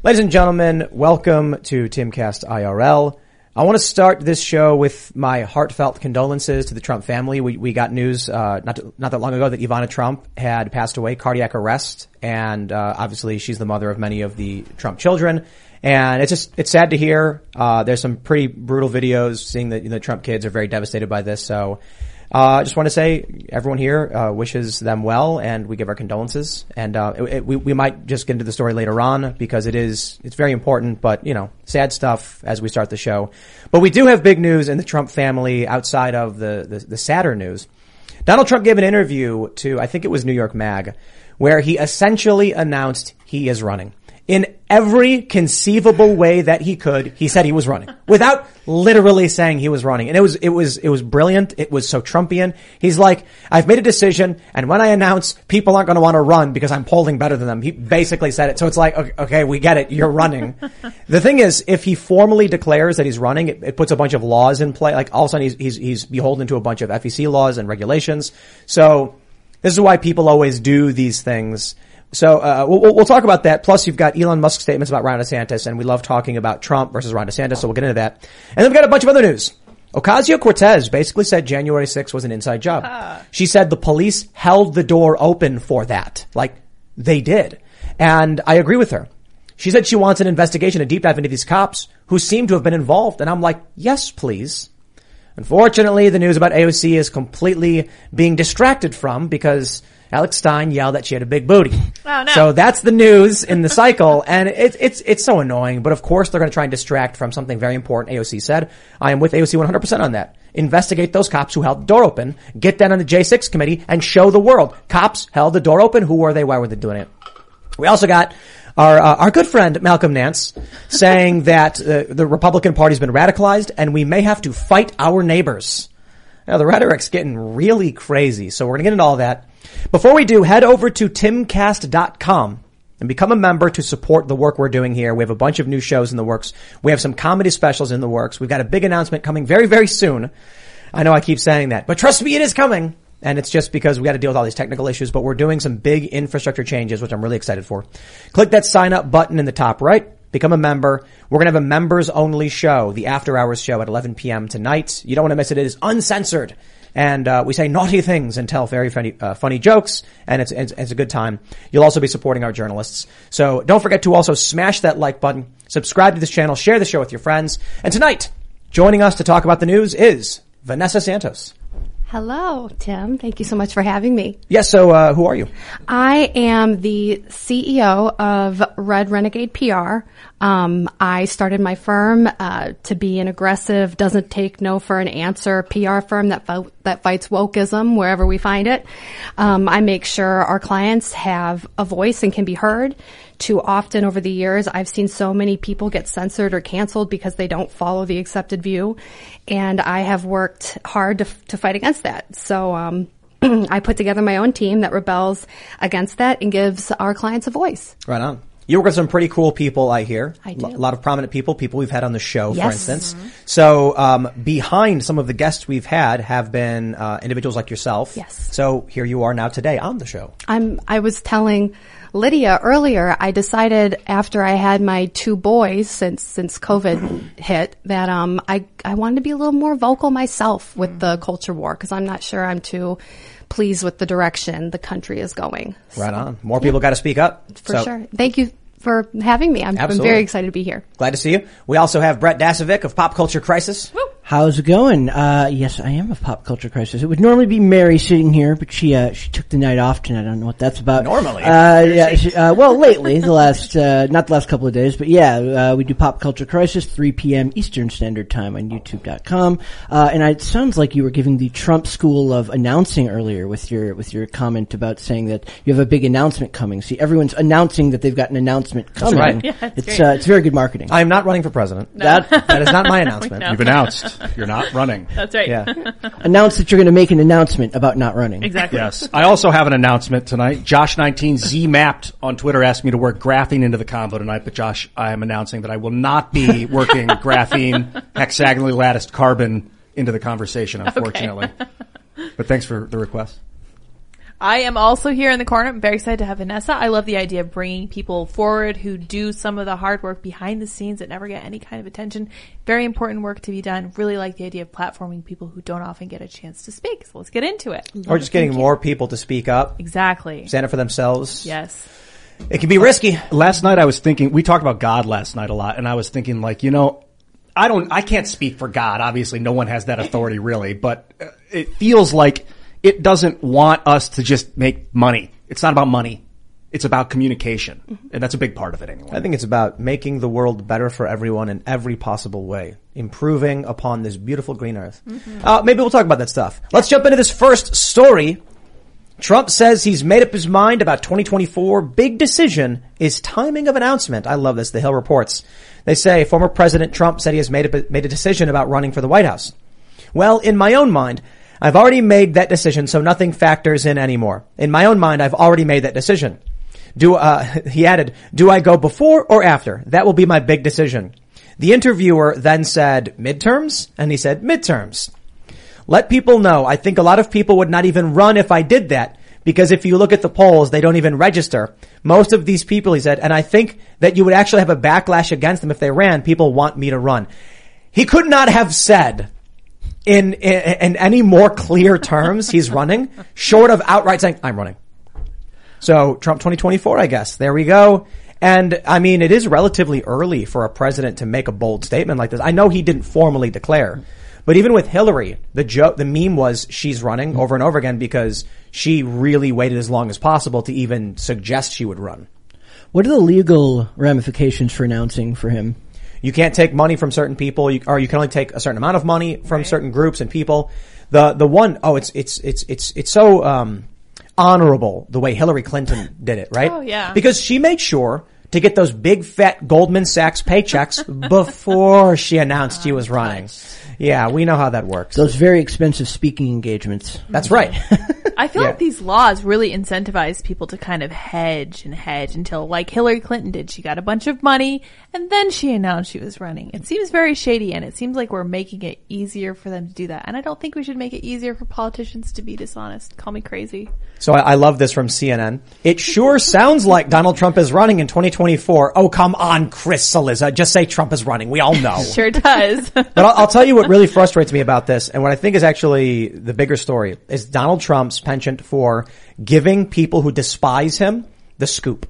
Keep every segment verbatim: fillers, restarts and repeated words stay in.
Ladies and gentlemen, welcome to Timcast I R L. I want to start this show with my heartfelt condolences to the Trump family. We we got news uh not to, not that long ago that Ivana Trump had passed away, cardiac arrest, and uh obviously she's the mother of many of the Trump children. And it's just it's sad to hear. Uh there's some pretty brutal videos seeing that, you know, the Trump kids are very devastated by this. So Uh, I just want to say everyone here, uh, wishes them well, and we give our condolences. And, uh, it, it, we, we might just get into the story later on because it is, it's very important, but, you know, sad stuff as we start the show. But we do have big news in the Trump family outside of the, the, the sadder news. Donald Trump gave an interview to, I think it was New York Mag, where he essentially announced he is running. In every conceivable way that he could, he said he was running without literally saying he was running. And it was, it was, it was brilliant. It was so Trumpian. He's like, I've made a decision, and when I announce, people aren't going to want to run because I'm polling better than them. He basically said it. So it's like, okay, okay we get it. You're running. The thing is, if he formally declares that he's running, it, it puts a bunch of laws in play. Like all of a sudden he's, he's, he's beholden to a bunch of F E C laws and regulations. So this is why people always do these things. So, uh, we'll, we'll talk about that. Plus, you've got Elon Musk's statements about Ron DeSantis, and we love talking about Trump versus Ron DeSantis, so we'll get into that. And then we've got a bunch of other news. Ocasio-Cortez basically said January sixth was an inside job. Uh. She said the police held the door open for that. Like, they did. And I agree with her. She said she wants an investigation, a deep dive into these cops who seem to have been involved. And I'm like, yes, please. Unfortunately, the news about A O C is completely being distracted from because Alex Stein yelled that she had a big booty. Oh, no. So that's the news in the cycle, and it's it's it's so annoying. But of course, they're going to try and distract from something very important A O C said. I am with A O C one hundred percent on that. Investigate those cops who held the door open, get that on the J six committee, and show the world. Cops held the door open. Who were they? Why were they doing it? We also got our uh, our good friend Malcolm Nance saying that uh, the Republican Party's been radicalized, and we may have to fight our neighbors. Now, the rhetoric's getting really crazy, so we're going to get into all that. Before we do, head over to timcast dot com and become a member to support the work we're doing here. We have a bunch of new shows in the works. We have some comedy specials in the works. We've got a big announcement coming very, very soon. I know I keep saying that, but trust me, it is coming. And it's just because we got to deal with all these technical issues, but we're doing some big infrastructure changes, which I'm really excited for. Click that sign up button in the top right. Become a member. We're going to have a members only show, the after hours show at eleven p.m. tonight. You don't want to miss it. It is uncensored. And, uh, we say naughty things and tell very funny, uh, funny jokes. And it's, it's, it's a good time. You'll also be supporting our journalists. So don't forget to also smash that like button, subscribe to this channel, share the show with your friends. And tonight, joining us to talk about the news is Vanessa Santos. Hello, Tim. Thank you so much for having me. Yes. So, uh, who are you? I am the C E O of Red Renegade P R. Um, I started my firm, uh, to be an aggressive, doesn't take no for an answer P R firm that fo- that fights wokeism wherever we find it. Um, I make sure our clients have a voice and can be heard. Too often over the years, I've seen so many people get censored or canceled because they don't follow the accepted view. And I have worked hard to, to fight against that. So, um, I put together my own team that rebels against that and gives our clients a voice. Right on. You work with some pretty cool people, I hear. I do. A lot of prominent people, people we've had on the show, yes. for instance. Mm-hmm. So, um, behind some of the guests we've had have been, uh, individuals like yourself. Yes. So here you are now today on the show. I'm, I was telling Lydia earlier, I decided after I had my two boys since, since COVID hit that, um, I, I wanted to be a little more vocal myself with the culture war because I'm not sure I'm too pleased with the direction the country is going. Right so, on. More people yeah. got to speak up. For so. sure. Thank you for having me. I'm, I'm very excited to be here. Glad to see you. We also have Brett Dasovic of Pop Culture Crisis. Woo. How's it going? Uh, yes, I am a Pop Culture Crisis. It would normally be Mary sitting here, but she, uh, she took the night off tonight. I don't know what that's about. Normally? Uh, yeah, she, uh, well, lately, the last, uh, not the last couple of days, but yeah, uh, we do Pop Culture Crisis, three p.m. Eastern Standard Time on YouTube dot com. Uh, and I, it sounds like you were giving the Trump school of announcing earlier with your, with your comment about saying that you have a big announcement coming. See, everyone's announcing that they've got an announcement coming. That's right. Yeah, that's it's, great. uh, it's very good marketing. I am not running for president. No. That, that is not my announcement. No. You've announced. You're not running. That's right. Yeah. Announce that you're going to make an announcement about not running. Exactly. Yes. I also have an announcement tonight. Josh nineteen Z Mapped on Twitter asked me to work graphene into the convo tonight, but Josh, I am announcing that I will not be working graphene, hexagonally latticed carbon into the conversation, unfortunately. Okay. But thanks for the request. I am also here in the corner. I'm very excited to have Vanessa. I love the idea of bringing people forward who do some of the hard work behind the scenes that never get any kind of attention. Very important work to be done. Really like the idea of platforming people who don't often get a chance to speak. So let's get into it. Or just getting more people to speak up. Exactly. Stand up for themselves. Yes. It can be risky. Last night I was thinking, we talked about God last night a lot, and I was thinking like, you know, I don't, I can't speak for God. Obviously no one has that authority really, but it feels like it doesn't want us to just make money. It's not about money. It's about communication. Mm-hmm. And that's a big part of it anyway. I think it's about making the world better for everyone in every possible way. Improving upon this beautiful green earth. Mm-hmm. Uh, maybe we'll talk about that stuff. Let's jump into this first story. Trump says he's made up his mind about twenty twenty-four. Big decision is timing of announcement. I love this. The Hill reports. They say former President Trump said he has made a, made a decision about running for the White House. Well, in my own mind, I've already made that decision, so nothing factors in anymore. In my own mind, I've already made that decision. Do, uh, he added, do I go before or after? That will be my big decision. The interviewer then said midterms, and he said midterms. Let people know. I think a lot of people would not even run if I did that, because if you look at the polls, they don't even register. Most of these people, he said, and I think that you would actually have a backlash against them if they ran. People want me to run. He could not have said In, in, in any more clear terms he's running, short of outright saying, I'm running. So Trump twenty twenty-four, I guess. There we go. And I mean, it is relatively early for a president to make a bold statement like this. I know he didn't formally declare, but even with Hillary, the joke, the meme was she's running over and over again because she really waited as long as possible to even suggest she would run. What are the legal ramifications for announcing for him? You can't take money from certain people, you, or you can only take a certain amount of money from right. certain groups and people. The the one oh it's it's it's it's it's so um honorable the way Hillary Clinton did it, right? Oh yeah. Because she made sure to get those big fat Goldman Sachs paychecks before she announced oh, she was running. Gosh. Yeah, we know how that works. Those very expensive speaking engagements. That's right. I feel yeah. like these laws really incentivize people to kind of hedge and hedge until, like Hillary Clinton did, she got a bunch of money and then she announced she was running. It seems very shady, and it seems like we're making it easier for them to do that. And I don't think we should make it easier for politicians to be dishonest. Call me crazy. So I, I love this from C N N. It sure sounds like Donald Trump is running in twenty twenty-four. Oh, come on, Chris Cillizza. Just say Trump is running. We all know. Sure does. But I'll, I'll tell you what really frustrates me about this, and what I think is actually the bigger story, is Donald Trump's penchant for giving people who despise him the scoop.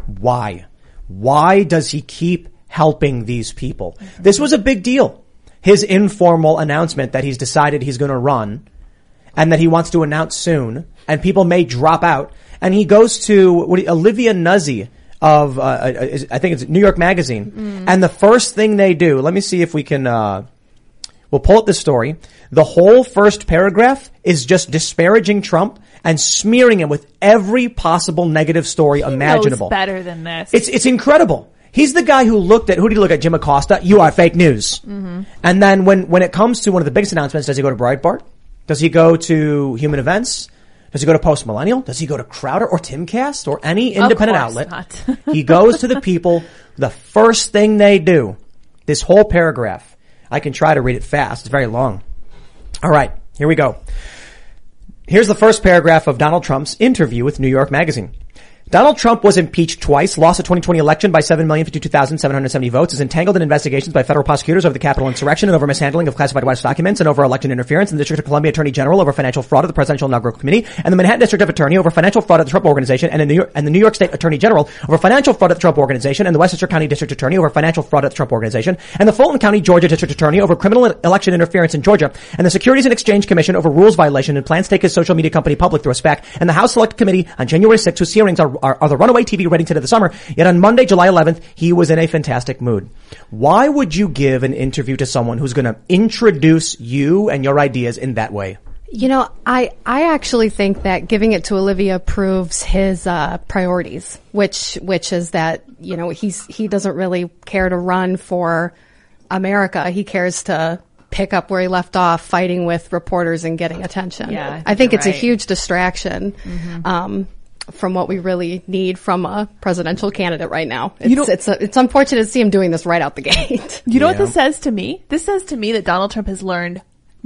Why? Why does he keep helping these people? This was a big deal. His informal announcement that he's decided he's going to run and that he wants to announce soon, and people may drop out. And he goes to what, Olivia Nuzzi of, uh, I think it's New York Magazine. Mm. And the first thing they do, let me see if we can, uh, we'll pull up this story. The whole first paragraph is just disparaging Trump and smearing him with every possible negative story he imaginable. Knows better than this. It's, it's incredible. He's the guy who looked at, who did he look at? Jim Acosta. You are fake news. Mm-hmm. And then when, when it comes to one of the biggest announcements, does he go to Breitbart? Does he go to Human Events? Does he go to Post Millennial? Does he go to Crowder or Timcast or any independent outlet? He goes to the people. The first thing they do, this whole paragraph, I can try to read it fast. It's very long. All right, here we go. Here's the first paragraph of Donald Trump's interview with New York Magazine. Donald Trump was impeached twice, lost the twenty twenty election by seven million fifty-two thousand seven hundred seventy votes, is entangled in investigations by federal prosecutors over the Capitol insurrection and over mishandling of classified White House documents and over election interference, in the District of Columbia Attorney General over financial fraud of the Presidential Inaugural Committee, and the Manhattan District of Attorney over financial fraud of the Trump Organization, and, in New York, and the New York State Attorney General over financial fraud of the Trump Organization, and the Westchester County District Attorney over financial fraud of the Trump Organization, and the Fulton County, Georgia District Attorney over criminal election interference in Georgia, and the Securities and Exchange Commission over rules violation and plans to take his social media company public through a SPAC, and the House Select Committee on January sixth, whose hearings are, are, are the runaway T V rating today the summer. Yet on Monday, July eleventh, he was in a fantastic mood. Why would you give an interview to someone who's going to introduce you and your ideas in that way? You know, I, I actually think that giving it to Olivia proves his, uh, priorities, which, which is that, you know, he's, he doesn't really care to run for America. He cares to pick up where he left off, fighting with reporters and getting attention. Yeah, I think, I think it's right. a huge distraction. Mm-hmm. Um, from what we really need from a presidential candidate right now. It's, You know, it's, a, it's unfortunate to see him doing this right out the gate. You know Yeah. what this says to me? This says to me that Donald Trump has learned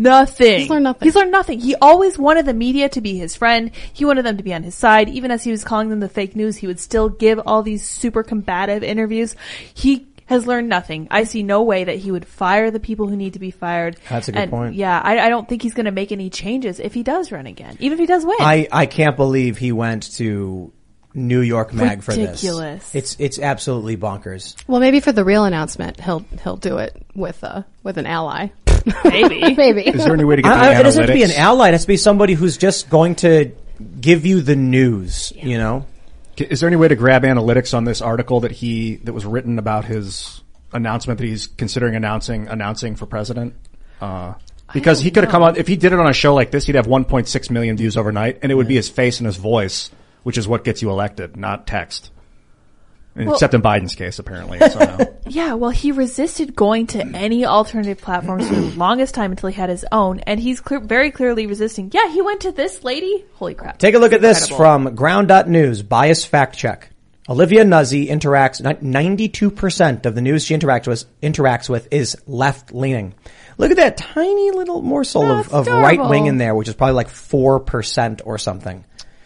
nothing. He's learned nothing. He's learned nothing. He always wanted the media to be his friend. He wanted them to be on his side. Even as he was calling them the fake news, he would still give all these super combative interviews. He has learned nothing. I see no way that he would fire the people who need to be fired. That's a good and point. Yeah, I, I don't think he's going to make any changes if he does run again, even if he does win. I, I can't believe he went to New York Mag for this. Ridiculous. It's it's absolutely bonkers. Well, maybe for the real announcement, he'll he'll do it with uh with an ally. Maybe. Maybe. Is there any way to get the I, I, analytics? it doesn't have to be an ally. It has to be somebody who's just going to give you the news, you know? Is there any way to grab analytics on this article that he that was written about his announcement that he's considering announcing announcing for president? Uh, because he could have come on, if he did it on a show like this, he'd have one point six million views overnight, and it would be his face and his voice, which is what gets you elected, not text. Well, Except in Biden's case, apparently. Somehow. Yeah, well, he resisted going to any alternative platforms for the longest time until he had his own, and he's clear, very clearly resisting. Yeah, he went to this lady. Holy crap. Take a look at this Incredible. from ground dot news, bias fact check. Olivia Nuzzi interacts, ninety-two percent of the news she interacts with, interacts with is left-leaning. Look at that tiny little morsel That's of, of adorable. right-wing in there, which is probably like four percent or something.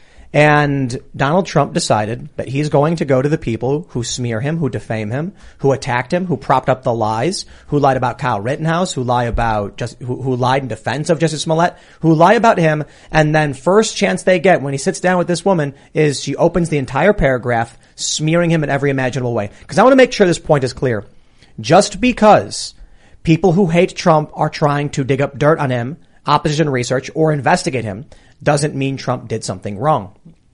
And Donald Trump decided that he's going to go to the people who smear him, who defame him, who attacked him, who propped up the lies, who lied about Kyle Rittenhouse, who lie about just, who, who lied in defense of Justice Smollett, who lie about him, and then first chance they get when he sits down with this woman is she opens the entire paragraph smearing him in every imaginable way. Because I want to make sure this point is clear. Just because people who hate Trump are trying to dig up dirt on him, opposition research, or investigate him, doesn't mean Trump did something wrong.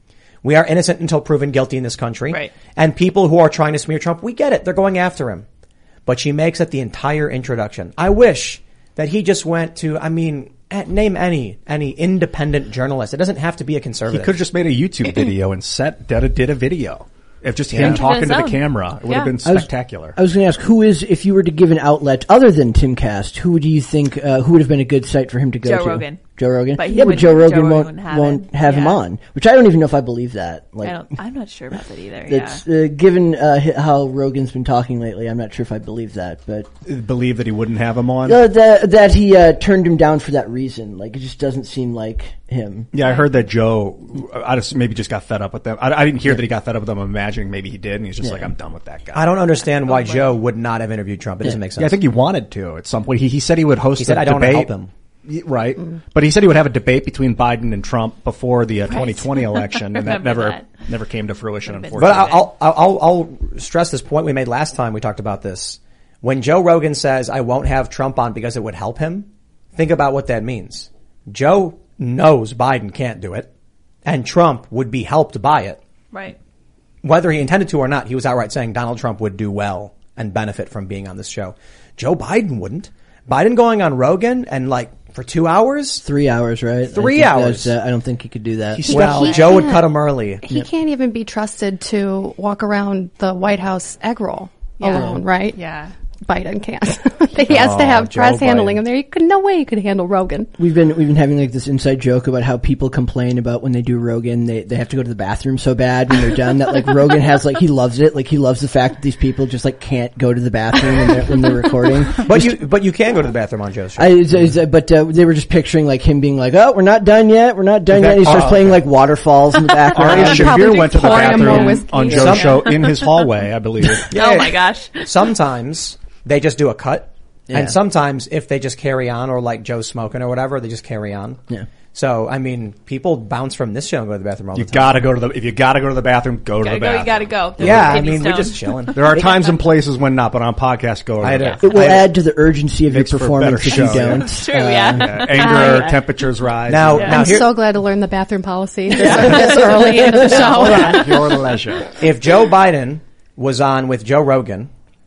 We are innocent until proven guilty in this country. Right. And people who are trying to smear Trump, we get it. They're going after him. But she makes it the entire introduction. I wish that he just went to, I mean, name any, any independent journalist. It doesn't have to be a He conservative. could have just made a YouTube video and set, did a, did a video. If just him Yeah. talking to the His own. camera, it would have Yeah. been I was- spectacular. I was going to ask, who is, if you were to give an outlet other than Timcast, who do you think, uh, who would have been a good site for him to go Joe to? Rogan. Joe Rogan? But he yeah, but wouldn't- Joe Joe Rogan Rogan won't, wouldn't have won't it. have him Yeah. on, which I don't even know if I believe that. Like, I don't, I'm not sure about that either. That's, yeah. uh, given, uh, hi- how Rogan's been talking lately, I'm not sure if I believe that, but, Believe that he wouldn't have him on. uh, that, that he, uh, turned him down for that reason. Like, it just doesn't seem like him. Yeah, I heard that Joe, I just maybe just got fed up with them. I, I didn't hear that he got fed up with them. I'm imagining maybe he did, and he's just Yeah. like, I'm done with that guy. I don't understand why Joe would not have interviewed Trump. It doesn't make sense. Yeah, I think he wanted to at some point. He, he said he would host He said, a "I don't wanna debate. help him." Y- Right. But he said he would have a debate between Biden and Trump before the uh, twenty twenty election, and that Remember never that. never came to fruition, Would've been But unfortunately. I'll, I'll, I'll, I'll stress this point we made last time we talked about this. When Joe Rogan says, I won't have Trump on because it would help him, think about what that means. Joe knows Biden can't do it, and Trump would be helped by it. Right. Whether he intended to or not, he was outright saying Donald Trump would do well and benefit from being on this show. Joe Biden wouldn't. Biden going on Rogan and like for two hours? Three hours, right? Three I think hours. that's, Uh, I don't think he could do that. He's- Well, He Joe would can't. cut him early. He can't even be trusted to walk around the White House egg roll Yeah. alone, right? Yeah. Biden can't. he has to have Oh, Joe press handling Biden. him there. You could, no way you could handle Rogan. We've been we've been having like this inside joke about how people complain about when they do Rogan, they they have to go to the bathroom so bad when they're done that like Rogan has like he loves it, like he loves the fact that these people just like can't go to the bathroom when they're when they're recording. But you, but you can go to the bathroom on Joe's show. I, it's- it's- but uh, they were just picturing like him being like, "Oh, we're not done yet. We're not done In yet." fact- And he starts oh, playing like waterfalls in the background. Ari Yeah. Probably Shaffir went to the pouring him more bathroom whiskey. on Joe's Some- show in his hallway, I believe. Yeah. Oh my gosh. Sometimes they just do a cut. Yeah. And sometimes if they just carry on or like Joe's smoking or whatever, they just carry on. Yeah. So, I mean, people bounce from this show and go to the bathroom all You the time. gotta go to the, if you gotta go to the bathroom, go to Gotta the go, bathroom. you gotta go. There's Yeah, a I kidney mean, we're stone. just chilling. There are times and places when not, but on podcasts, go to I the know. bathroom. It will I- add to the urgency of your Makes for a performance better if you show, yeah. don't. It's true, yeah. Yeah, anger, temperatures rise. Now, Yeah. now I'm here, so glad to learn the bathroom policy this, this early in the show. At your leisure. if Joe Biden was on with Joe Rogan,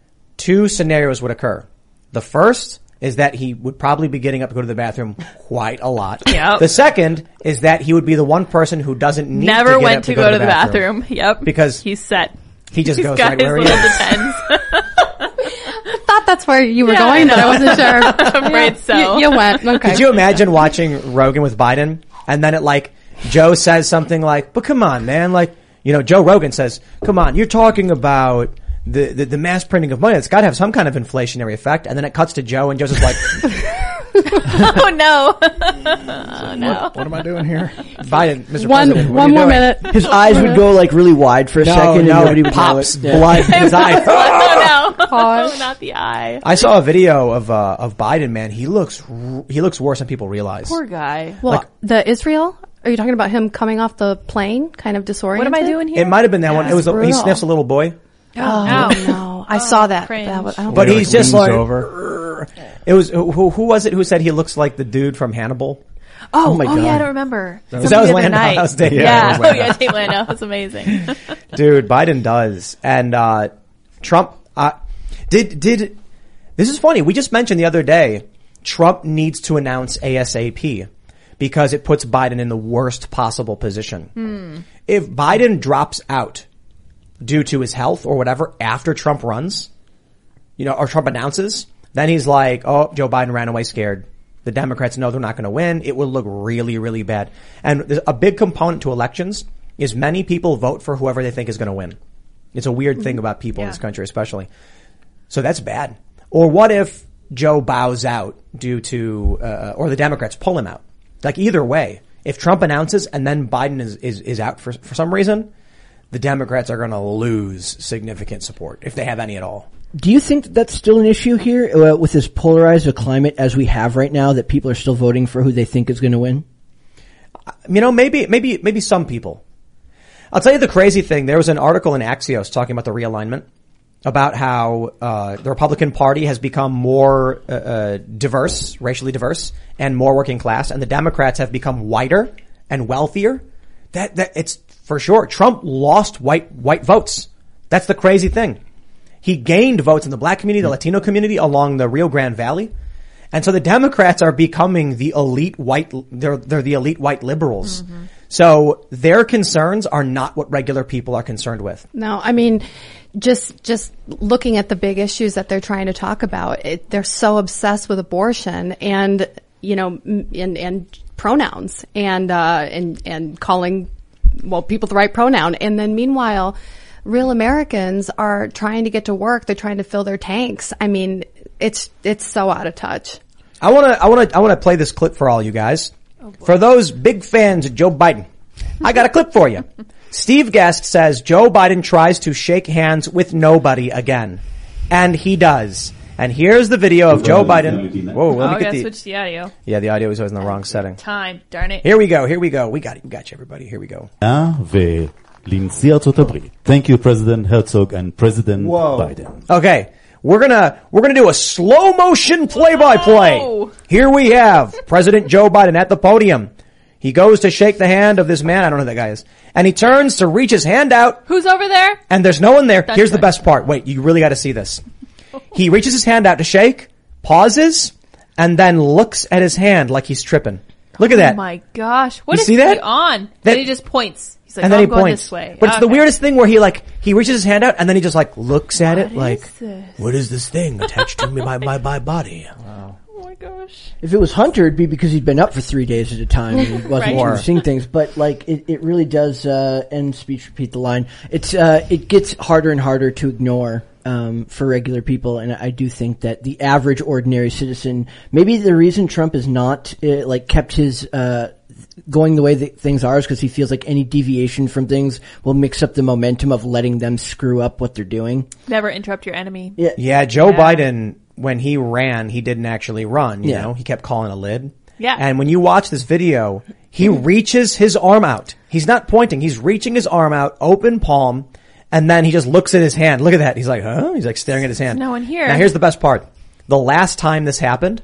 two scenarios would occur. The first is that he would probably be getting up to go to the bathroom quite a lot. Yep. The second is that he would be the one person who doesn't need Never to get went up to, go, to the bathroom. Yep. Because he's set. he just He's goes got right his where he little is. Depends. I thought that's where you were Yeah, going, I but I know. wasn't sure. I'm afraid so. You, you went. Okay. Could you imagine watching Rogan with Biden and then it like Joe says something like, but come on, man, like, you know, Joe Rogan says, come on, you're talking about the, the, the mass printing of money. It's got to have some kind of inflationary effect. And then it cuts to Joe and Joe's just like, Oh no. Oh no. What am I doing here? Biden, Mister One, President, what are one you more doing? minute. His eyes would go like really wide for a No, second, and no, nobody it would pops know it. Yeah. blood in his eye. Oh no. Pause. Oh, not the eye. I saw a video of uh, of Biden. Man, he looks r- he looks worse than people realize. Poor guy. Well, Like- the Israel. Are you talking about him coming off the plane, kind of disoriented? What am I doing here? It might have been that one. It was a, he brutal. sniffs a little boy, Oh no, I saw that. cringe. that was, I don't but He, he's like, just leans like. over. It was who, who was it who said he looks like the dude from Hannibal? Oh, Oh my oh God. yeah, I don't remember. was- that was Somebody the other Lando. night. That was Dave. Yeah, Yeah, that was oh Lando. yeah, Dave Lando. That's amazing. Dude, Biden does. And, uh, Trump, uh, did, did, this is funny. We just mentioned the other day, Trump needs to announce ASAP because it puts Biden in the worst possible position. Hmm. If Biden drops out due to his health or whatever after Trump runs, you know, or Trump announces, then he's like, oh, Joe Biden ran away scared. The Democrats know they're not going to win. It will look really, really bad. And a big component to elections is many people vote for whoever they think is going to win. It's a weird thing about people in Yeah. this country, especially. So that's bad. Or what if Joe bows out due to, uh, or the Democrats pull him out? Like either way, if Trump announces and then Biden is, is, is out for, for some reason, the Democrats are going to lose significant support if they have any at all. Do you think that that's still an issue here uh, with as polarized a climate as we have right now, that people are still voting for who they think is going to win? You know, maybe, maybe, maybe some people. I'll tell you the crazy thing. There was an article in Axios talking about the realignment, about how uh the Republican Party has become more uh, uh diverse, racially diverse, and more working class, and the Democrats have become whiter and wealthier. That that it's for sure. Trump lost white white votes. That's the crazy thing. He gained votes in the black community, the Latino community along the Rio Grande Valley. And so the Democrats are becoming the elite white, they're, they're the elite white liberals. Mm-hmm. So their concerns are not what regular people are concerned with. No, I mean, just just looking at the big issues that they're trying to talk about, it, they're so obsessed with abortion and you know m- and and pronouns and uh, and and calling well people the right pronoun, and then meanwhile, real Americans are trying to get to work. They're trying to fill their tanks. I mean, it's it's so out of touch. I want to I want to I want to play this clip for all you guys. Oh, for those big fans of Joe Biden, I got a clip for you. Steve Guest says Joe Biden tries to shake hands with nobody again. And he does. And here's the video of Joe Biden. Whoa, let Oh, me I get gotta the... switch the audio. Yeah, the audio is always in the wrong setting. Time, darn it. Here we go, here we go. We got it. We got you, everybody. Here we go. ולנשיא ארצות הברית. Thank you, President Herzog and President Biden. Okay. We're gonna, we're gonna do a slow motion play-by-play. Whoa. Here we have President Joe Biden at the podium. He goes to shake the hand of this man. I don't know who that guy is. And he turns to reach his hand out. Who's over there? And there's no one there. That's Here's the right. best part. Wait, you really got to see this. He reaches his hand out to shake, pauses, and then looks at his hand like he's tripping. Look at that. Oh my gosh. What You is see that? he on? That- then he just points. He's like, And oh, then he I'm going points. this way. But it's the Okay. weirdest thing where he like, he reaches his hand out and then he just like looks at it What like, is this? what is this thing attached to me, my, my, my body? Oh my gosh. If it was Hunter, it'd be because he'd been up for three days at a time and he wasn't Right. right. seeing things. But like, it, it really does uh, end speech, repeat the line. It's uh, it gets harder and harder to ignore um, for regular people, and I do think that the average ordinary citizen, maybe the reason Trump has not uh, like kept his uh, going the way that things are is because he feels like any deviation from things will mix up the momentum of letting them screw up what they're doing. Never interrupt your enemy. Yeah. Yeah, Joe Yeah. Biden, when he ran, he didn't actually run, you Yeah. know, he kept calling a lid. Yeah. And when you watch this video, he reaches his arm out. He's not pointing, he's reaching his arm out, open palm, and then he just looks at his hand. Look at that. He's like, huh? He's like staring at his hand. no one here. Now here's the best part. The last time this happened,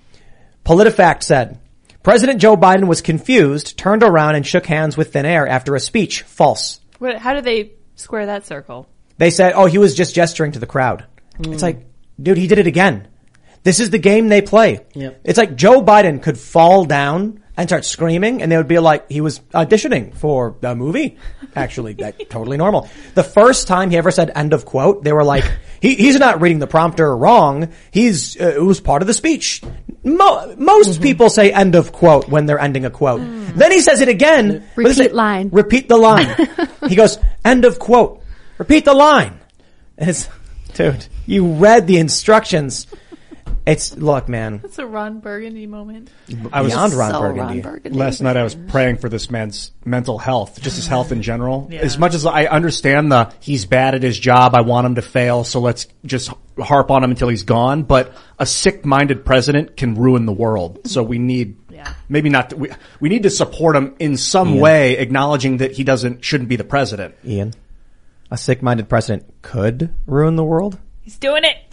PolitiFact said, President Joe Biden was confused, turned around and shook hands with thin air after a speech. False. What, how do they square that circle? They said, oh, he was just gesturing to the crowd. It's like, dude, he did it again. This is the game they play. Yep. It's like Joe Biden could fall down and start screaming and they would be like, he was auditioning for a movie. Actually, that's totally normal. The first time he ever said end of quote, they were like, he, he's not reading the prompter wrong. He's, uh, it was part of the speech. Mo- most Mm-hmm. people say end of quote when they're ending a quote. Mm. Then he says it again. What is Repeat it? line. Repeat the line. He goes, end of quote. Repeat the line. And it's, dude, you read the instructions. It's, look, man, That's a Ron Burgundy moment. I was beyond Ron So Burgundy. Ron Burgundy. Last night I was praying for this man's mental health, just his health in general. Yeah. As much as I understand the he's bad at his job, I want him to fail, so let's just harp on him until he's gone. But a sick-minded president can ruin the world. So we need, Yeah. maybe not, to, we, we need to support him in some way, acknowledging that he doesn't, shouldn't be the president. Ian, a sick-minded president could ruin the world. He's doing it.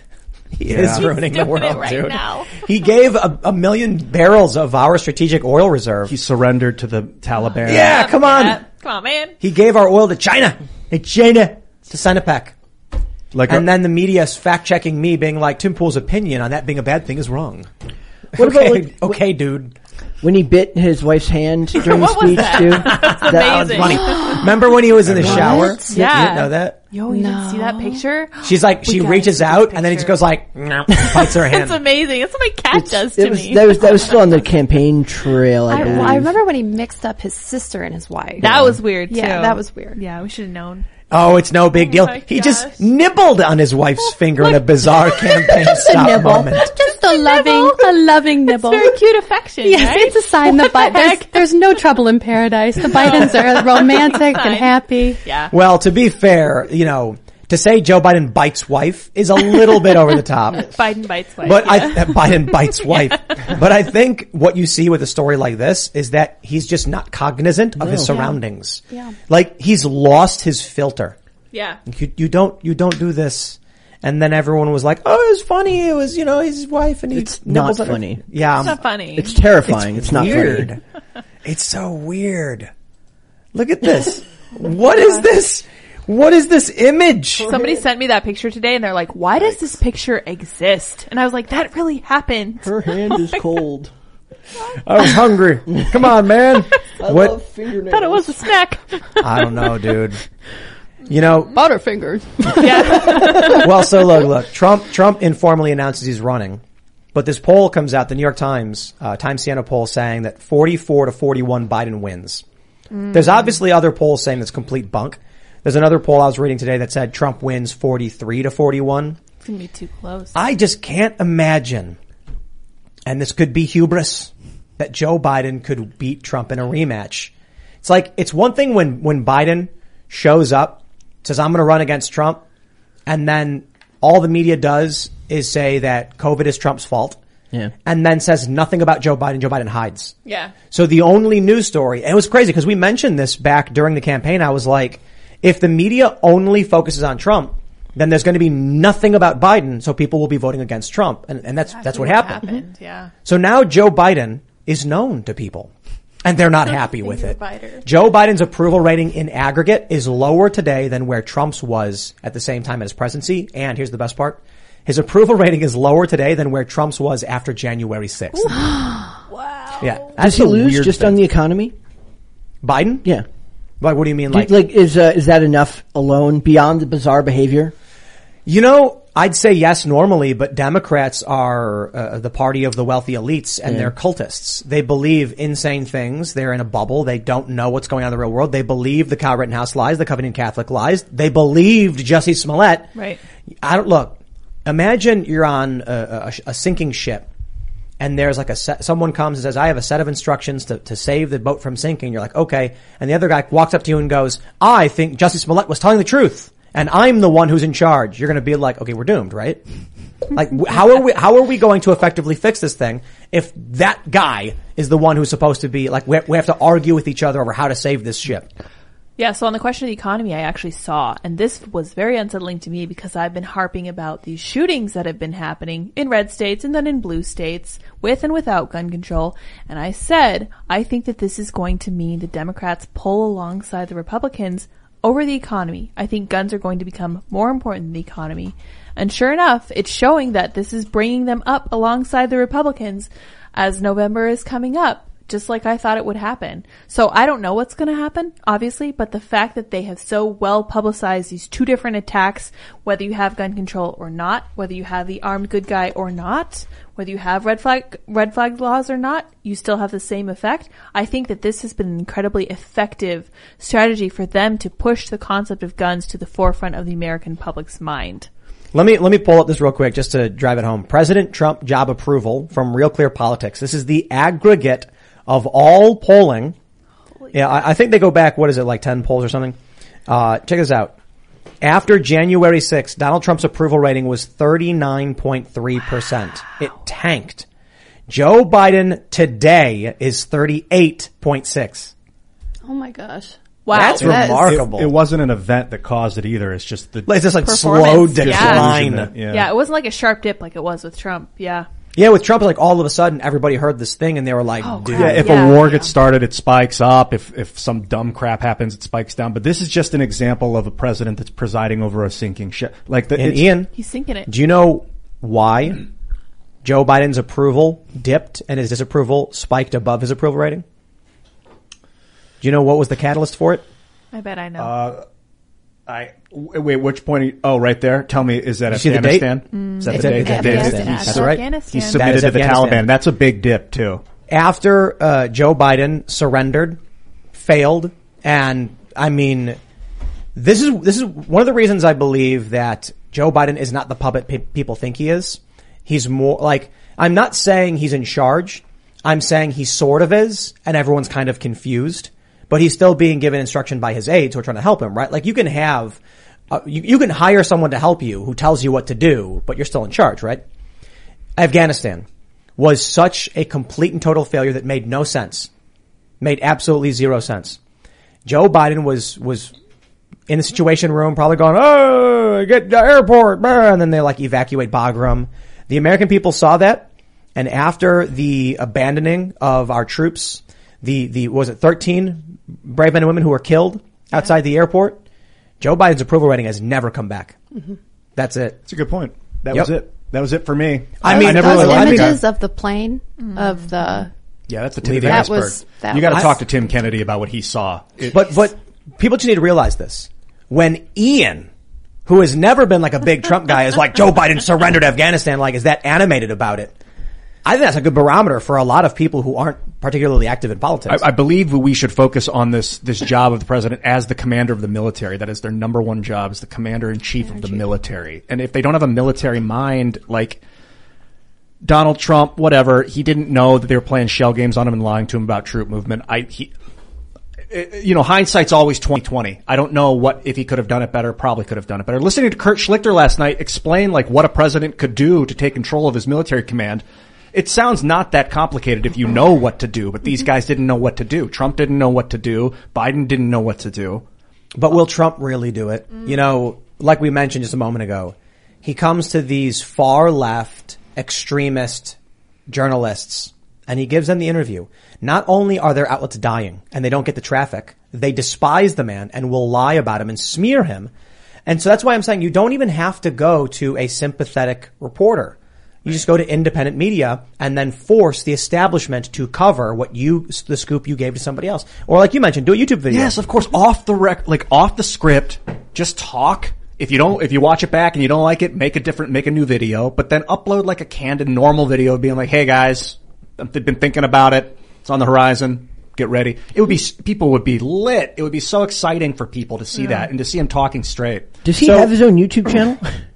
He Yeah. is ruining the doing world, it right dude. now. He gave a, a million barrels of our strategic oil reserve. He surrendered to the Taliban. yeah, come on. Yeah. Come on, man. He gave our oil to China. Hey, China. To Sinopec. Like And a, then the media is fact-checking me, being like, Tim Pool's opinion on that being a bad thing is wrong. What okay, about like, okay, dude. when he bit his wife's hand during the What was speech that? too? That's That was amazing. funny. Remember when he was in the shower? What? You Yeah. didn't know that? Yo, you didn't No. see that picture? She's like, she gotta reaches see this out and then he just picture. goes like, bites her That's hand. amazing. That's what my cat does It to was, me. that was that was still on the campaign trail, I, I, believe. well, I remember when he mixed up his sister and his wife. That was weird too. Yeah, that was weird. Yeah, we should have known. Oh, it's no big deal. my He gosh. just nibbled on his wife's finger in a bizarre campaign stop nibble. moment. Just a loving, a loving nibble. Very cute affection, Yes, right? it's a sign that Bi- What the there's, heck? there's no trouble in paradise. The Bidens are romantic and happy. Yeah. Well, to be fair, you know, to say Joe Biden bites wife is a little bit over the top. Biden bites wife. But yeah. I, Biden bites wife. But I think what you see with a story like this is that he's just not cognizant of his surroundings. Yeah. Like he's lost his filter. yeah. You, you don't, you don't do this. And then everyone was like, oh, it was funny. It was, you know, his wife and he It's nibbles not on her- funny. Yeah. It's not funny. It's terrifying. It's, not weird. funny. It's so weird. Look at this. What is this? What is this image? Somebody sent me that picture today and they're like, why does this picture exist? And I was like, that really happened. Her hand is cold. I was hungry. Come on, man. What? fingernails. Thought it was a snack. I don't know, dude. You know, Butterfingers. yeah. well, so look, look. Trump, Trump informally announces he's running, but this poll comes out. The New York Times, uh, Times Siena poll saying that forty-four to forty-one Biden wins. Mm. There's obviously other polls saying that's complete bunk. There's another poll I was reading today that said Trump wins forty-three to forty-one. It's going to be too close. I just can't imagine, and this could be hubris, that Joe Biden could beat Trump in a rematch. It's like, it's one thing when, when Biden shows up, says, I'm going to run against Trump, and then all the media does is say that COVID is Trump's fault. Yeah. And then says nothing about Joe Biden. Joe Biden hides. Yeah. So the only news story, and it was crazy because we mentioned this back during the campaign. I was like, if the media only focuses on Trump, then there's going to be nothing about Biden, so people will be voting against Trump. And, and that's, that's what happened. Yeah. So now Joe Biden is known to people, and they're not happy with it. Finger-biter. Joe Biden's approval rating in aggregate is lower today than where Trump's was at the same time in his presidency. And here's the best part. His approval rating is lower today than where Trump's was after January sixth. Wow. Yeah. Does That's he a lose weird just thing. on the economy? Biden? Yeah. Like, what do you mean? Do you- Like, like, is uh, is that enough alone beyond the bizarre behavior? you know, I'd say yes normally, but Democrats are uh, the party of the wealthy elites, and they're cultists. They believe insane things. They're in a bubble. They don't know what's going on in the real world. They believe the Kyle Rittenhouse lies, the Covenant Catholic lies. They believed Jussie Smollett. Right. I don't look. Imagine you're on a, a, a sinking ship, and there's like a set, someone comes and says, "I have a set of instructions to, to save the boat from sinking." You're like, "Okay," and the other guy walks up to you and goes, "I think Jussie Smollett was telling the truth, and I'm the one who's in charge." You're going to be like, "Okay, we're doomed, right?" Like, wh- how are we? How are we going to effectively fix this thing if that guy is the one who's supposed to be like? We have, we have to argue with each other over how to save this ship. Yeah, so on the question of the economy, I actually saw, and this was very unsettling to me because I've been harping about these shootings that have been happening in red states and then in blue states with and without gun control. And I said, I think that this is going to mean the Democrats pull alongside the Republicans over the economy. I think guns are going to become more important than the economy. And sure enough, it's showing that this is bringing them up alongside the Republicans as November is coming up. Just like I thought it would happen. So I don't know what's going to happen, obviously, but the fact that they have so well publicized these two different attacks, whether you have gun control or not, whether you have the armed good guy or not, whether you have red flag, red flag laws or not, you still have the same effect. I think that this has been an incredibly effective strategy for them to push the concept of guns to the forefront of the American public's mind. Let me let me pull up this real quick just to drive it home. President Trump job approval from Real Clear Politics. This is the aggregate of all polling. Yeah, I, I think they go back, what is it, like ten polls or something? Uh, check this out. After January sixth, Donald Trump's approval rating was thirty-nine point three percent. Wow. It tanked. Joe Biden today is thirty-eight point six. Oh my gosh. Wow. That's That is- remarkable. It, it wasn't an event that caused it either. It's just the It's just like slow Performance. Yeah. decline. Yeah. Yeah. Yeah, it wasn't like a sharp dip like it was with Trump. Yeah. with Trump, like all of a sudden everybody heard this thing and they were like, Oh, dude. crap. Yeah, if Yeah, a war yeah. gets started, it spikes up. If if some dumb crap happens, it spikes down. But this is just an example of a president that's presiding over a sinking ship. Like the, And it's- Ian, He's thinking it. do you know why Joe Biden's approval dipped and his disapproval spiked above his approval rating? Do you know what was the catalyst for it? I bet I know. Uh, I wait. Which point? Are you, oh, right there. Tell me, is that You see the date? Afghanistan? Is that It's the date? Afghanistan. Date? Afghanistan. Afghanistan. That's right. Afghanistan. He That submitted is to the Afghanistan. Taliban. That's a big dip too. After uh, Joe Biden surrendered, failed, and I mean, this is this is one of the reasons I believe that Joe Biden is not the puppet pe- people think he is. He's more like, I'm not saying he's in charge. I'm saying he sort of is, and everyone's kind of confused. But he's still being given instruction by his aides who are trying to help him, right? Like you can have, uh, you, you can hire someone to help you who tells you what to do, but you're still in charge, right? Afghanistan was such a complete and total failure that made no sense. Made absolutely zero sense. Joe Biden was, was in the Situation Room probably going, oh, get the airport, blah, and then they like evacuate Bagram. The American people saw that, and after the abandoning of our troops, the, the, was it thirteen brave men and women who were killed outside the airport, Joe Biden's approval rating has never come back. Mm-hmm. That's it. That's a good point. That Yep. was it. That was it for me. I mean, I never Those really liked the guy. images of the plane, of the, Yeah, that's the tip of the That iceberg. was- that you got to was- talk to Tim Kennedy about what he saw. It- But, but people just need to realize this. When Ian, who has never been like a big Trump guy, is like, Joe Biden surrendered Afghanistan, like is that animated about it? I think that's a good barometer for a lot of people who aren't particularly active in politics. I, I believe we should focus on this this job of the president as the commander of the military. That is their number one job, is the commander in chief of the military. And if they don't have a military mind, like Donald Trump, whatever, he didn't know that they were playing shell games on him and lying to him about troop movement. I, he, you know, hindsight's always twenty twenty. I don't know what, if he could have done it better, probably could have done it better. Listening to Kurt Schlichter last night explain like what a president could do to take control of his military command. It sounds not that complicated if you know what to do, but these guys didn't know what to do. Trump didn't know what to do. Biden didn't know what to do. But will Trump really do it? You know, like we mentioned just a moment ago, he comes to these far left extremist journalists and he gives them the interview. Not only are their outlets dying and they don't get the traffic, they despise the man and will lie about him and smear him. And so that's why I'm saying you don't even have to go to a sympathetic reporter. You just go to independent media and then force the establishment to cover what you, the scoop you gave to somebody else. Or like you mentioned, do a YouTube video. Yes, of course, off the rec, like off the script, just talk. If you don't, if you watch it back and you don't like it, make a different, make a new video, but then upload like a candid, normal video being like, hey guys, I've been thinking about it. It's on the horizon. Get ready. It would be, people would be lit. It would be so exciting for people to see that and to see him talking straight. Does he So- have his own YouTube channel?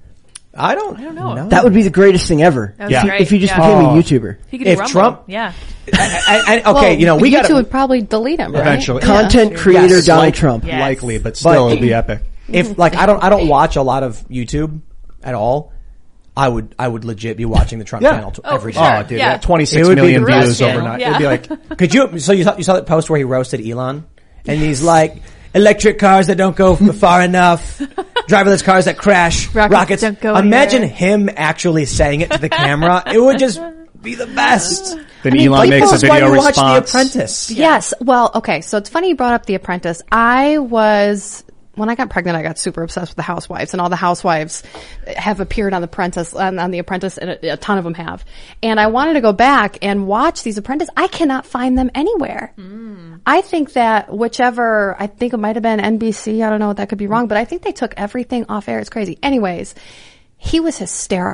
I don't, I don't know. That would be the greatest thing ever. That was Yeah. If, great. if he just Yeah. became Oh. a YouTuber. He could If Rumble. Trump- yeah. I, I, okay, well, you know, we YouTube got would probably delete him, right? Eventually. Content creator Yes, Donald like- Trump. Yes. Likely, but still, But- it'll be epic. if like I don't I don't watch a lot of YouTube at all, I would I would legit be watching the Trump Yeah. channel t- Oh, every for day. sure. Oh, dude, Yeah. that twenty-six It would be million the views roast channel, overnight. yeah. It'd be like, Could you? So you saw, you saw that post where he roasted Elon, and he's like, electric cars that don't go far enough, driverless cars that crash, Rockets rockets. don't go Imagine anywhere. him actually saying it to the camera. It would just be the best. then I mean, Elon makes a That's why video you watch response. The Apprentice. Yes. Well, okay. So it's funny you brought up The Apprentice. I was, when I got pregnant, I got super obsessed with the Housewives, and all the Housewives have appeared on The Apprentice, on, on The Apprentice, and a, a ton of them have. And I wanted to go back and watch these Apprentice. I cannot find them anywhere. Mm. I think that whichever, I think it might have been N B C. I don't know, that could be wrong, but I think they took everything off air. It's crazy. Anyways, he was hysterical.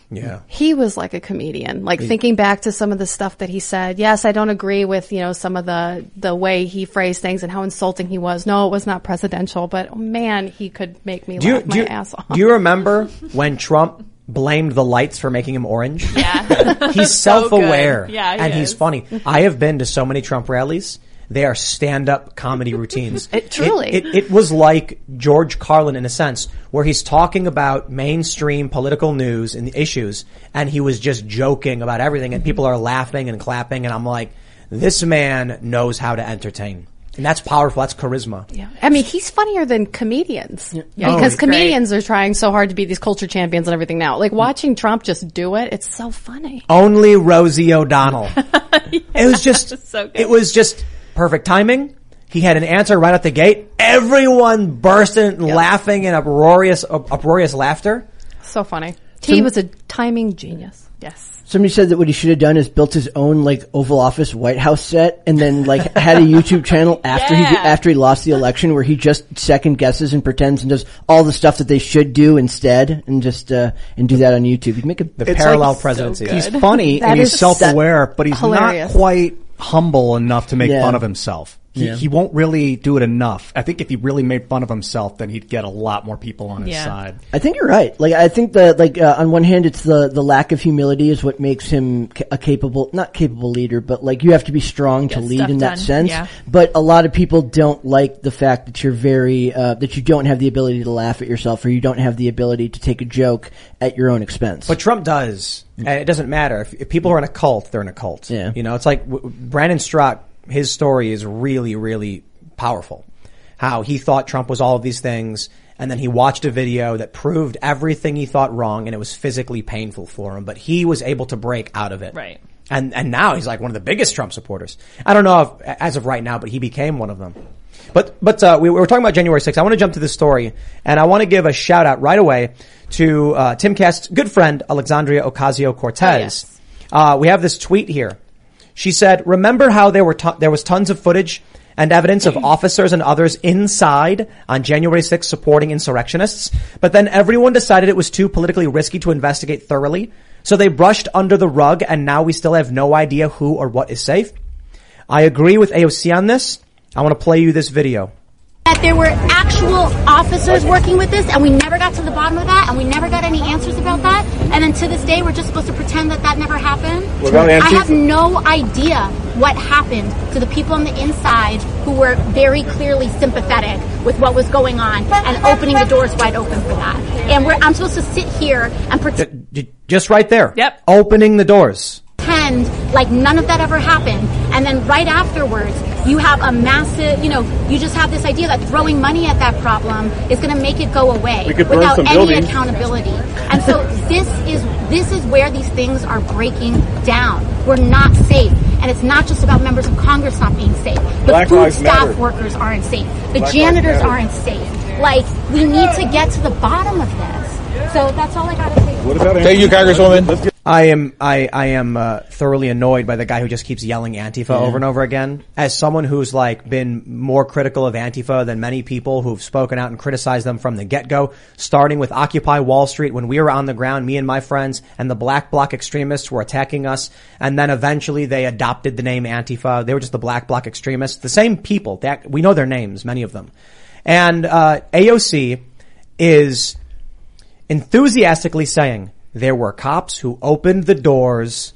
Yeah. He was like a comedian. Like thinking back to some of the stuff that he said. Yes, I don't agree with, you know, some of the, the way he phrased things and how insulting he was. No, it was not presidential, but oh, man, he could make me Do you, laugh my do you, ass off. do you remember when Trump blamed the lights for making him orange? Yeah. He's self-aware. good. Yeah, he and he's is. funny. I have been to so many Trump rallies. They are stand-up comedy routines. It truly. It, it, it was like George Carlin in a sense, where he's talking about mainstream political news and the issues, and he was just joking about everything, and people are laughing and clapping, and I'm like, this man knows how to entertain. And that's powerful. That's charisma. Yeah. I mean, he's funnier than comedians. Oh, Because he's comedians are trying so hard to be these culture champions and everything now. Like watching Trump just do it, it's so funny. Only Rosie O'Donnell. It was just, so good. it was just perfect timing. He had an answer right at the gate. Everyone burst in laughing in uproarious, uproarious laughter. So funny. He was a timing genius. Yes. Somebody said that what he should have done is built his own like Oval Office White House set, and then like had a YouTube channel after Yeah. he after he lost the election, where he just second guesses and pretends and does all the stuff that they should do instead, and just uh and do that on YouTube. He'd make a The It's parallel like- presidency. so He's good. funny That and he's is self-aware, but he's hilarious. not quite humble enough to make Yeah. fun of himself. He, Yeah. he won't really do it enough. I think if he really made fun of himself, then he'd get a lot more people on his Yeah. side. I think you're right. Like, I think that, like, uh, on one hand, it's the, the lack of humility is what makes him ca- a capable, not capable leader, but like, you have to be strong to Get lead stuff in that done. sense. Yeah. But a lot of people don't like the fact that you're very, uh, that you don't have the ability to laugh at yourself, or you don't have the ability to take a joke at your own expense. But Trump does. And it doesn't matter. If, if people are in a cult, they're in a cult. Yeah. You know, it's like w- Brandon Strzok, his story is really, really powerful. How he thought Trump was all of these things, and then he watched a video that proved everything he thought wrong, and it was physically painful for him, but he was able to break out of it. Right. And, and now he's like one of the biggest Trump supporters. I don't know if, as of right now, but he became one of them. But, but, uh, we, we were talking about January sixth. I want to jump to this story, and I want to give a shout out right away to, uh, Timcast's good friend, Alexandria Ocasio-Cortez. Oh, yes. Uh, we have this tweet here. She said, remember how there were, to- there was tons of footage and evidence of officers and others inside on January sixth supporting insurrectionists, but then everyone decided it was too politically risky to investigate thoroughly, so they brushed under the rug, and now we still have no idea who or what is safe? I agree with A O C on this. I want to play you this video. That there were actual officers working with this, and we never got to the bottom of that, and we never got any answers about that. And then to this day, we're just supposed to pretend that that never happened. I have no idea what happened to the people on the inside who were very clearly sympathetic with what was going on and opening the doors wide open for that. And we're, I'm supposed to sit here and pretend J- j- Just right there. Yep. Opening the doors. like none of that ever happened. And then right afterwards, you have a massive, you know, you just have this idea that throwing money at that problem is going to make it go away without any buildings. accountability. And so this is this is where these things are breaking down. We're not safe. And it's not just about members of Congress not being safe. The Black food Lives staff Matter. workers aren't safe. The Black janitors Lives Matter. aren't safe. Like, we need to get to the bottom of this. So that's all I got to say. What about Thank you, Congresswoman. Let's get I am I I am uh, thoroughly annoyed by the guy who just keeps yelling Antifa over and over again. As someone who's like been more critical of Antifa than many people who've spoken out and criticized them from the get-go, starting with Occupy Wall Street when we were on the ground, me and my friends, and the black bloc extremists were attacking us, and then eventually they adopted the name Antifa. They were just the black bloc extremists, the same people. That, we know their names, many of them. And uh A O C is enthusiastically saying there were cops who opened the doors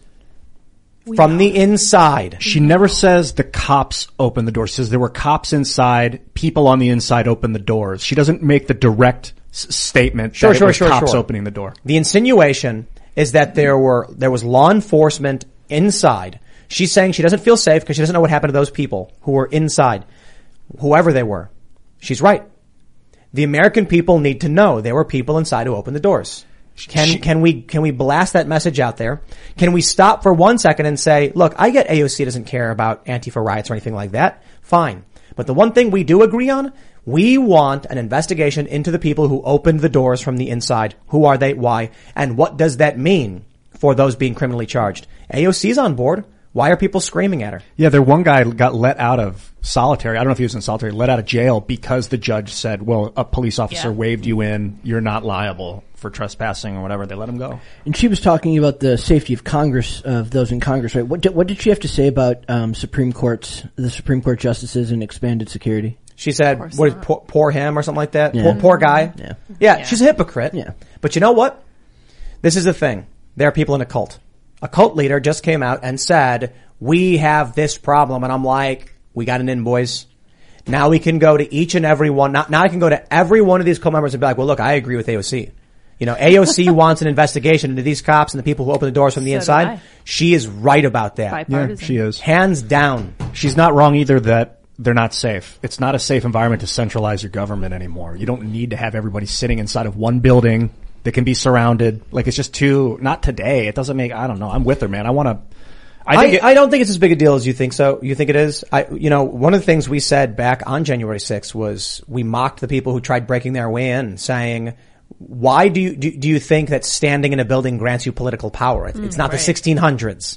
from the inside. She never says the cops opened the doors. She says there were cops inside, people on the inside opened the doors. She doesn't make the direct s- statement Sure, that sure, it was sure, cops sure. opening the door. The insinuation is that there were there was law enforcement inside. She's saying she doesn't feel safe because she doesn't know what happened to those people who were inside, whoever they were. She's right. The American people need to know there were people inside who opened the doors. Can She- can we can we blast that message out there? Can we stop for one second and say, look, I get A O C doesn't care about Antifa riots or anything like that. Fine. But the one thing we do agree on, we want an investigation into the people who opened the doors from the inside. Who are they? Why? And what does that mean for those being criminally charged? A O C's on board. Why are people screaming at her? Yeah, there one guy got let out of solitary. I don't know if he was in solitary, let out of jail because the judge said, well, a police officer Yeah. waved you in. You're not liable for trespassing or whatever. They let him go. And she was talking about the safety of Congress, of those in Congress, right? What did, what did she have to say about um, Supreme Court's, the Supreme Court justices and expanded security? She said, what, poor, poor him or something like that? Yeah. Poor, poor guy? Yeah. yeah. Yeah, she's a hypocrite. Yeah. But you know what? This is the thing. There are people in a cult. A cult leader just came out and said, we have this problem. And I'm like, we got an in, boys. Now we can go to each and every one. Now, now I can go to every one of these cult members and be like, well, look, I agree with A O C. You know, A O C wants an investigation into these cops and the people who open the doors from the So do inside. I. She is right about that. Bipartisan. Yeah, she is. Hands down. She's not wrong either that they're not safe. It's not a safe environment to centralize your government anymore. You don't need to have everybody sitting inside of one building that can be surrounded. Like, it's just too, not today. It doesn't make, I don't know. I'm with her, man. I want to, I I, think it, I don't think it's as big a deal as you think so. You think it is? I, you know, one of the things we said back on January sixth was we mocked the people who tried breaking their way in, saying, why do you, do, do you think that standing in a building grants you political power? It's, it's not right. the sixteen hundreds.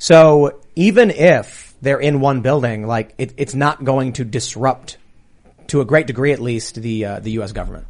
So even if they're in one building, like it, it's not going to disrupt, to a great degree at least, the, uh, the U S government.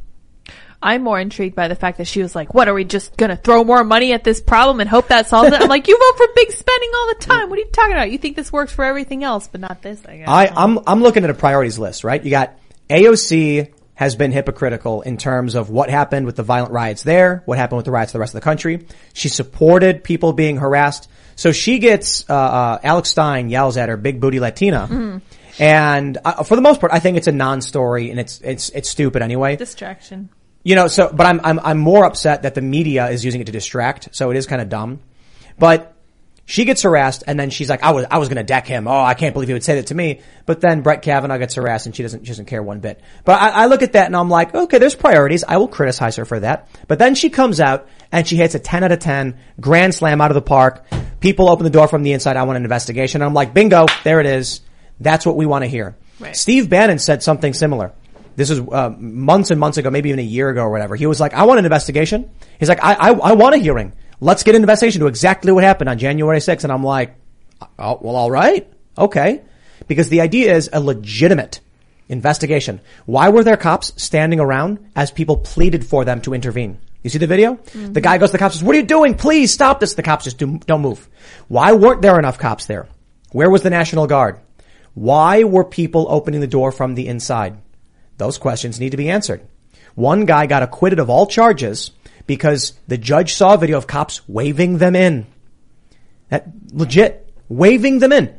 I'm more intrigued by the fact that she was like, what, are we just going to throw more money at this problem and hope that solves it? I'm like, you vote for big spending all the time. What are you talking about? You think this works for everything else, but not this, I guess. I, I'm, I'm looking at a priorities list, right? You got A O C has been hypocritical in terms of what happened with the violent riots there, what happened with the riots in the rest of the country. She supported people being harassed. So she gets, uh, uh, Alex Stein yells at her, big booty Latina. Mm. And uh, for the most part, I think it's a non-story and it's, it's, it's stupid anyway. Distraction. You know, so, but I'm, I'm, I'm more upset that the media is using it to distract. So it is kind of dumb. But she gets harassed and then she's like, I was, I was going to deck him. Oh, I can't believe he would say that to me. But then Brett Kavanaugh gets harassed and she doesn't, she doesn't care one bit. But I, I look at that and I'm like, okay, there's priorities. I will criticize her for that. But then she comes out and she hits a ten out of ten, grand slam out of the park. People open the door from the inside. I want an investigation. And I'm like, bingo, there it is. That's what we want to hear. Right. Steve Bannon said something similar. This is uh, months and months ago, maybe even a year ago or whatever. He was like, I want an investigation. He's like, I, I, I want a hearing. Let's get an investigation to exactly what happened on January sixth. And I'm like, oh, well, all right. Okay. Because the idea is a legitimate investigation. Why were there cops standing around as people pleaded for them to intervene? You see the video? Mm-hmm. The guy goes to the cops and says, what are you doing? Please stop this. The cops just do, don't move. Why weren't there enough cops there? Where was the National Guard? Why were people opening the door from the inside? Those questions need to be answered. One guy got acquitted of all charges because the judge saw a video of cops waving them in. That legit, waving them in.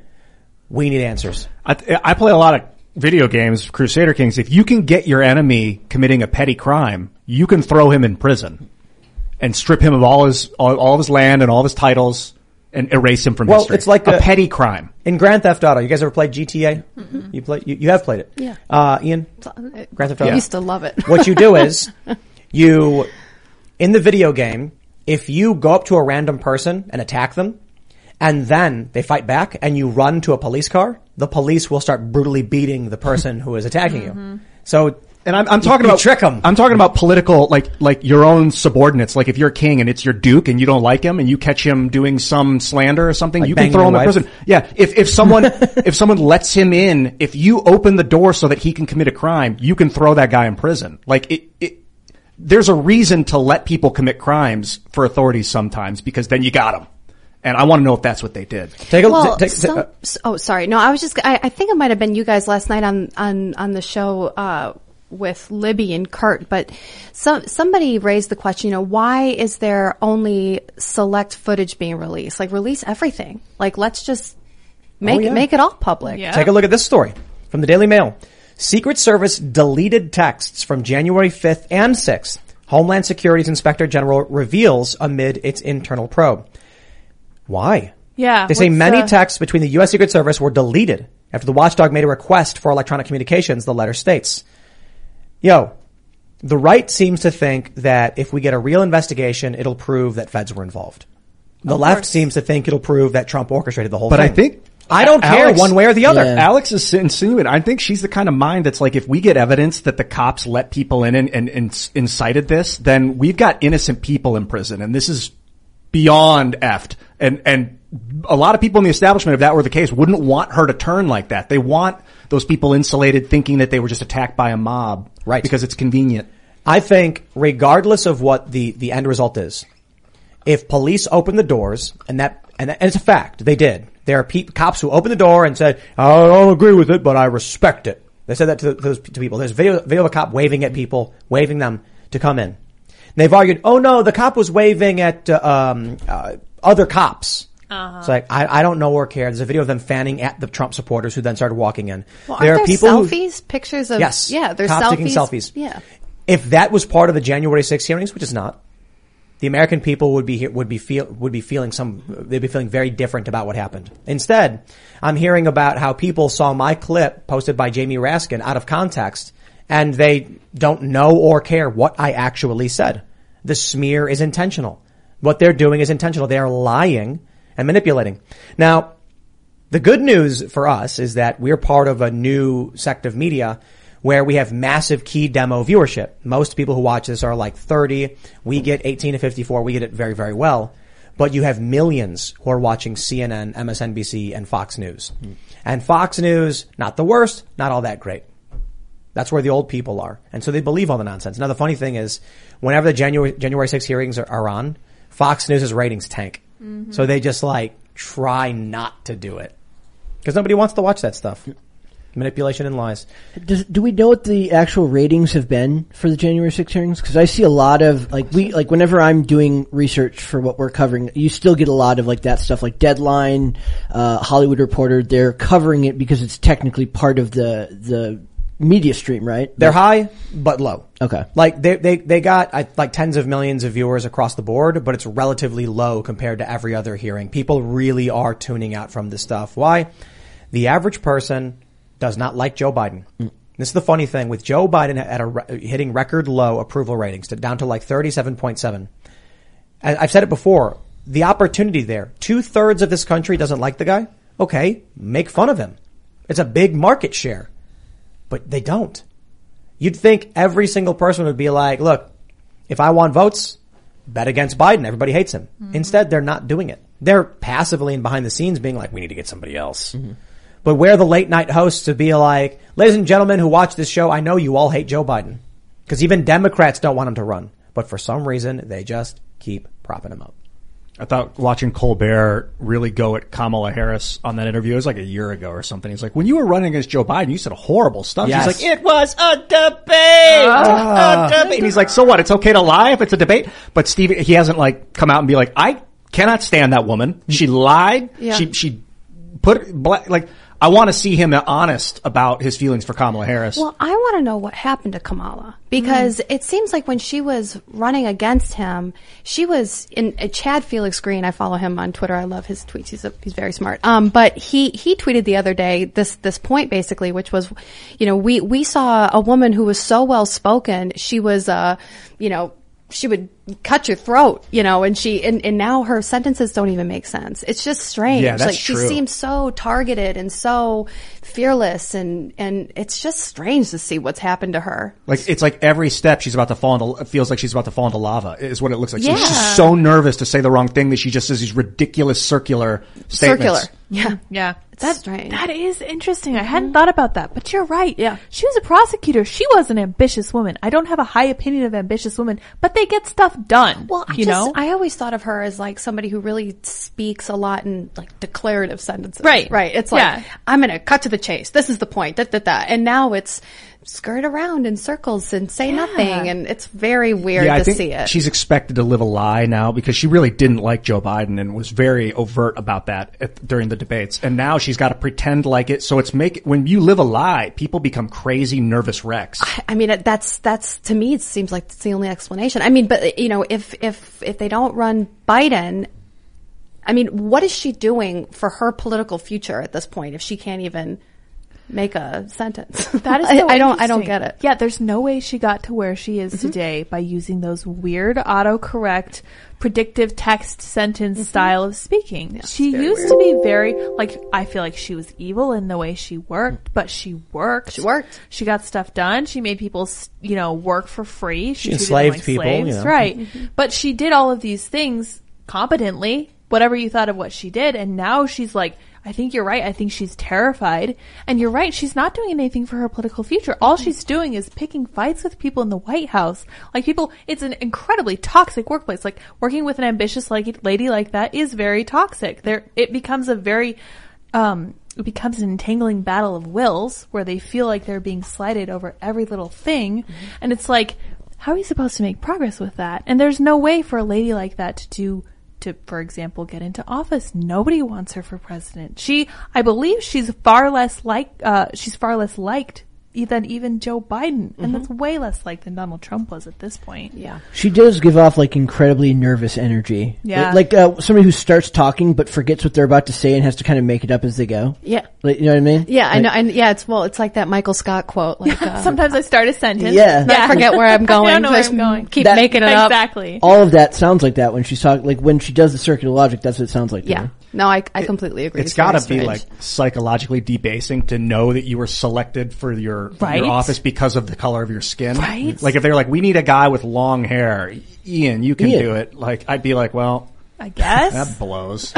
We need answers. I, I play a lot of video games, Crusader Kings. If you can get your enemy committing a petty crime, you can throw him in prison and strip him of all his all, all of his land and all of his titles and erase him from well, history. It's like a, a petty crime. In Grand Theft Auto, you guys ever played G T A? Mm-hmm. You play, you, you have played it. Yeah. Uh, Ian? Grand Theft Auto? I used to love it. What you do is, you, in the video game, if you go up to a random person and attack them, and then they fight back and you run to a police car, the police will start brutally beating the person who is attacking mm-hmm. you. So, And I'm, I'm talking you about trick them. I'm talking about political, like like your own subordinates. Like if you're a king and it's your duke and you don't like him and you catch him doing some slander or something, Like you can banging throw your him in wife? prison. Yeah, if if someone if someone lets him in, if you open the door so that he can commit a crime, you can throw that guy in prison. Like it, it there's a reason to let people commit crimes for authorities sometimes because then you got them. And I want to know if that's what they did. Take a Well, take, some, uh, oh, sorry. No, I was just, I, I think it might have been you guys last night on, on, on the show, uh, with Libby and Kurt, but some, somebody raised the question, you know, why is there only select footage being released? Like release everything. Like let's just make Oh, yeah. it, make it all public. Yeah. Take a look at this story from the Daily Mail. Secret Service deleted texts from January fifth and sixth. Homeland Security's Inspector General reveals amid its internal probe. Why? Yeah. They say what's many the- texts between the U S. Secret Service were deleted after the watchdog made a request for electronic communications, the letter states. Yo, the right seems to think that if we get a real investigation, it'll prove that feds were involved. The Of left course. seems to think it'll prove that Trump orchestrated the whole But thing. I think I don't care Alex- one way or the other. Yeah. Alex is insinuating. I think she's the kind of mind that's like, if we get evidence that the cops let people in and, and, and incited this, then we've got innocent people in prison, and this is beyond effed. And and a lot of people in the establishment, if that were the case, wouldn't want her to turn like that. They want those people insulated, thinking that they were just attacked by a mob, Right. Because it's convenient. I think regardless of what the, the end result is, if police open the doors, and that, and, and it's a fact, they did. There are pe- cops who opened the door and said, I don't agree with it, but I respect it. They said that to, those, to people. There's video, video of a cop waving at people, waving them to come in. And they've argued, oh no, the cop was waving at, uh, um, uh, other cops. Uh-huh. It's like, I, I don't know or care. There's a video of them fanning at the Trump supporters who then started walking in. Well, there aren't are there people selfies, who, pictures of, yes, yeah, there's cops selfies. taking selfies. Yeah. If that was part of the January sixth hearings, which is not, the American people would be would be feel would be feeling some they'd be feeling very different about what happened. Instead, I'm hearing about how people saw my clip posted by Jamie Raskin out of context, and they don't know or care what I actually said. The smear is intentional. What they're doing is intentional. They are lying and manipulating. Now, the good news for us is that we're part of a new sect of media where we have massive key demo viewership. Most people who watch this are like thirty. We get eighteen to fifty-four. We get it very, very well. But you have millions who are watching C N N, M S N B C, and Fox News. Mm. And Fox News, not the worst, not all that great. That's where the old people are. And so they believe all the nonsense. Now, the funny thing is, whenever the January, January sixth hearings are, are on, Fox News' ratings tank. Mm-hmm. So they just like try not to do it. Because nobody wants to watch that stuff. Manipulation and lies. Does, do we know what the actual ratings have been for the January sixth hearings? Because I see a lot of, like, we, like, whenever I'm doing research for what we're covering, you still get a lot of, like, that stuff, like Deadline, uh, Hollywood Reporter, they're covering it because it's technically part of the, the media stream, right? They're high, but low. Okay. Like, they, they, they got, I, like, tens of millions of viewers across the board, but it's relatively low compared to every other hearing. People really are tuning out from this stuff. Why? The average person does not like Joe Biden. Mm. This is the funny thing with Joe Biden at a re- hitting record low approval ratings to down to like thirty-seven point seven. And I've said it before. The opportunity there. Two thirds of this country doesn't like the guy. Okay. Make fun of him. It's a big market share, but they don't. You'd think every single person would be like, look, if I want votes, bet against Biden. Everybody hates him. Mm-hmm. Instead, they're not doing it. They're passively and behind the scenes being like, we need to get somebody else. Mm-hmm. But we're the late night hosts to be like, ladies and gentlemen who watch this show, I know you all hate Joe Biden. Because even Democrats don't want him to run. But for some reason, they just keep propping him up. I thought watching Colbert really go at Kamala Harris on that interview, it was like a year ago or something. He's like, when you were running against Joe Biden, you said horrible stuff. Yes. She's like, it was a debate! Ah. A debate! And he's like, so what? It's okay to lie if it's a debate? But Steve, he hasn't like come out and be like, I cannot stand that woman. She lied. Yeah. She, she put, like, I want to see him honest about his feelings for Kamala Harris. Well, I want to know what happened to Kamala because mm. it seems like when she was running against him, she was in uh, Chad Felix Green. I follow him on Twitter. I love his tweets. He's a, he's very smart. Um, but he he tweeted the other day this this point basically, which was, you know, we we saw a woman who was so well spoken. She was, uh, you know. She would cut your throat, you know, and she, and, and now her sentences don't even make sense. It's just strange. Yeah, that's like she true. seems so targeted and so fearless and, and it's just strange to see what's happened to her. Like, it's like every step she's about to fall into, feels like she's about to fall into lava, is what it looks like. Yeah. She's just so nervous to say the wrong thing that she just says these ridiculous circular statements. Circular. Yeah. Yeah. It's that, strange. That is interesting. I hadn't thought about that, but you're right. Yeah. She was a prosecutor. She was an ambitious woman. I don't have a high opinion of ambitious women, but they get stuff done. Well, I you just, know? I always thought of her as like somebody who really speaks a lot in like declarative sentences. Right. Right. It's like, Yeah. I'm going to cut to the chase. This is the point. That, that, that. And now it's skirt around in circles and say Yeah. nothing. And it's very weird Yeah, I to think see it. she's expected to live a lie now because she really didn't like Joe Biden and was very overt about that at, during the debates. And now she's got to pretend like it. So it's make, when you live a lie, people become crazy, nervous wrecks. I, I mean, that's, that's, to me, it seems like it's the only explanation. I mean, but, you know, if, if, if they don't run Biden, I mean, what is she doing for her political future at this point if she can't even make a sentence? That is I, so I don't, I don't interesting. get it. Yeah, there's no way she got to where she is mm-hmm. today by using those weird autocorrect predictive text sentence mm-hmm. style of speaking. Yeah, she used weird. to be very, like, I feel like she was evil in the way she worked, but she worked. She worked. She got stuff done. She made people, you know, work for free. She, she enslaved like people, slaves, you know. right. Mm-hmm. But she did all of these things competently. whatever you thought of what she did. And now she's like, I think you're right. I think she's terrified. And you're right. She's not doing anything for her political future. All she's doing is picking fights with people in the White House. Like people, it's an incredibly toxic workplace. Like working with an ambitious like lady like that is very toxic. There, it becomes a very, um, it becomes an entangling battle of wills where they feel like they're being slighted over every little thing. Mm-hmm. And it's like, how are you supposed to make progress with that? And there's no way for a lady like that to do to, for example, get into office. Nobody wants her for president. She, I believe she's far less like, uh, she's far less liked than even Joe Biden. And mm-hmm. that's way less liked than Donald Trump was at this point. Yeah. She does give off like incredibly nervous energy. Yeah. Like, like uh, somebody who starts talking but forgets what they're about to say and has to kind of make it up as they go. Yeah. Like, you know what I mean? Yeah, like, I know. And yeah, it's, well, it's like that Michael Scott quote. Like, uh, sometimes I start a sentence. Yeah. I forget where I'm going. I don't know so where I I'm going. Keep That- making it up. Exactly. All of that sounds like that when she's talking, like when she does the circular logic, that's what it sounds like to Yeah. me. No, I, I completely agree. It's got to very be like strange. psychologically debasing to know that you were selected for your, Right. your office because of the color of your skin. Right. Like if they're like, we need a guy with long hair, Ian, you can Ian. do it. Like I'd be like, well, I guess. that blows.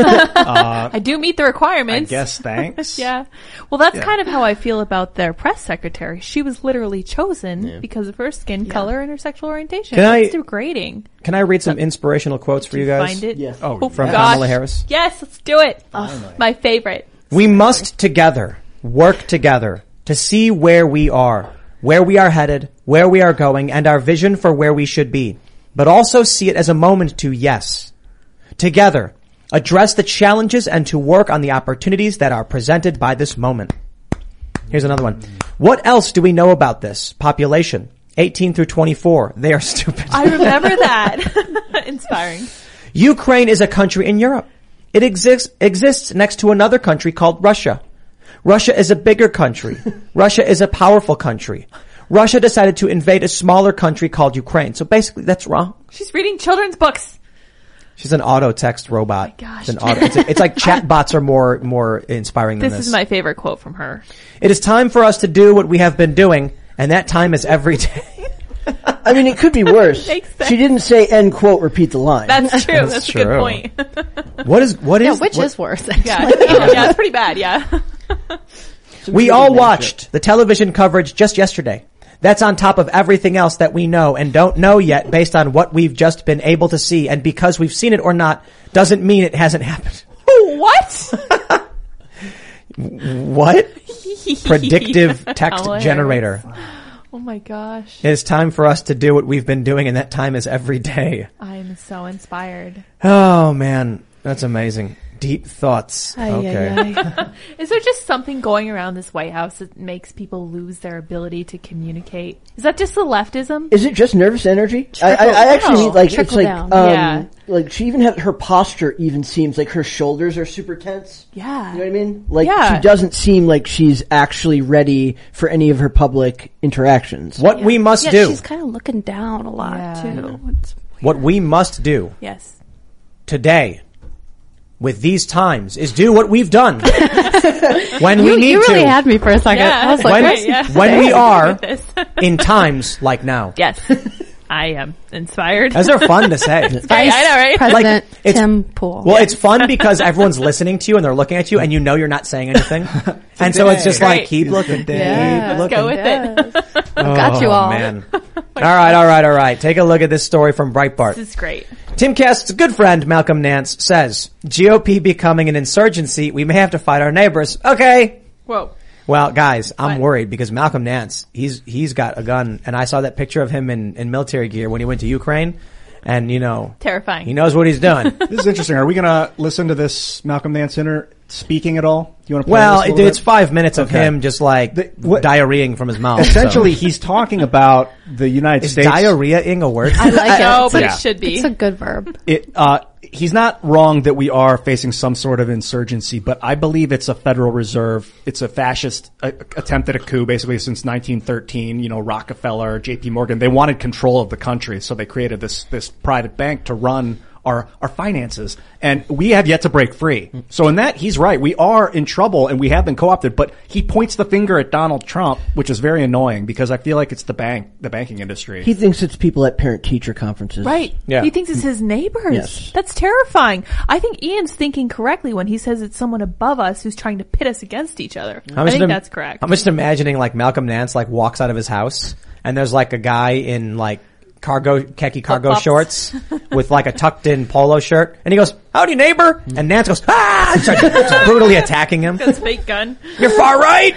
I do meet the I requirements. guess thanks. Yeah. Well, that's kind of how I feel about their press secretary. She was literally chosen because of her skin color and her sexual orientation. Can I- That's degrading. Can I read some inspirational quotes for you guys? Find it. Yeah. Oh, Oh, From gosh. Kamala Harris? Yes, let's do it. Oh, my favorite. We must together work together to see where we are, where we are headed, where we are going, and our vision for where we should be. But also see it as a moment to, yes, together, address the challenges and to work on the opportunities that are presented by this moment. Here's another one. What else do we know about this? Population, eighteen through twenty-four. They are stupid. I remember that. Inspiring. Ukraine is a country in Europe. It exists, exists next to another country called Russia. Russia is a bigger country. Russia is a powerful country. Russia decided to invade a smaller country called Ukraine. So basically that's wrong. She's reading children's books. She's an auto text robot. Oh my gosh. It's, an auto, it's, a, it's like chatbots are more, more inspiring than This this. is my favorite quote from her. It is time for us to do what we have been doing, and that time is every day. I mean, it could be worse. Makes sense. She didn't say end quote, repeat the line. That's true. That's, a good true. point. What is, what Yeah, is, which what- is worse? yeah. yeah, it's pretty bad. Yeah. We all watched the television coverage just yesterday. That's on top of everything else that we know and don't know yet based on what we've just been able to see. And because we've seen it or not doesn't mean it hasn't happened. What? What? Predictive text Hilarious. generator. Oh my gosh. It is time for us to do what we've been doing, and that time is every day. I'm so inspired. Oh man, that's amazing. Deep thoughts. Ay, Okay. ay, ay. Is there just something going around this White House that makes people lose their ability to communicate? Is that just the leftism? Is it just nervous energy? I, I, I actually down. mean, like, it's Trickle like, down. um, Yeah. like she even has, her posture even seems like her shoulders are super tense. Yeah. You know what I mean? Like, Yeah. she doesn't seem like she's actually ready for any of her public interactions. What we must Yeah, do, she's kind of looking down a lot Yeah. too. It's what we must do Yes. today with these times is do what we've done when we you, need you really to. had me for a second. Yeah. I was like, when, Right, yeah. when we are With this. in times like now. Yes. I am inspired. Those are fun to say. Right, I know, right? President Like, it's- Tim Pool. Well, it's fun because everyone's listening to you and they're looking at you and you know you're not saying anything. And so it's just like, Right. keep looking, Yeah. keep Let's looking. go with it. Yes. Got you Oh, all. man. All right, all right, all right. Take a look at this story from Breitbart. This is great. Tim Cast's good friend, Malcolm Nance, says, G O P becoming an insurgency, we may have to fight our neighbors. Okay. Whoa. Well, guys, I'm What? worried because Malcolm Nance, he's, he's got a gun and I saw that picture of him in, in military gear when he went to Ukraine and, you know, Terrifying. he knows what he's doing. This is interesting. Are we going to listen to this Malcolm Nance inter speaking at all? Do you want to play Well, this a it, little it's bit? five minutes of Okay. him just like The- what- diarrheaing from his mouth. Essentially, so. he's talking about the United Is States. diarrheaing a word? I like No, it. but Yeah. it should be. It's a good verb. It, uh, he's not wrong that we are facing some sort of insurgency, but I believe it's a Federal Reserve. It's a fascist uh, attempt at a coup basically since nineteen thirteen. You know, Rockefeller, J P Morgan, they wanted control of the country, so they created this, this private bank to run our, our finances. And we have yet to break free. So in that, he's right. We are in trouble and we have been co-opted, but he points the finger at Donald Trump, which is very annoying because I feel like it's the bank, the banking industry. He thinks it's people at parent-teacher conferences. Right. Yeah. He thinks it's his neighbors. Yes. That's terrifying. I think Ian's thinking correctly when he says it's someone above us who's trying to pit us against each other. I think im- that's correct. I'm just imagining like Malcolm Nance like walks out of his house and there's like a guy in like cargo, khaki cargo Flip-flops. shorts with like a tucked in polo shirt and he goes, "Howdy neighbor," and Nance goes, "Ah!" and starts brutally attacking him. His fake gun. You're far right.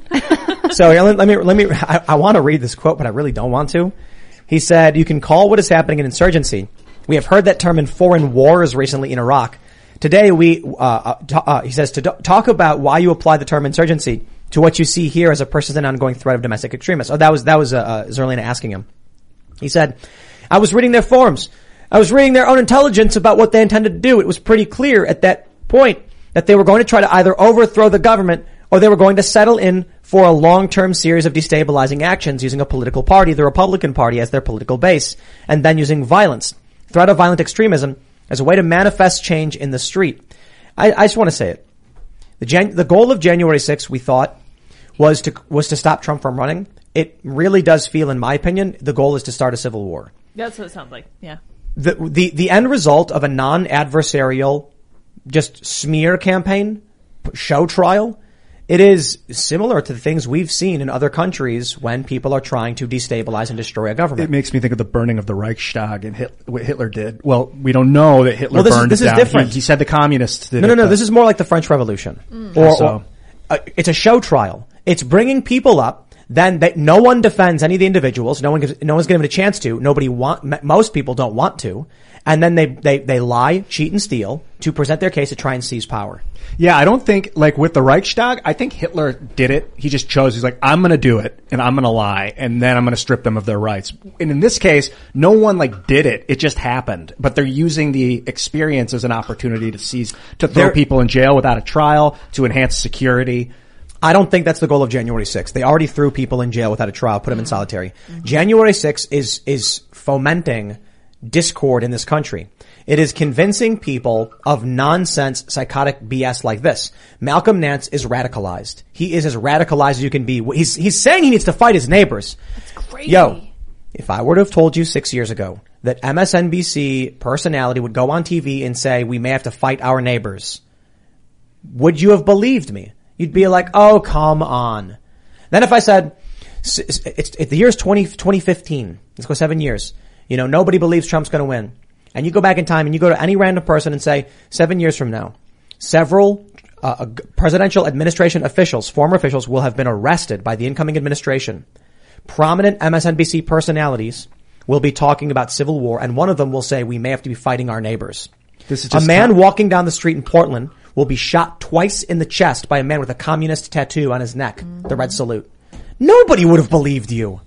So yeah, let, let me, let me, I, I want to read this quote, but I really don't want to. He said, "You can call what is happening an insurgency. We have heard that term in foreign wars recently in Iraq. Today we, uh, uh, t- uh he says, to do- talk about why you apply the term insurgency to what you see here as a persistent ongoing threat of domestic extremists." Oh, that was, that was, uh, uh Zerlina asking him. He said, "I was reading their forums. I was reading their own intelligence about what they intended to do. It was pretty clear at that point that they were going to try to either overthrow the government or they were going to settle in for a long-term series of destabilizing actions using a political party, the Republican Party, as their political base, and then using violence, threat of violent extremism, as a way to manifest change in the street." I, I just want to say it. The, Jan- the goal of January sixth, we thought, was to was to stop Trump from running. It really does feel, in my opinion, the goal is to start a civil war. That's what it sounds like. Yeah. The the the end result of a non-adversarial, just smear campaign, show trial, it is similar to the things we've seen in other countries when people are trying to destabilize and destroy a government. It makes me think of the burning of the Reichstag and Hit- what Hitler did. Well, we don't know that Hitler Well, this is- burned this it is down. different. He, he said the communists did No, it. no, no. but- This is more like the French Revolution, Mm. or, So- or uh, it's a show trial. It's bringing people up. Then that no one defends any of the individuals. No one gives, no one's given a chance to. Nobody want, most people don't want to. And then they, they, they lie, cheat, and steal to present their case to try and seize power. Yeah, I don't think, like with the Reichstag, I think Hitler did it. He just chose, he's like, I'm gonna do it, and I'm gonna lie, and then I'm gonna strip them of their rights. And in this case, no one like did it. It just happened. But they're using the experience as an opportunity to seize, to throw They're- people in jail without a trial, to enhance security. I don't think that's the goal of January sixth. They already threw people in jail without a trial, put them in solitary. January sixth is, is fomenting discord in this country. It is convincing people of nonsense, psychotic B S like this. Malcolm Nance is radicalized. He is as radicalized as you can be. He's, he's saying he needs to fight his neighbors. That's crazy. Yo, if I were to have told you six years ago that M S N B C personality would go on T V and say we may have to fight our neighbors, would you have believed me? You'd be like, oh, come on. Then if I said, it's, it's, it's the year's twenty, twenty fifteen, let's go seven years. You know, nobody believes Trump's going to win. And you go back in time and you go to any random person and say, seven years from now, several uh, presidential administration officials, former officials, will have been arrested by the incoming administration. Prominent M S N B C personalities will be talking about civil war, and one of them will say we may have to be fighting our neighbors. This is a just man time. walking down the street in Portland will be shot twice in the chest by a man with a communist tattoo on his neck, mm-hmm. the red salute. Nobody would have believed you.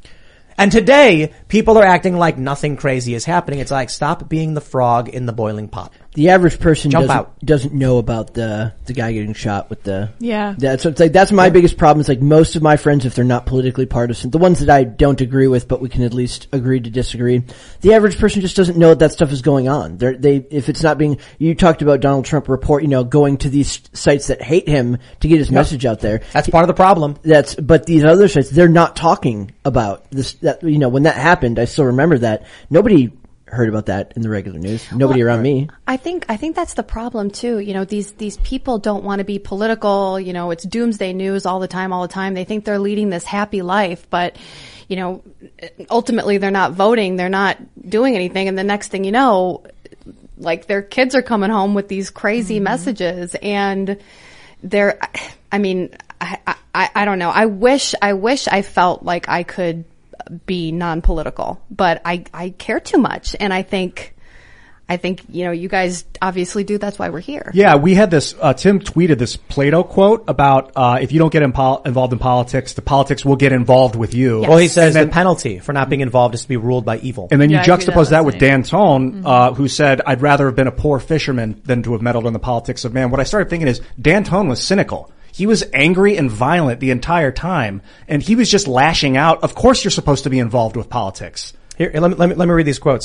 And today, people are acting like nothing crazy is happening. It's like, stop being the frog in the boiling pot. The average person Jump doesn't, out. doesn't know about the the guy getting shot with the Yeah. That's it's like that's my biggest problem. It's like most of my friends, if they're not politically partisan, the ones that I don't agree with, but we can at least agree to disagree. The average person just doesn't know that that stuff is going on. They're, they if it's not being, you talked about Donald Trump report, you know, going to these sites that hate him to get his Yep. message out there. That's part of the problem. That's but these other sites, they're not talking about this. That you know, when that happened, I still remember that nobody heard about that in the regular news. Nobody Well, around me. I think I think that's the problem too. You know, these these people don't want to be political. You know, it's doomsday news all the time, all the time. They think they're leading this happy life, but you know, ultimately they're not voting, they're not doing anything, and the next thing you know, like their kids are coming home with these crazy mm-hmm. messages, and they're. I mean, I, I I don't know. I wish I wish I felt like I could be non-political, but I, I care too much. And I think, I think, you know, you guys obviously do. That's why we're here. Yeah, we had this, uh, Tim tweeted this Plato quote about, uh, if you don't get in pol- involved in politics, the politics will get involved with you. Yes. Well, he says then- the penalty for not being involved is to be ruled by evil. And then you Yeah, I agree juxtapose that that last with night. Dan Tone, uh, who said, I'd rather have been a poor fisherman than to have meddled in the politics of man. What I started thinking is, Dan Tone was cynical. He was angry and violent the entire time, and he was just lashing out. Of course you're supposed to be involved with politics. Here, let me, let me, let me read these quotes.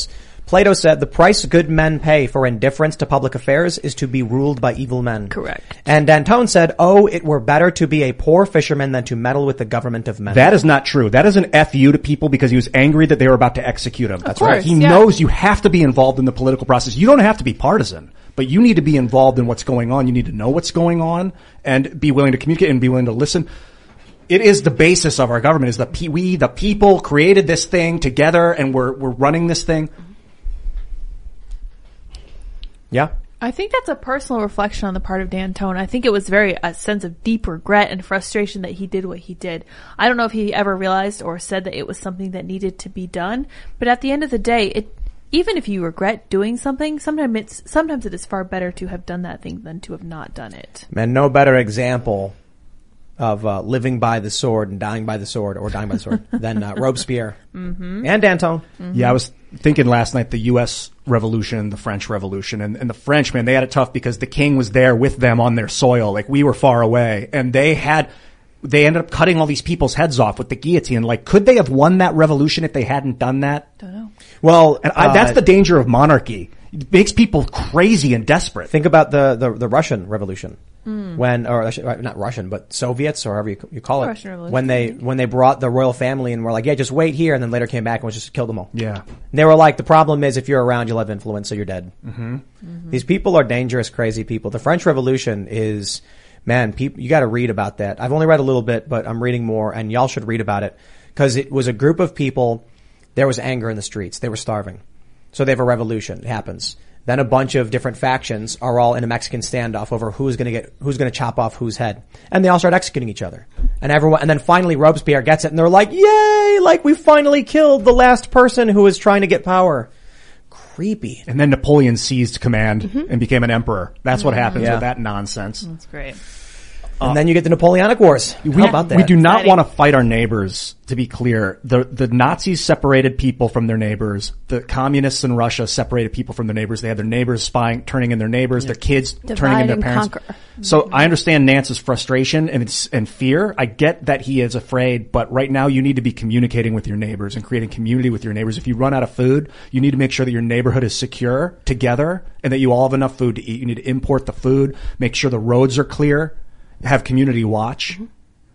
Plato said, the price good men pay for indifference to public affairs is to be ruled by evil men. Correct. And Danton said, oh, it were better to be a poor fisherman than to meddle with the government of men. That is not true. That is an F you to people because he was angry that they were about to execute him. That's course, right. He yeah. knows you have to be involved in the political process. You don't have to be partisan, but you need to be involved in what's going on. You need to know what's going on and be willing to communicate and be willing to listen. It is the basis of our government is the pe- we, the people created this thing together and we're, we're running this thing. Yeah. I think that's a personal reflection on the part of Danton. I think it was very a sense of deep regret and frustration that he did what he did. I don't know if he ever realized or said that it was something that needed to be done, but at the end of the day, it even if you regret doing something, sometimes it's sometimes it is far better to have done that thing than to have not done it. And no better example of uh, living by the sword and dying by the sword or dying by the sword than uh, Robespierre mm-hmm. and Danton. Mm-hmm. Yeah, I was thinking last night the U S Revolution, the French Revolution, and, and the French, man, they had it tough because the king was there with them on their soil. Like, we were far away, and they had, they ended up cutting all these people's heads off with the guillotine. Like, could they have won that revolution if they hadn't done that? Don't know. Well, and I, uh, that's the danger of monarchy. It makes people crazy and desperate. Think about the, the, the Russian Revolution. Mm. When, or not Russian, but Soviets, or however you, you call it. Russian Revolution. When they, when they brought the royal family and were like, yeah, just wait here, and then later came back and was just killed them all. Yeah. And they were like, the problem is if you're around, you'll have influence, so you're dead. Mm-hmm. Mm-hmm. These people are dangerous, crazy people. The French Revolution is, man, people, you gotta read about that. I've only read a little bit, but I'm reading more, and y'all should read about it. Cause it was a group of people, there was anger in the streets, they were starving. So they have a revolution, it happens. Then a bunch of different factions are all in a Mexican standoff over who's gonna get, who's gonna chop off whose head. And they all start executing each other. And everyone, and then finally Robespierre gets it and they're like, yay! Like, we finally killed the last person who was trying to get power. Creepy. And then Napoleon seized command mm-hmm. and became an emperor. That's mm-hmm. what happens yeah. with that nonsense. That's great. And uh, then you get the Napoleonic Wars. How we, about that? We do not want to fight our neighbors, to be clear. The, the Nazis separated people from their neighbors. The communists in Russia separated people from their neighbors. They had their neighbors spying, turning in their neighbors, yeah. their kids Divide turning in their and parents. Conquer. So I understand Nance's frustration and, it's, and fear. I get that he is afraid, but right now you need to be communicating with your neighbors and creating community with your neighbors. If you run out of food, you need to make sure that your neighborhood is secure together and that you all have enough food to eat. You need to import the food, make sure the roads are clear. Have community watch. Mm-hmm.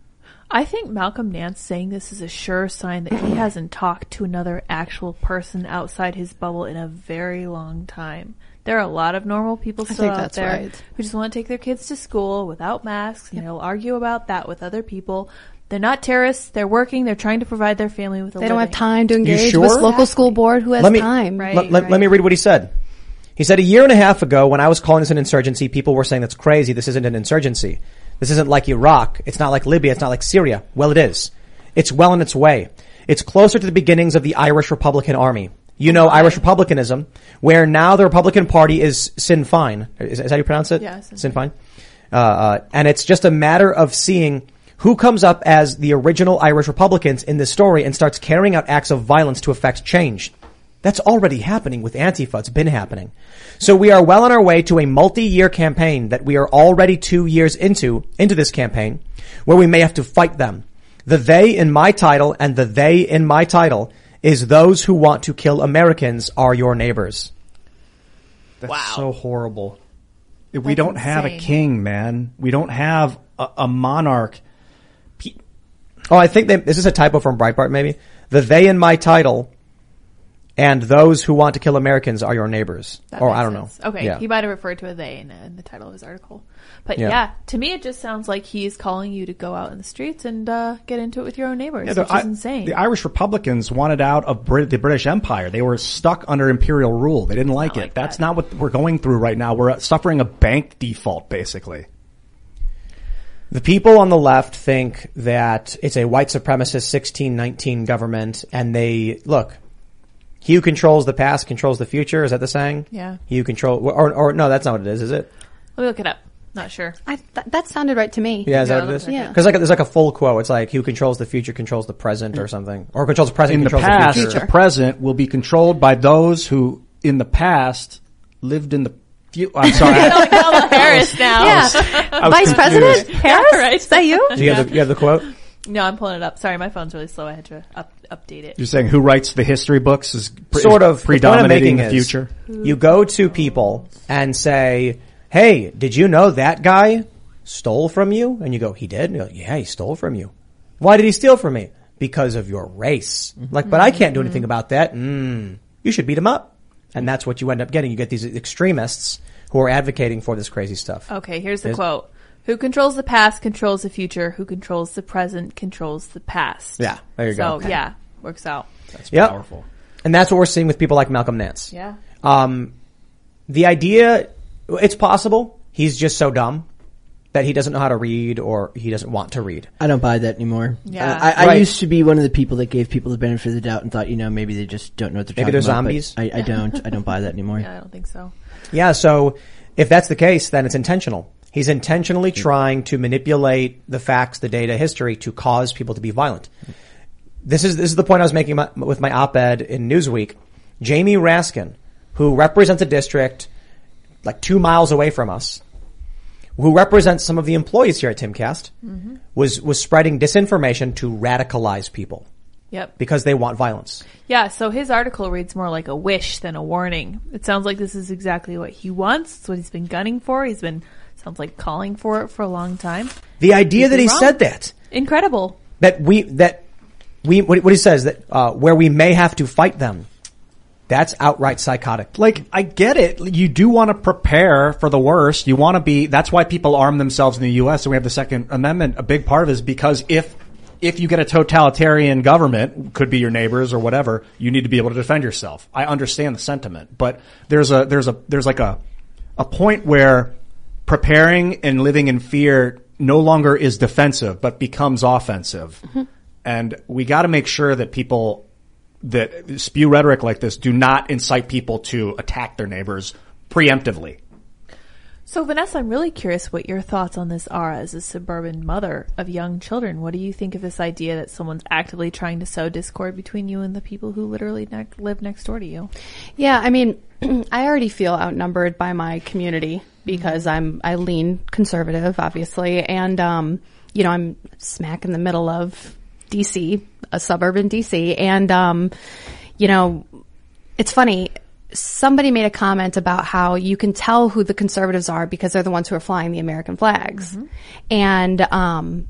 I think Malcolm Nance saying this is a sure sign that he hasn't talked to another actual person outside his bubble in a very long time. There are a lot of normal people still out there right. who just want to take their kids to school without masks, and yep. they'll argue about that with other people. They're not terrorists. They're working. They're trying to provide their family with a They living. don't have time to engage sure? with local school board who has let me, time. Right, let, let, right. let me read what he said. He said, a year and a half ago, when I was calling this an insurgency, people were saying that's crazy. This isn't an insurgency. This isn't like Iraq. It's not like Libya. It's not like Syria. Well, it is. It's well on its way. It's closer to the beginnings of the Irish Republican Army. You know, Irish Republicanism, where now the Republican Party is Sinn Féin. Is, is that how you pronounce it? Yeah, Sinn Féin. Uh, uh, and it's just a matter of seeing who comes up as the original Irish Republicans in this story and starts carrying out acts of violence to effect change. That's already happening with Antifa. It's been happening. So we are well on our way to a multi-year campaign that we are already two years into, into this campaign, where we may have to fight them. The they in my title and the they in my title is those who want to kill Americans are your neighbors. That's wow. so horrible. We That's don't have a insane. king, man. We don't have a, a monarch. Pe- oh, I think they, this is a typo from Breitbart maybe. The they in my title and those who want to kill Americans are your neighbors. That or makes I don't sense. know. Okay, yeah. he might have referred to a they in, in the title of his article. But yeah. yeah. to me it just sounds like he's calling you to go out in the streets and uh, get into it with your own neighbors, Yeah, the, which is I, insane. The Irish Republicans wanted out of Brit- the British Empire. They were stuck under imperial rule. They didn't like Not it. like That's that. not what we're going through right now. We're suffering a bank default, basically. The people on the left think that it's a white supremacist sixteen nineteen government, and they, look, he who controls the past controls the future. Is that the saying? Yeah. He who control, or, or no, that's not what it is, is it? Let me look it up. Not sure. I, th- that sounded right to me. Yeah, is Yeah, that what it looks is? like Yeah. Because like, there's like a full quote. It's like, he who controls the future controls the present or something. Or controls the present In the controls past, the future. the present will be controlled by those who, in the past, lived in the future. I'm sorry. Like Kamala Harris now. Yeah. was Vice confused. President Harris? Right. Is that you? Do you have the, you have the quote? No, I'm pulling it up. Sorry, my phone's really slow. I had to up, update it. You're saying who writes the history books is pre- sort of predominating the, the future? Is, you go to people and say, hey, did you know that guy stole from you? And you go, he did? And you're like, yeah, he stole from you. Why did he steal from me? Because of your race. Mm-hmm. Like, but I can't do anything about that. Mm, you should beat him up. And that's what you end up getting. You get these extremists who are advocating for this crazy stuff. Okay, here's the There's, quote. Who controls the past controls the future. Who controls the present controls the past. Yeah, there you so, go. So, okay. yeah, works out. That's yep. powerful. And that's what we're seeing with people like Malcolm Nance. Yeah. Um, the idea, it's possible he's just so dumb that he doesn't know how to read or he doesn't want to read. I don't buy that anymore. Yeah. Uh, I, I right. used to be one of the people that gave people the benefit of the doubt and thought, you know, maybe they just don't know what they're Maybe talking they're about. zombies. I, I don't. I don't buy that anymore. Yeah, I don't think so. Yeah, so if that's the case, then it's intentional. He's intentionally trying to manipulate the facts, the data, history to cause people to be violent. This is this is the point I was making my, with my op-ed in Newsweek. Jamie Raskin, who represents a district like two miles away from us, who represents some of the employees here at Timcast, mm-hmm. was was spreading disinformation to radicalize people. Yep. Because they want violence. Yeah, so his article reads more like a wish than a warning. It sounds like this is exactly what he wants. It's what he's been gunning for. He's been, sounds like, calling for it for a long time. The idea that he wrong. said that. Incredible. That we, that we, what he says, that, uh, where we may have to fight them. That's outright psychotic. Like, I get it. You do want to prepare for the worst. You want to be, that's why people arm themselves in the U S and we have the Second Amendment. A big part of it is because if, if you get a totalitarian government, could be your neighbors or whatever, you need to be able to defend yourself. I understand the sentiment, but there's a, there's a, there's like a, a point where preparing and living in fear no longer is defensive, but becomes offensive. Mm-hmm. And we got to make sure that people that spew rhetoric like this do not incite people to attack their neighbors preemptively. So, Vanessa, I'm really curious what your thoughts on this are as a suburban mother of young children. What do you think of this idea that someone's actively trying to sow discord between you and the people who literally ne- live next door to you? Yeah, I mean, I already feel outnumbered by my community because I'm I lean conservative, obviously, and um, you know, I'm smack in the middle of D C, a suburb in D C, and um, you know, it's funny. Somebody made a comment about how you can tell who the conservatives are because they're the ones who are flying the American flags. Mm-hmm. And, um,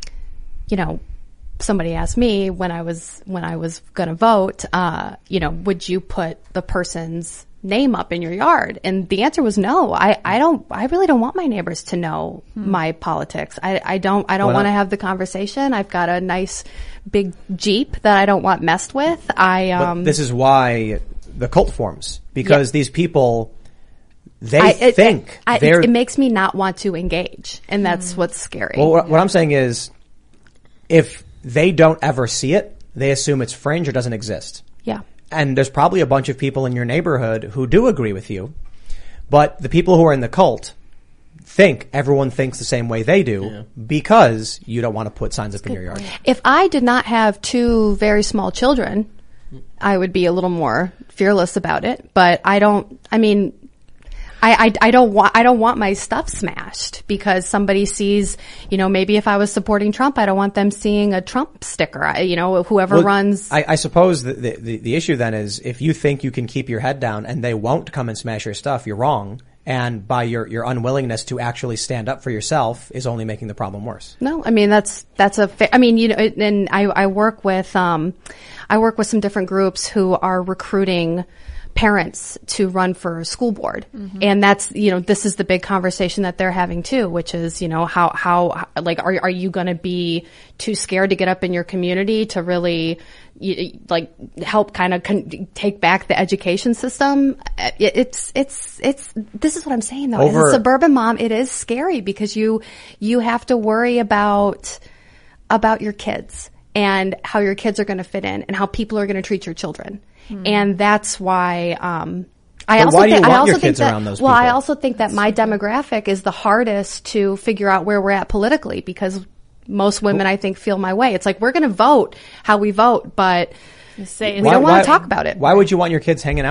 you know, somebody asked me when I was, when I was going to vote, uh, you know, would you put the person's name up in your yard? And the answer was no. I, I don't, I really don't want my neighbors to know hmm. my politics. I, I don't, I don't want to have the conversation. I've got a nice big Jeep that I don't want messed with. I, um, but this is why the cult forms, because yeah. these people, they I, it, think I, they're... It makes me not want to engage, and that's mm. what's scary. Well, what, what I'm saying is, if they don't ever see it, they assume it's fringe or doesn't exist. Yeah. And there's probably a bunch of people in your neighborhood who do agree with you, but the people who are in the cult think everyone thinks the same way they do yeah. because you don't want to put signs up that's in your yard. Point. If I did not have two very small children, I would be a little more fearless about it, but I don't, I mean, I, I, I don't want, I don't want my stuff smashed because somebody sees, you know, maybe if I was supporting Trump, I don't want them seeing a Trump sticker, I, you know, whoever well, runs. I, I suppose the, the, the issue then is if you think you can keep your head down and they won't come and smash your stuff, you're wrong. And by your, your unwillingness to actually stand up for yourself is only making the problem worse. No, I mean, that's, that's a fa- I mean, you know, and I, I work with, um, I work with some different groups who are recruiting parents to run for school board. Mm-hmm. And that's, you know, this is the big conversation that they're having too, which is, you know, how, how, like, are, are you going to be too scared to get up in your community to really, you, like, help kind of con- take back the education system? It, it's, it's, it's, this is what I'm saying though. Over- As a suburban mom, it is scary because you, you have to worry about, about your kids and how your kids are going to fit in and how people are going to treat your children. Hmm. And that's why, um, I but also why do you think, want I also your kids think that, around those well, people? I also think that my demographic is the hardest to figure out where we're at politically because most women, I think, feel my way. It's like, we're going to vote how we vote, but Say, we why, don't want to talk about it. Why would you want your kids hanging out with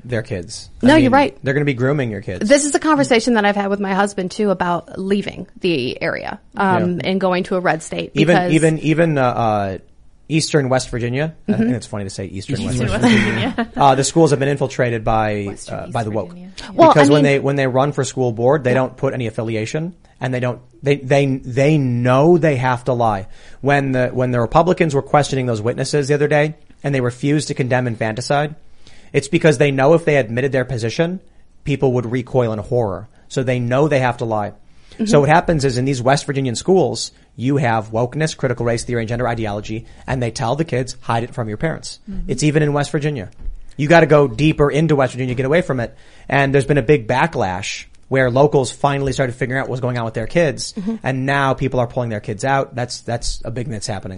their kids. No, you're right. They're going to be grooming your kids. This is a conversation that I've had with my husband too about leaving the area um, Yeah. and going to a red state. Even Because even even uh, uh, Eastern West Virginia. I Mm-hmm. think it's funny to say Eastern, Eastern West West Virginia. Virginia. uh, the schools have been infiltrated by Western uh, East by the woke. Virginia. Well, because I when mean- they when they run for school board, they don't put any affiliation, and they don't they they they know they have to lie. When the when the Republicans were questioning those witnesses the other day, and they refused to condemn infanticide, it's because they know if they admitted their position, people would recoil in horror. So they know they have to lie. Mm-hmm. So what happens is in these West Virginian schools, you have wokeness, critical race theory, and gender ideology, and they tell the kids, hide it from your parents. Mm-hmm. It's even in West Virginia. You gotta go deeper into West Virginia to get away from it. And there's been a big backlash where locals finally started figuring out what's going on with their kids, Mm-hmm. and now people are pulling their kids out. That's, that's a big thing that's happening.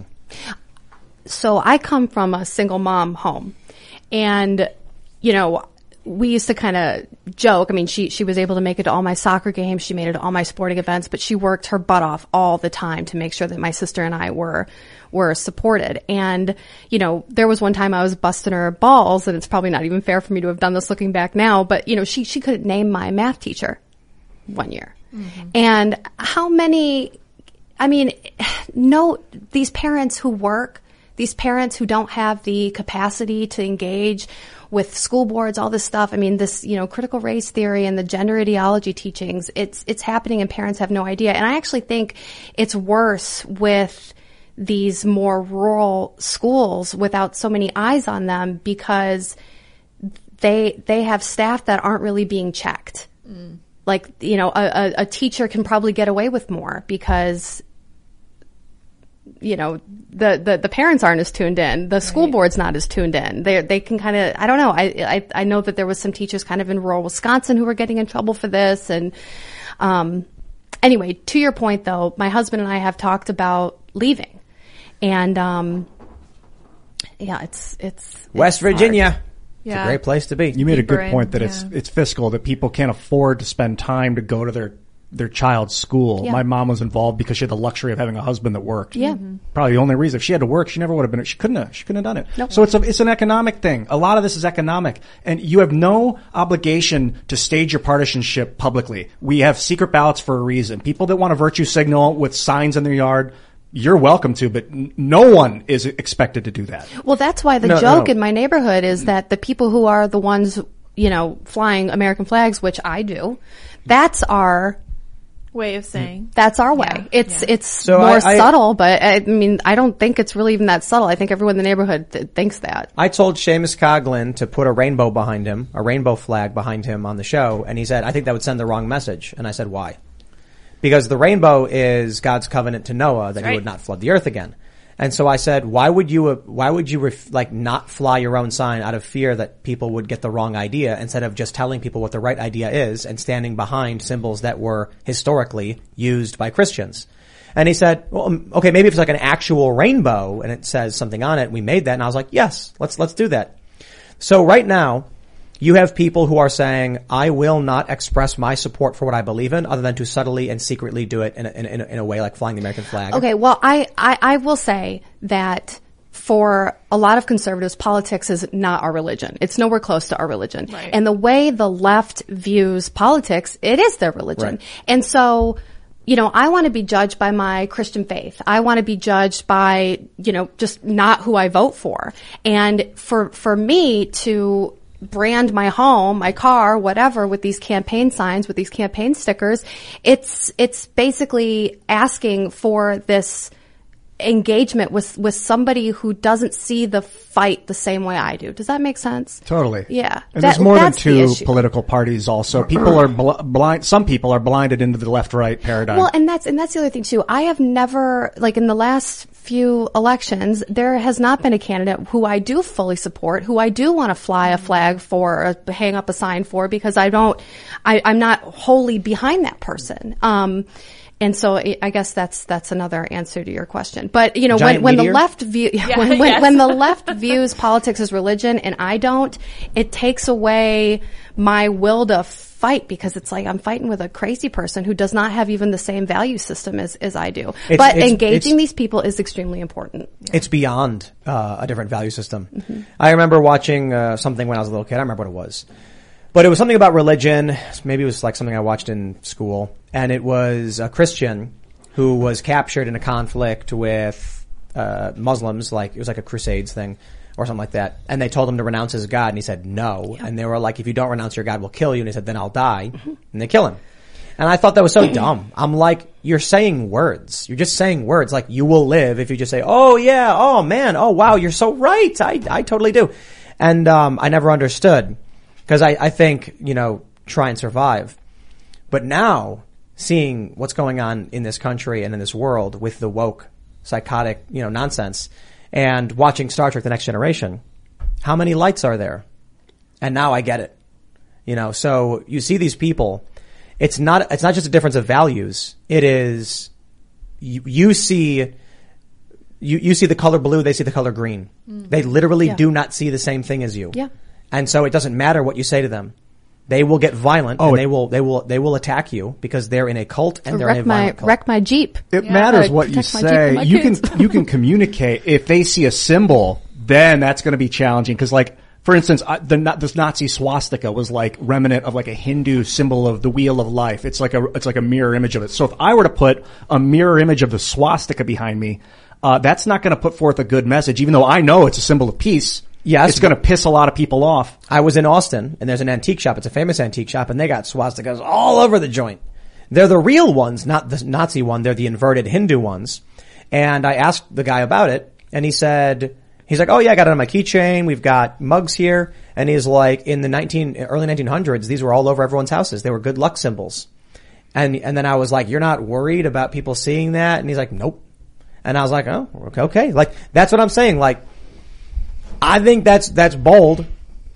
So I come from a single mom home, and you know, we used to kind of joke. I mean, she she was able to make it to all my soccer games. She made it to all my sporting events, but she worked her butt off all the time to make sure that my sister and I were were supported. And you know, there was one time I was busting her balls, and it's probably not even fair for me to have done this looking back now. But you know, she she couldn't name my math teacher one year, mm-hmm. and how many? I mean, no, these parents who work. These parents who don't have the capacity to engage with school boards, all this stuff. I mean, this, you know, critical race theory and the gender ideology teachings, it's, it's happening and parents have no idea. And I actually think it's worse with these more rural schools without so many eyes on them because they, they have staff that aren't really being checked. Mm. Like, you know, a, a, a teacher can probably get away with more because you know, the, the, the parents aren't as tuned in. The school right. board's not as tuned in. They they can kind of, I don't know. I, I, I know that there was some teachers kind of in rural Wisconsin who were getting in trouble for this. And, um, anyway, to your point though, my husband and I have talked about leaving. And, um, yeah, it's, it's, West it's Virginia. hard. It's Yeah. a great place to be. You made a Deeper good point in, that it's yeah. it's fiscal, that people can't afford to spend time to go to their their child's school. Yeah. My mom was involved because she had the luxury of having a husband that worked. Yeah. Mm-hmm. Probably the only reason. If she had to work, she never would have been. She couldn't have. She couldn't have done it. Nope. So it's a it's an economic thing. A lot of this is economic, and you have no obligation to stage your partisanship publicly. We have secret ballots for a reason. People that want to virtue signal with signs in their yard, you're welcome to, but n- no one is expected to do that. Well, that's why the No, joke no. in my neighborhood is that the people who are the ones, you know, flying American flags, which I do, that's our Way of saying. That's our way. Yeah, It's yeah. it's So more I- I- subtle, but I mean, I don't think it's really even that subtle. I think everyone in the neighborhood th- thinks that. I told Seamus Coughlin to put a rainbow behind him, a rainbow flag behind him on the show, and he said, I think that would send the wrong message. And I said, why? Because the rainbow is God's covenant to Noah that right. he would not flood the earth again. And so I said, why would you, uh, why would you ref- like not fly your own sign out of fear that people would get the wrong idea instead of just telling people what the right idea is and standing behind symbols that were historically used by Christians? And he said, well, um, okay, maybe if it's like an actual rainbow and it says something on it, we made that. And I was like, yes, let's, let's do that. So right now, you have people who are saying, I will not express my support for what I believe in other than to subtly and secretly do it in a, in a, in a way like flying the American flag. Okay, well, I, I, I will say that for a lot of conservatives, politics is not our religion. It's nowhere close to our religion. Right. And the way the left views politics, it is their religion. Right. And so, you know, I want to be judged by my Christian faith. I want to be judged by, you know, just not who I vote for. And for, for me to brand my home, my car, whatever, with these campaign signs, with these campaign stickers, it's, it's basically asking for this engagement with, with somebody who doesn't see the fight the same way I do. Does that make sense? Totally. Yeah. And That- there's more than that's the two issue. political parties also. People are bl- blind, some people are blinded into the left-right paradigm. Well, and that's, and that's the other thing too. I have never, like in the last few elections, there has not been a candidate who I do fully support, who I do want to fly a flag for, or hang up a sign for, because I don't, I, I'm not wholly behind that person. Um, and so I I guess that's, that's another answer to your question. But, you know, Giant when, when the meteor? left view, Yeah, when, when, yes. when the left views politics as religion and I don't, it takes away my will to f- fight because it's like I'm fighting with a crazy person who does not have even the same value system as, as I do. It's, but it's, engaging it's, these people is extremely important. It's beyond uh, a different value system. Mm-hmm. I remember watching uh, something when I was a little kid. I don't remember what it was. But it was something about religion. Maybe it was like something I watched in school. And it was a Christian who was captured in a conflict with uh Muslims. Like, it was like a Crusades thing or something like that. And they told him to renounce his God. And he said no. Yep. And they were like, if you don't renounce your God, we'll kill you. And he said, then I'll die. Mm-hmm. And they kill him. And I thought that was so dumb. I'm like, you're saying words. You're just saying words. Like, you will live if you just say, oh yeah, oh man, oh wow, you're so right. I, I totally do. And, um, I never understood. Cause I, I think, you know, try and survive. But now, seeing what's going on in this country and in this world with the woke, psychotic, you know, nonsense, and watching Star Trek The Next Generation, how many lights are there? And now I get it. You know, so you see these people, it's not, it's not just a difference of values. It is, you, you see, you, you see the color blue, they see the color green. Mm. They literally yeah. do not see the same thing as you. Yeah. And so it doesn't matter what you say to them. They will get violent, oh, and they will, they will, they will attack you because they're in a cult and they're in a violent my, cult. Wreck my Jeep. It yeah, matters what you say. You can, you can communicate. If they see a symbol, then that's going to be challenging. Cause like, for instance, I, the, this Nazi swastika was like remnant of like a Hindu symbol of the wheel of life. It's like a, it's like a mirror image of it. So if I were to put a mirror image of the swastika behind me, uh, that's not going to put forth a good message, even though I know it's a symbol of peace. Yes. It's going to piss a lot of people off. I was in Austin, and there's an antique shop. It's a famous antique shop, and they got swastikas all over the joint. They're the real ones, not the Nazi one. They're the inverted Hindu ones. And I asked the guy about it, and he said, he's like, oh yeah, I got it on my keychain. We've got mugs here. And he's like, in the nineteen, early nineteen hundreds, these were all over everyone's houses. They were good luck symbols. And, and then I was like, you're not worried about people seeing that? And he's like, nope. And I was like, oh, okay, okay. Like, that's what I'm saying. Like, I think that's, that's bold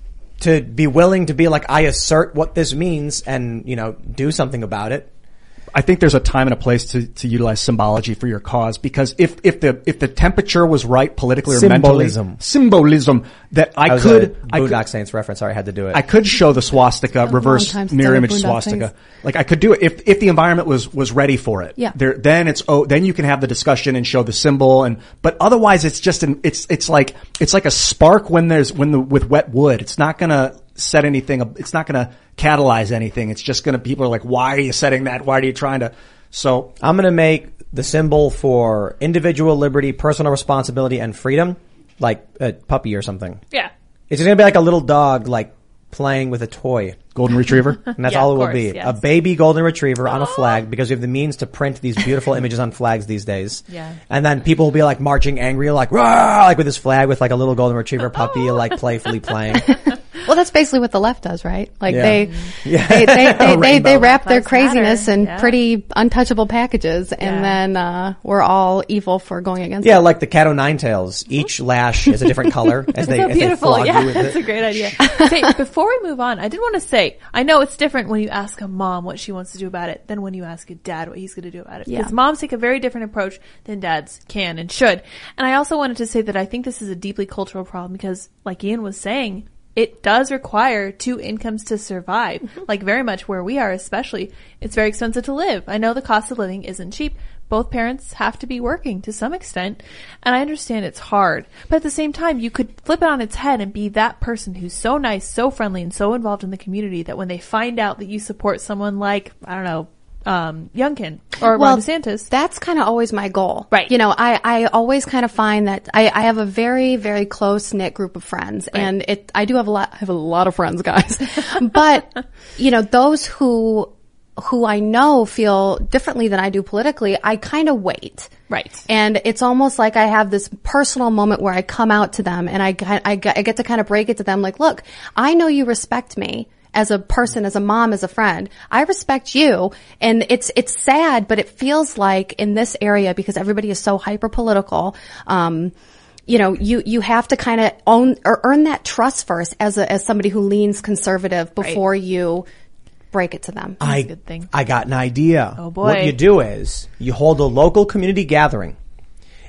to be willing to be like, I assert what this means and, you know, do something about it. I think there's a time and a place to, to utilize symbology for your cause, because if, if the, if the temperature was right politically or symbolism. mentally, symbolism that I that could, a I Boondock could, Saints reference. Sorry, I had to do it. I could show the swastika, reverse mirror image swastika. Saints. Like I could do it if, if the environment was, was ready for it. Yeah. There, then it's, oh, then you can have the discussion and show the symbol and, but otherwise it's just an, it's, it's like, it's like a spark when there's, when the, with wet wood. It's not gonna set anything, it's not gonna catalyze anything. It's just gonna, people are like, why are you setting that? Why are you trying to? So I'm going to make the symbol for individual liberty, personal responsibility, and freedom, like a puppy or something. Yeah. It's just going to be like a little dog, like playing with a toy. Golden retriever? And that's yeah, all it will course, be. Yes. A baby golden retriever on a flag, because we have the means to print these beautiful images on flags these days. Yeah. And then people will be like marching angry, like, rah, like with this flag with like a little golden retriever puppy, like playfully playing. Well, that's basically what the left does, right? Like Yeah. they, Yeah. they, they, they, they, they wrap their Lives craziness matter. in Yeah. pretty untouchable packages, and Yeah. then uh we're all evil for going against Yeah, it. like the cat o' nine tails. Each lash is a different color as they, so as they beautiful. flog Yeah, you with that's it. a great idea. Say, before we move on, I did want to say, I know it's different when you ask a mom what she wants to do about it than when you ask a dad what he's going to do about it. Yeah. Because moms take a very different approach than dads can and should. And I also wanted to say that I think this is a deeply cultural problem because, like Ian was saying, it does require two incomes to survive. Mm-hmm. Like very much where we are especially, it's very expensive to live. I know the cost of living isn't cheap. Both parents have to be working to some extent. And I understand it's hard. But at the same time, you could flip it on its head and be that person who's so nice, so friendly, and so involved in the community that when they find out that you support someone like, I don't know, um, Youngkin or well, Ron DeSantis. That's kind of always my goal. Right. You know, I, I always kind of find that I, I have a very, very close knit group of friends, Right. and it, I do have a lot, I have a lot of friends, guys. But, you know, those who, who I know feel differently than I do politically, I kind of wait. Right. And it's almost like I have this personal moment where I come out to them and I, I, I get to kind of break it to them like, look, I know you respect me as a person, as a mom, as a friend. I respect you. And it's, it's sad, but it feels like in this area, because everybody is so hyper political, um, you know, you, you have to kind of own or earn that trust first as a, as somebody who leans conservative before Right. you break it to them. I, a good thing. I got an idea. Oh, boy. What you do is you hold a local community gathering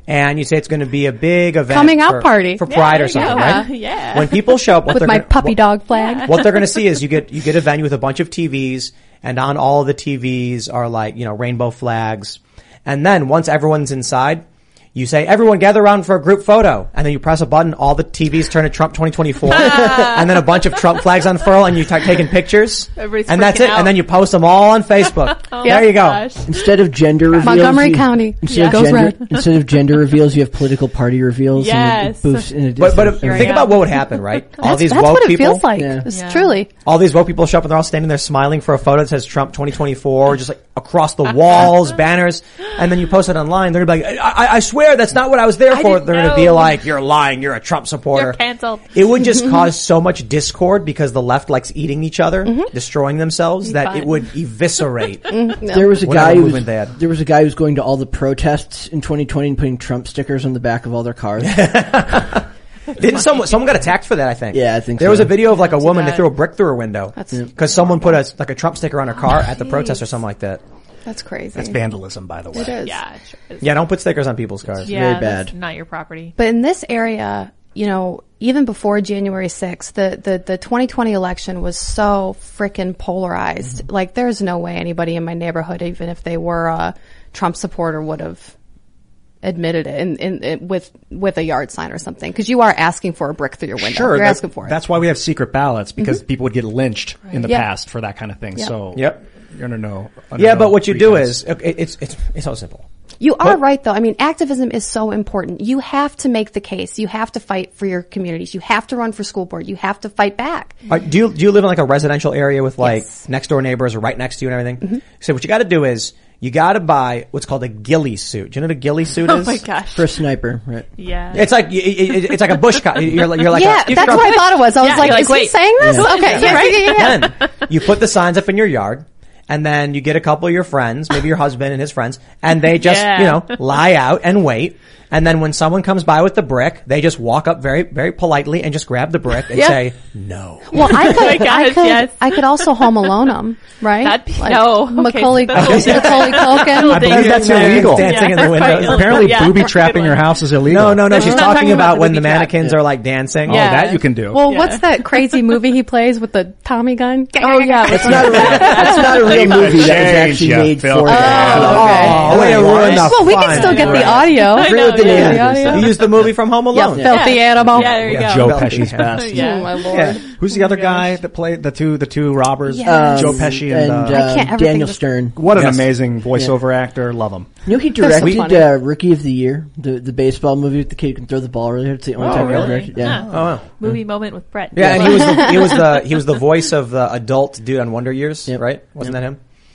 and you say it's going to be a big event Coming out for, party. for Pride Yeah, or something, yeah, right? yeah. When people show up, what With they're my gonna, puppy what, dog flag. what they're going to see is you get you get a venue with a bunch of T Vs, and on all the T Vs are like you know rainbow flags, and then once everyone's inside, you say, everyone gather around for a group photo. And then you press a button, all the T Vs turn to Trump twenty twenty-four. And then a bunch of Trump flags unfurl and you start taking pictures. Everybody's and that's freaking it. out. And then you post them all on Facebook. Oh there my you go. gosh. Instead of gender reveals, Montgomery you- County. Instead, Yeah. of Goes gender, red. instead of gender reveals, you have political party reveals. And Yes. it boosts in a But, but different- if- I think am. about what would happen, right? All That's, these that's woke what it people. feels like. Yeah. It's Yeah. truly. All these woke people show up and they're all standing there smiling for a photo that says Trump twenty twenty-four, just like across the walls, banners, and then you post it online. They're gonna be like, I, I, I swear that's not what I was there I for. didn't They're gonna know. be like, you're lying, you're a Trump supporter. You're canceled. It would just cause so much discord because the left likes eating each other, Mm-hmm. destroying themselves, that it fun. would eviscerate. There was a Whatever guy who movement was, they had. there was a guy who was going to all the protests in twenty twenty and putting Trump stickers on the back of all their cars. Didn't someone, someone got attacked for that, I think. Yeah, I think There so. was a video of like a Too woman, they bad. threw a brick through her window. That's Because someone put a, like a Trump sticker on her car at the protest or something like that. that's crazy. That's vandalism, by the way. It is. Yeah, it sure is. Yeah, don't put stickers on people's cars. Yeah, very that's bad. not your property. But in this area, you know, even before January sixth, the, the, the twenty twenty election was so freaking polarized. Mm-hmm. Like, there's no way anybody in my neighborhood, even if they were a Trump supporter, would have admitted it in, in, in with with a yard sign or something. Because you are asking for a brick through your window. Sure, You're that- asking for it. That's why we have secret ballots, because people would get lynched in the Yeah. past for that kind of thing. Yep. So Yep. you're under no. Under Yeah, no but what you do pretense. is, it, it's, it's, it's so simple. You are But- right, though. I mean, activism is so important. You have to make the case. You have to fight for your communities. You have to run for school board. You have to fight back. Uh, do you, do you live in like a residential area with like Yes. next door neighbors or right next to you and everything? Mm-hmm. So what you gotta do is, you gotta buy what's called a ghillie suit. Do you know what a ghillie suit Oh is? my gosh. For a sniper, right? Yeah. It's like, it, it, it's like a bush cut. You're, like- you're like yeah, a, that's what I thought it was. I was Yeah, like, you're like, is he wait. saying this? Yeah. Okay, Is yeah, that right? yeah, yeah, yeah. Then you put the signs up in your yard, and then you get a couple of your friends, maybe your husband and his friends, and they just, Yeah. you know, lie out and wait. And then when someone comes by with the brick, they just walk up very, very politely and just grab the brick and Yeah. say, no. Well, I could, my I gosh, could, yes. I could also Home Alone them, right? That'd be- no, okay, Macaulay, that's- Macaulay Culkin. I believe that's illegal. Dancing in Yeah, the right. windows. Apparently, Yeah, booby that's a trapping good your one. house is illegal. No, no, no. No, She's she's not talking talking about about when the the booby trap. mannequins are like dancing. Oh, Yeah. that you can do. Well, Yeah. what's that crazy movie he plays with the Tommy gun? Oh yeah. It's not a real, it's not a real movie that was Change, actually you made filthy for Oh, Oh, way to ruin the Well, we can fun. still get the Right. audio. I Forget know, what the yeah. name The of it is. audio. You used the movie from Home Alone. Yeah, filthy animal. Yeah, there you Yeah. go. Joe Filthy. Pesci's best. Yeah. Oh my lord. Yeah. Who's the other guy that played the two the two robbers? Yes. Joe Pesci and, and uh, I can't uh, ever Daniel think of- Stern. what an Yes. amazing voiceover actor. Love him. You know, he so directed funny. uh, Rookie of the Year, the the baseball movie with the kid who can throw the ball really hard. It's the only Oh, time he really? directed. Yeah. Oh, wow. Movie moment with Brett. Yeah, and he was the, he was the he was the voice of the adult dude on Wonder Years, Yep. right? Wasn't that him?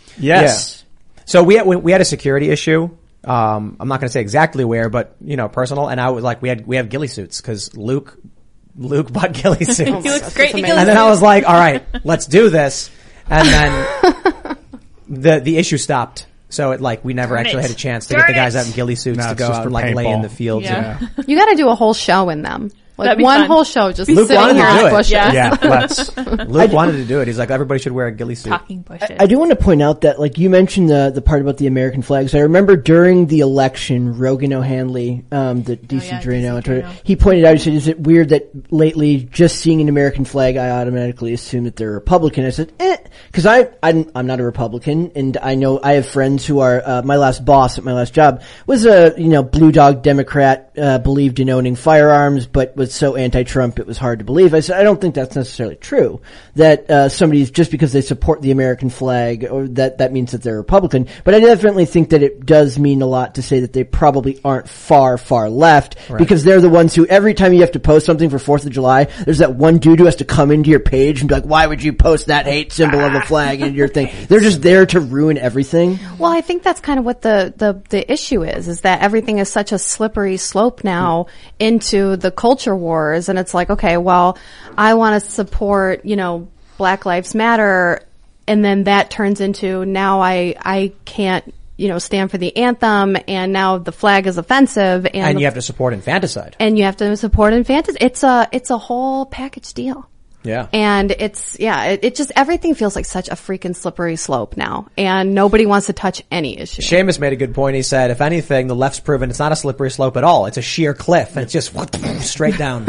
Yes. So we had, we, we had a security issue. Um, I'm not going to say exactly where, but you know, personal. And I was like, we had we have ghillie suits because Luke Luke bought ghillie suits, He looks great. in amazing. Ghillie and then I suit. was like, all right, let's do this. And then the the issue stopped. So it like we never Darn actually it. had a chance to Darn get the guys it. out in ghillie suits No, to it's go just out for and like lay in paintball. the fields. Yeah. And, You got to do a whole show in them. Like That'd be one fun. whole show, just Luke sitting wanted here to in do the it. bushes. Yeah. Yeah, let's. Luke wanted to do it. He's like, everybody should wear a ghillie suit. Talking bushes. I do want to point out that, like, you mentioned the the part about the American flags. I remember during the election, Rogan O'Hanley, um, the D C yeah, Drano, D C Drano. he pointed out, he said, is it weird that lately just seeing an American flag, I automatically assume that they're Republican? I said, eh, cause I, I'm, I'm not a Republican, and I know I have friends who are, uh, my last boss at my last job was a, you know, blue dog Democrat, uh, believed in owning firearms, but was so anti-Trump it was hard to believe. I said, I don't think that's necessarily true. That, uh, somebody's, just because they support the American flag, or that, that means that they're Republican. But I definitely think that it does mean a lot to say that they probably aren't far, far left, because they're the ones who, every time you have to post something for fourth of July, there's that one dude who has to come into your page and be like, why would you post that hate symbol of a flag in your thing? They're just there to ruin everything. Well, I think that's kind of what the, the, the issue is, is that everything is such a slippery slope now into the culture wars. And it's like, okay, well, I want to support, you know, Black Lives Matter. And then that turns into now I, I can't, you know, stand for the anthem. And now the flag is offensive. And, And the- you have to support infanticide. and you have to support infanticide. It's a, it's a whole package deal. Yeah. And it's, yeah, it, it just, everything feels like such a freaking slippery slope now. And nobody wants to touch any issue. Seamus made a good point. He said, if anything, the left's proven it's not a slippery slope at all. It's a sheer cliff and it's just straight down.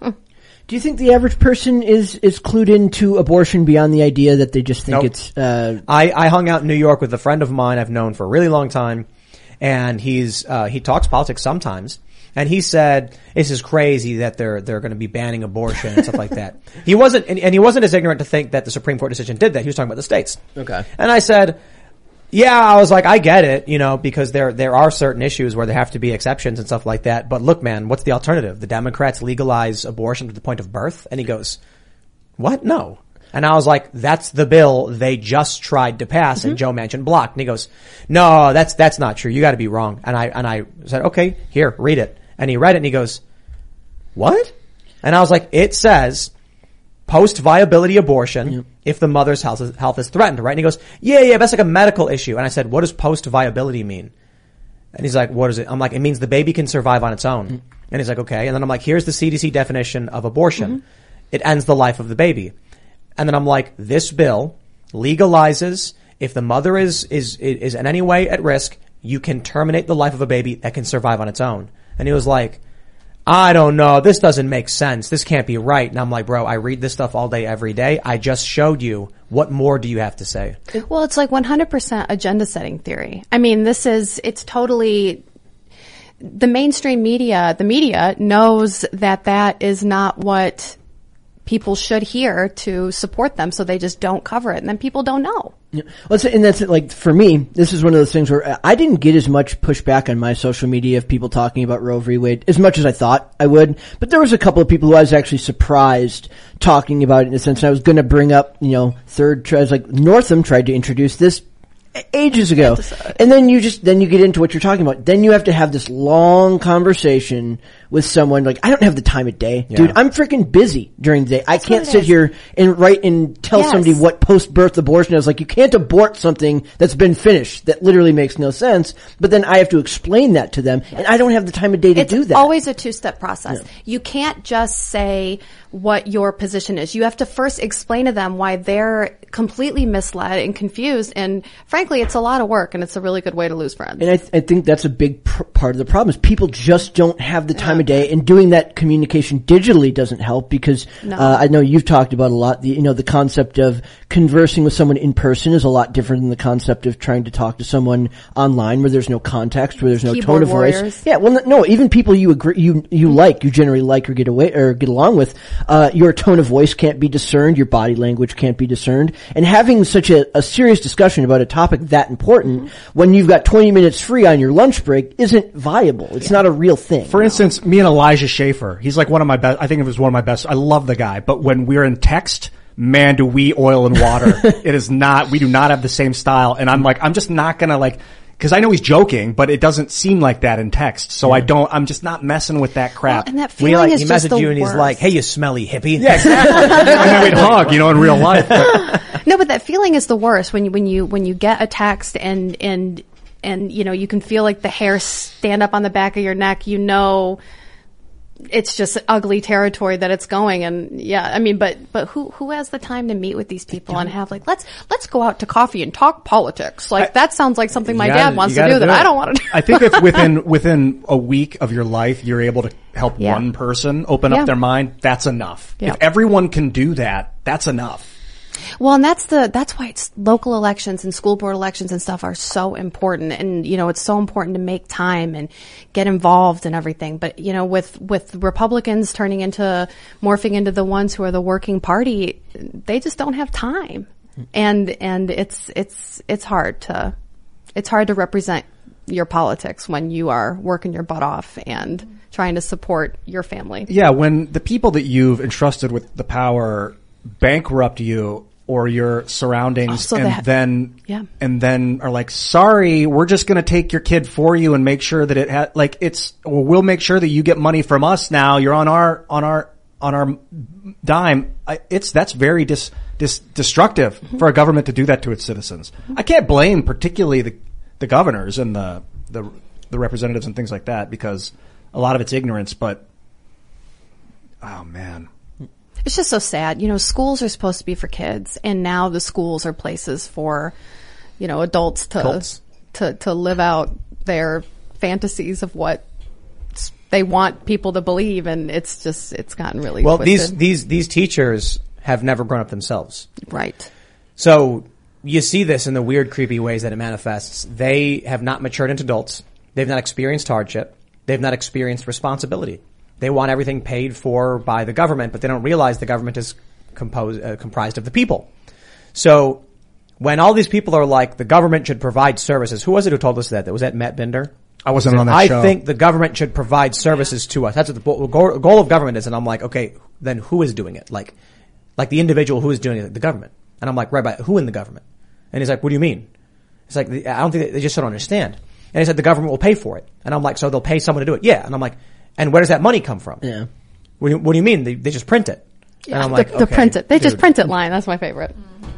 Do you think the average person is, is clued into abortion beyond the idea that they just think Nope. it's, uh, I, I hung out in New York with a friend of mine I've known for a really long time. And he's, uh, he talks politics sometimes. And he said, this is crazy that they're, they're going to be banning abortion and stuff like that. He wasn't, and, and he wasn't as ignorant to think that the Supreme Court decision did that. He was talking about the states. Okay. And I said, yeah, I was like, I get it, you know, because there, there are certain issues where there have to be exceptions and stuff like that. But look, man, what's the alternative? The Democrats legalize abortion to the point of birth? And he goes, what? No. And I was like, that's the bill they just tried to pass and Joe Manchin blocked. And he goes, no, that's, that's not true. You got to be wrong. And I, and I said, okay, here, read it. And he read it and he goes, what? And I was like, it says post-viability abortion yep. if the mother's health is, health is threatened, right? And he goes, yeah, yeah, that's like a medical issue. And I said, what does post-viability mean? And he's like, what is it? I'm like, it means the baby can survive on its own. Mm-hmm. And he's like, okay. And then I'm like, here's the C D C definition of abortion. Mm-hmm. It ends the life of the baby. And then I'm like, this bill legalizes if the mother is, is, is in any way at risk, you can terminate the life of a baby that can survive on its own. And he was like, I don't know. This doesn't make sense. This can't be right. And I'm like, bro, I read this stuff all day, every day. I just showed you. What more do you have to say? Well, it's like one hundred percent agenda setting theory. I mean, this is, it's totally, the mainstream media, the media knows that that is not what people should hear to support them, so they just don't cover it, and then people don't know. Yeah. Well, and that's like, for me, this is one of those things where I didn't get as much pushback on my social media of people talking about Roe v. Wade as much as I thought I would. But there was a couple of people who I was actually surprised talking about it in a sense. And I was going to bring up, you know, third, I was like, Northam tried to introduce this ages ago. And then you just, then you get into what you're talking about. Then you have to have this long conversation with someone. Like, I don't have the time of day. Yeah. Dude, I'm freaking busy during the day. That's I can't sit is. here and write and tell yes. somebody what post-birth abortion is. Like, you can't abort something that's been finished. That literally makes no sense. But then I have to explain that to them. Yes. And I don't have the time of day to it's do that. It's always a two-step process. Yeah. You can't just say what your position is. You have to first explain to them why they're completely misled and confused. And frankly, it's a lot of work, and it's a really good way to lose friends. And I, th- I think that's a big pr- part of the problem is people just don't have the time yeah. of day, and doing that communication digitally doesn't help because no. uh, I know you've talked about a lot. The, you know, the concept of conversing with someone in person is a lot different than the concept of trying to talk to someone online where there's no context, where there's no Keyboard tone of warriors. voice. Yeah, well, no, even people you agree, you you like, you generally like or get away or get along with, uh, your tone of voice can't be discerned, your body language can't be discerned, and having such a, a serious discussion about a topic that important mm-hmm. when you've got twenty minutes free on your lunch break isn't viable. It's yeah. not a real thing. For no. instance, me and Elijah Schaefer, he's like one of my best, I think it was one of my best, I love the guy, but when we're in text, man, do we oil and water. It is not, we do not have the same style, and I'm like, I'm just not gonna like, cause I know he's joking, but it doesn't seem like that in text, so yeah. I don't, I'm just not messing with that crap. Well, and that feeling we like, is he just messaged the you and worst. He's like, hey, you smelly hippie. Yeah, exactly. And then we'd hug, you know, in real life. But. No, but that feeling is the worst when you, when you, when you get a text and, and, and, you know, you can feel like the hair stand up on the back of your neck, you know, it's just ugly territory that it's going. And yeah, I mean, but, but who, who has the time to meet with these people and have like, let's, let's go out to coffee and talk politics. Like I, that sounds like something my gotta, dad wants to do, do that it. I don't want to do. I think if within, within a week of your life, you're able to help yeah. one person open yeah. up their mind, that's enough. Yeah. If everyone can do that, that's enough. Well, and that's the, that's why it's local elections and school board elections and stuff are so important. And, you know, it's so important to make time and get involved and everything. But, you know, with, with Republicans turning into, morphing into the ones who are the working party, they just don't have time. And, and it's, it's, it's hard to, it's hard to represent your politics when you are working your butt off and trying to support your family. Yeah. When the people that you've entrusted with the power bankrupt you, or your surroundings, oh, so and that, then, yeah. and then are like, sorry, we're just gonna take your kid for you and make sure that it ha- like it's, well, we'll make sure that you get money from us now, you're on our, on our, on our dime. I, it's, that's very dis, dis, destructive mm-hmm. for a government to do that to its citizens. Mm-hmm. I can't blame particularly the, the governors and the, the, the representatives and things like that because a lot of it's ignorance, but, oh man. It's just so sad. You know, schools are supposed to be for kids, and now the schools are places for, you know, adults to Cults. to to live out their fantasies of what they want people to believe, and it's just it's gotten really Well, twisted. these these these teachers have never grown up themselves. Right. So you see this in the weird, creepy ways that it manifests. They have not matured into adults. They've not experienced hardship. They've not experienced responsibility. They want everything paid for by the government, but they don't realize the government is composed, uh, comprised of the people. So when all these people are like, the government should provide services, who was it who told us that? That was that Matt Binder? I wasn't on that I show. think the government should provide services to us. That's what the goal, goal of government is. And I'm like, okay, then who is doing it? Like, like the individual who is doing it, the government. And I'm like, right, but who in the government? And he's like, what do you mean? It's like, I don't think they just don't understand. And he said the government will pay for it. And I'm like, so they'll pay someone to do it? Yeah. And I'm like, and where does that money come from? Yeah. What do you, what do you mean? They, they just print it. Yeah, and I'm like, the, the okay, print it. They just dude. print it line. That's my favorite.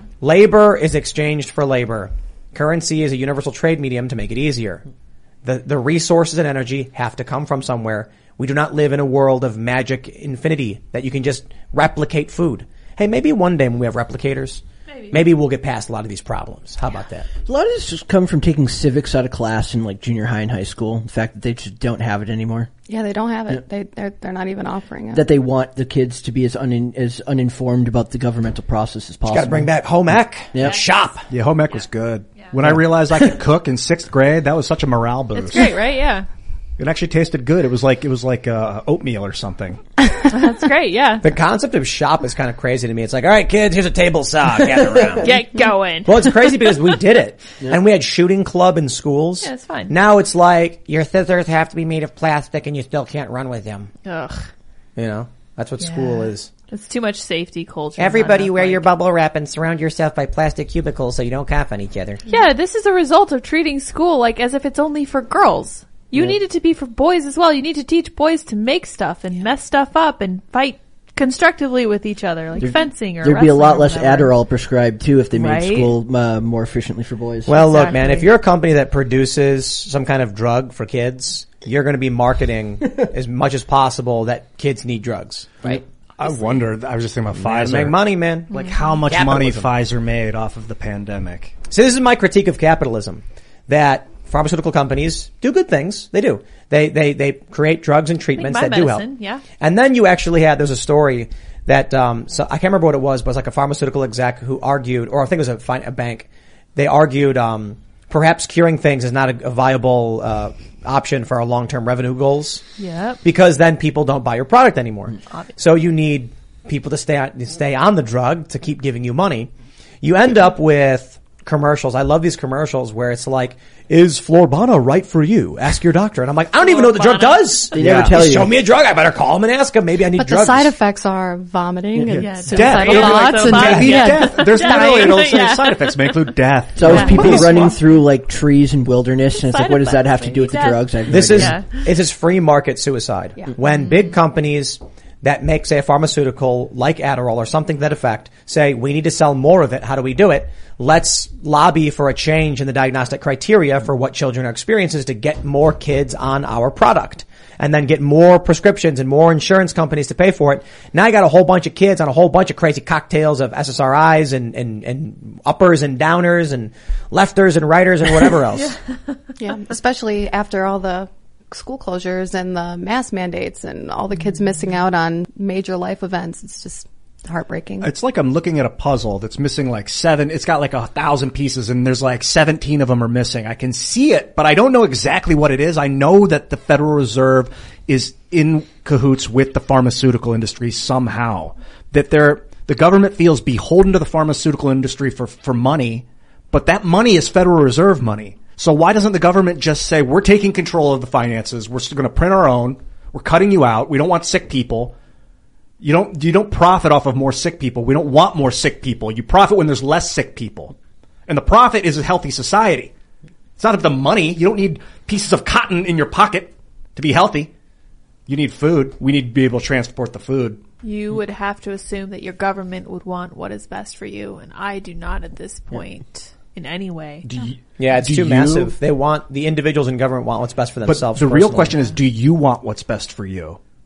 Labor is exchanged for labor. Currency is a universal trade medium to make it easier. The, the resources and energy have to come from somewhere. We do not live in a world of magic infinity that you can just replicate food. Hey, maybe one day when we have replicators, maybe, maybe we'll get past a lot of these problems. How about that? A lot of this just come from taking civics out of class in like junior high and high school. The fact that they just don't have it anymore. Yeah, they don't have it. They they're they're not even offering it. That they want the kids to be as unin, as uninformed about the governmental process as possible. Got to bring back home ec. Yeah. Shop. Yeah, home ec was good. When I realized I could cook in sixth grade, that was such a morale boost. It's great, right? Yeah. It actually tasted good. It was like it was like uh, oatmeal or something. That's great, yeah. The concept of shop is kind of crazy to me. It's like, all right, kids, here's a table saw. Gather around. Get going. Well, it's crazy because we did it. Yeah. And we had shooting club in schools. Yeah, it's fine. Now it's like, your scissors have to be made of plastic and you still can't run with them. Ugh. You know? That's what Yeah. school is. It's too much safety culture. Everybody not wear like- your bubble wrap and surround yourself by plastic cubicles so you don't cough on each other. Yeah, this is a result of treating school like as if it's only for girls. You Yeah. need it to be for boys as well. You need to teach boys to make stuff and mess stuff up and fight constructively with each other, like There'd- fencing or There'd be a wrestling lot or less whatever. Adderall prescribed too if they made Right? school uh, more efficiently for boys. Well, look, man, Exactly. if you're a company that produces some kind of drug for kids, you're going to be marketing as much as possible that kids need drugs, right? I wonder. I was just thinking about Gotta Pfizer. make money, man. Like how much money Capitalism. Pfizer made off of the pandemic. So this is my critique of capitalism, that pharmaceutical companies do good things. They do. They, they, they create drugs and treatments Make that my do help. medicine, yeah. And then you actually had, there's a story that, um, so I can't remember what it was, but it was like a pharmaceutical exec who argued, or I think it was a, fin- a bank, they argued, um, perhaps curing things is not a, a viable, uh, option for our long-term revenue goals. Yep. Because then people don't buy your product anymore. Obviously. So you need people to stay on, to stay on the drug to keep giving you money. You end up with commercials. I love these commercials where it's like, is Florbana right for you? Ask your doctor. And I'm like, I don't even know what the drug does. They never tell you. Show me a drug. I better call him and ask him. Maybe I need But drugs. the side effects are vomiting and Yeah, suicidal death. thoughts and Death. yeah. Death. There's Yeah. literally it'll say Yeah. side effects may include death. So Yeah. it's people What is running wrong? through like trees and wilderness, and it's Side like, what does that have effects, to do with the maybe. drugs? I have no This idea. is, Yeah. this is free market suicide. Yeah. When big companies that make, say, a pharmaceutical like Adderall or something to that effect say, we need to sell more of it. How do we do it? Let's lobby for a change in the diagnostic criteria for what children are experiencing to get more kids on our product. And then get more prescriptions and more insurance companies to pay for it. Now you got a whole bunch of kids on a whole bunch of crazy cocktails of S S R Is and, and, and uppers and downers and lefters and righters and whatever else. Yeah, especially after all the school closures and the mask mandates and all the kids missing out on major life events. It's just heartbreaking. It's like I'm looking at a puzzle that's missing like seven. It's got like a thousand pieces and there's like seventeen of them are missing. I can see it, but I don't know exactly what it is. I know that the Federal Reserve is in cahoots with the pharmaceutical industry somehow. That they're, the government feels beholden to the pharmaceutical industry for, for money, but that money is Federal Reserve money. So why doesn't the government just say, we're taking control of the finances. We're going to print our own. We're cutting you out. We don't want sick people. You don't, you don't profit off of more sick people. We don't want more sick people. You profit when there's less sick people. And the profit is a healthy society. It's not of the money. You don't need pieces of cotton in your pocket to be healthy. You need food. We need to be able to transport the food. You would have to assume that your government would want what is best for you, and I do not at this point in any way. Do you, Yeah, it's do too you- massive. They want, the individuals in government want what's best for But themselves. the real personally. question is, do you want what's best for you?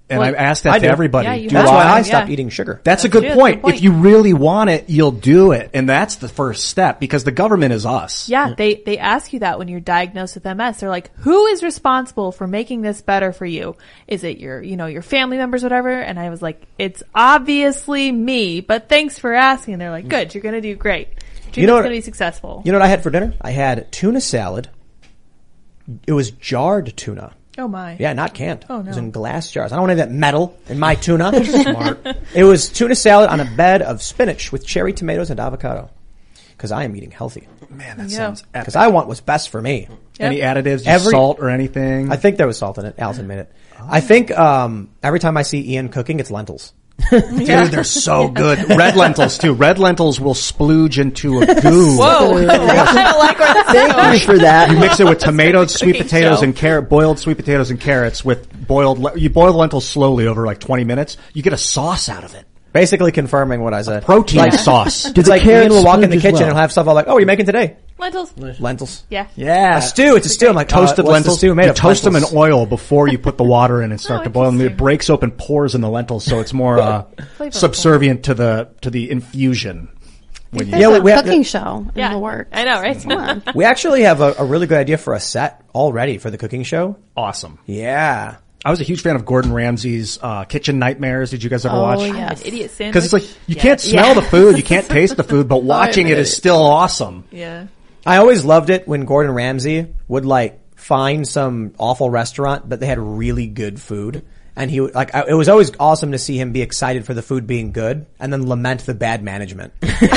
And Well, I asked that I to do. everybody. Yeah, you Do have That's why to. I Yeah. stopped eating sugar. That's a That's good true, point. good point. If you really want it, you'll do it. And that's the first step because the government is us. Yeah, they, they ask you that when you're diagnosed with M S. They're like, who is responsible for making this better for you? Is it your, you know, your family members, whatever? And I was like, it's obviously me, but thanks for asking. And they're like, good, you're going to do great. Treatment's You know what- going to be successful. You know what I had for dinner? I had tuna salad. It was jarred tuna. Oh my. Yeah, not canned. Oh, It was no. in glass jars. I don't want any of that metal in my tuna. Smart. It was tuna salad on a bed of spinach with cherry tomatoes and avocado. Because I am eating healthy. Man, that Yeah. sounds epic. Because I want what's best for me. Any additives, just Every- salt or anything? I think there was salt in it. Allison made it. I think um, every time I see Ian cooking, it's lentils. Dude, they're so good. Red lentils too. Red lentils will splooge into a goo. Whoa. I don't like where this is Thank going. you for that. You mix it with tomatoes, sweet cooking potatoes, show. and carrot, boiled sweet potatoes and carrots with boiled, le- you boil the lentils slowly over like twenty minutes. You get a sauce out of it. Basically confirming what I said. Protein Like, sauce. Do It's the like Ian carrots will walk in the splooge as kitchen well? and he'll have stuff all like, oh, what are you making today? Lentils. Lentils. Yeah. Yeah. A stew. It's a stew. I'm like, Toasted uh, what's the lentils. stew made you of? toast them in Lentils. oil before you put the water in and start Oh, to boil them. It interesting. breaks open pores in the lentils, so it's more uh, Flavorful. subservient to the to the infusion. When you, It's Yeah, a we- we have- cooking show in Yeah. the works. I know, right? We actually have a, a really good idea for a set already for the cooking show. awesome. Yeah. I was a huge fan of Gordon Ramsay's uh, Kitchen Nightmares. Did you guys ever Oh, watch? yeah. An idiot sandwich. Because it's like you Yeah. can't smell the food, you can't taste the food, but watching it is still awesome. Yeah. I always loved it when Gordon Ramsay would like find some awful restaurant, but they had really good food. And he would, like, I, it was always awesome to see him be excited for the food being good and then lament the bad management.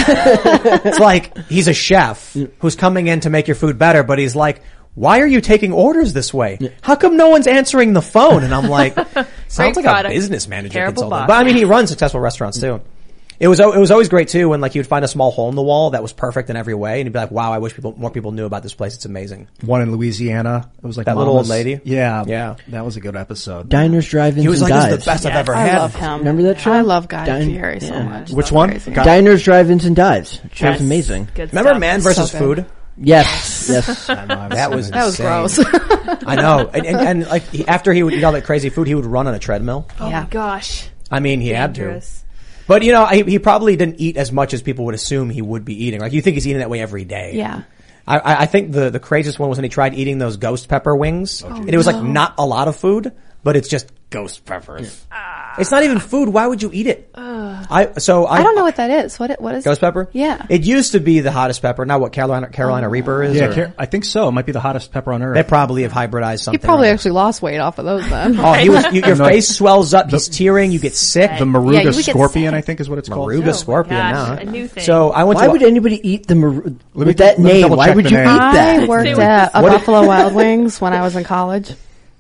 It's like, he's a chef who's coming in to make your food better, but he's like, why are you taking orders this way? How come no one's answering the phone? And I'm like, sounds like product. a business manager Terrible consultant. boss. But I mean, he runs successful restaurants too. It was, it was always great too when like you would find a small hole in the wall that was perfect in every way and you'd be like, wow, I wish people, more people knew about this place. It's amazing. One in Louisiana. It was like That little old Mama's- lady? Yeah. Yeah. That was a good episode. Diners, drive-ins, He was and like, this dives. is the best I've ever I had. love him. Remember that show? I love Guy Din- Fieri so yeah. much. Which So one? crazy. Guy- Diners, drive-ins, and dives. Show's Yes. amazing. Good Remember stuff. Man versus So good. Food? Yes, yes. That was That was insane. gross. I know. And, and, and like he, after he would eat all that crazy food, he would run on a treadmill. Oh Yeah. my gosh. I mean, he had to. Dangerous. But you know, he, he probably didn't eat as much as people would assume he would be eating. Like you think he's eating that way every day. Yeah. I, I I think the, the craziest one was when he tried eating those ghost pepper wings. and it was like not a lot of food, but it's just ghost peppers. It's not even food. Why would you eat it? I so I, I don't know what that is. What it, what is ghost pepper. Yeah. It used to be the hottest pepper. Now what Carolina Carolina Reaper is? Yeah, or- Car- I think so. It might be the hottest pepper on earth. They probably have hybridized He something. probably or- actually lost weight off of those then. Oh, he was. You, your And like- face swells up. He's tearing. You get sick. the Yeah, Maruga you would get scorpion, sick. I think is what it's called. Maruga Oh my scorpion gosh, now. a new thing. So I went Why to. would anybody eat the Mar- me- with that let me name? double Why check would the you name. eat I that? worked Stay with at a What if- Buffalo Wild Wings when I was in college,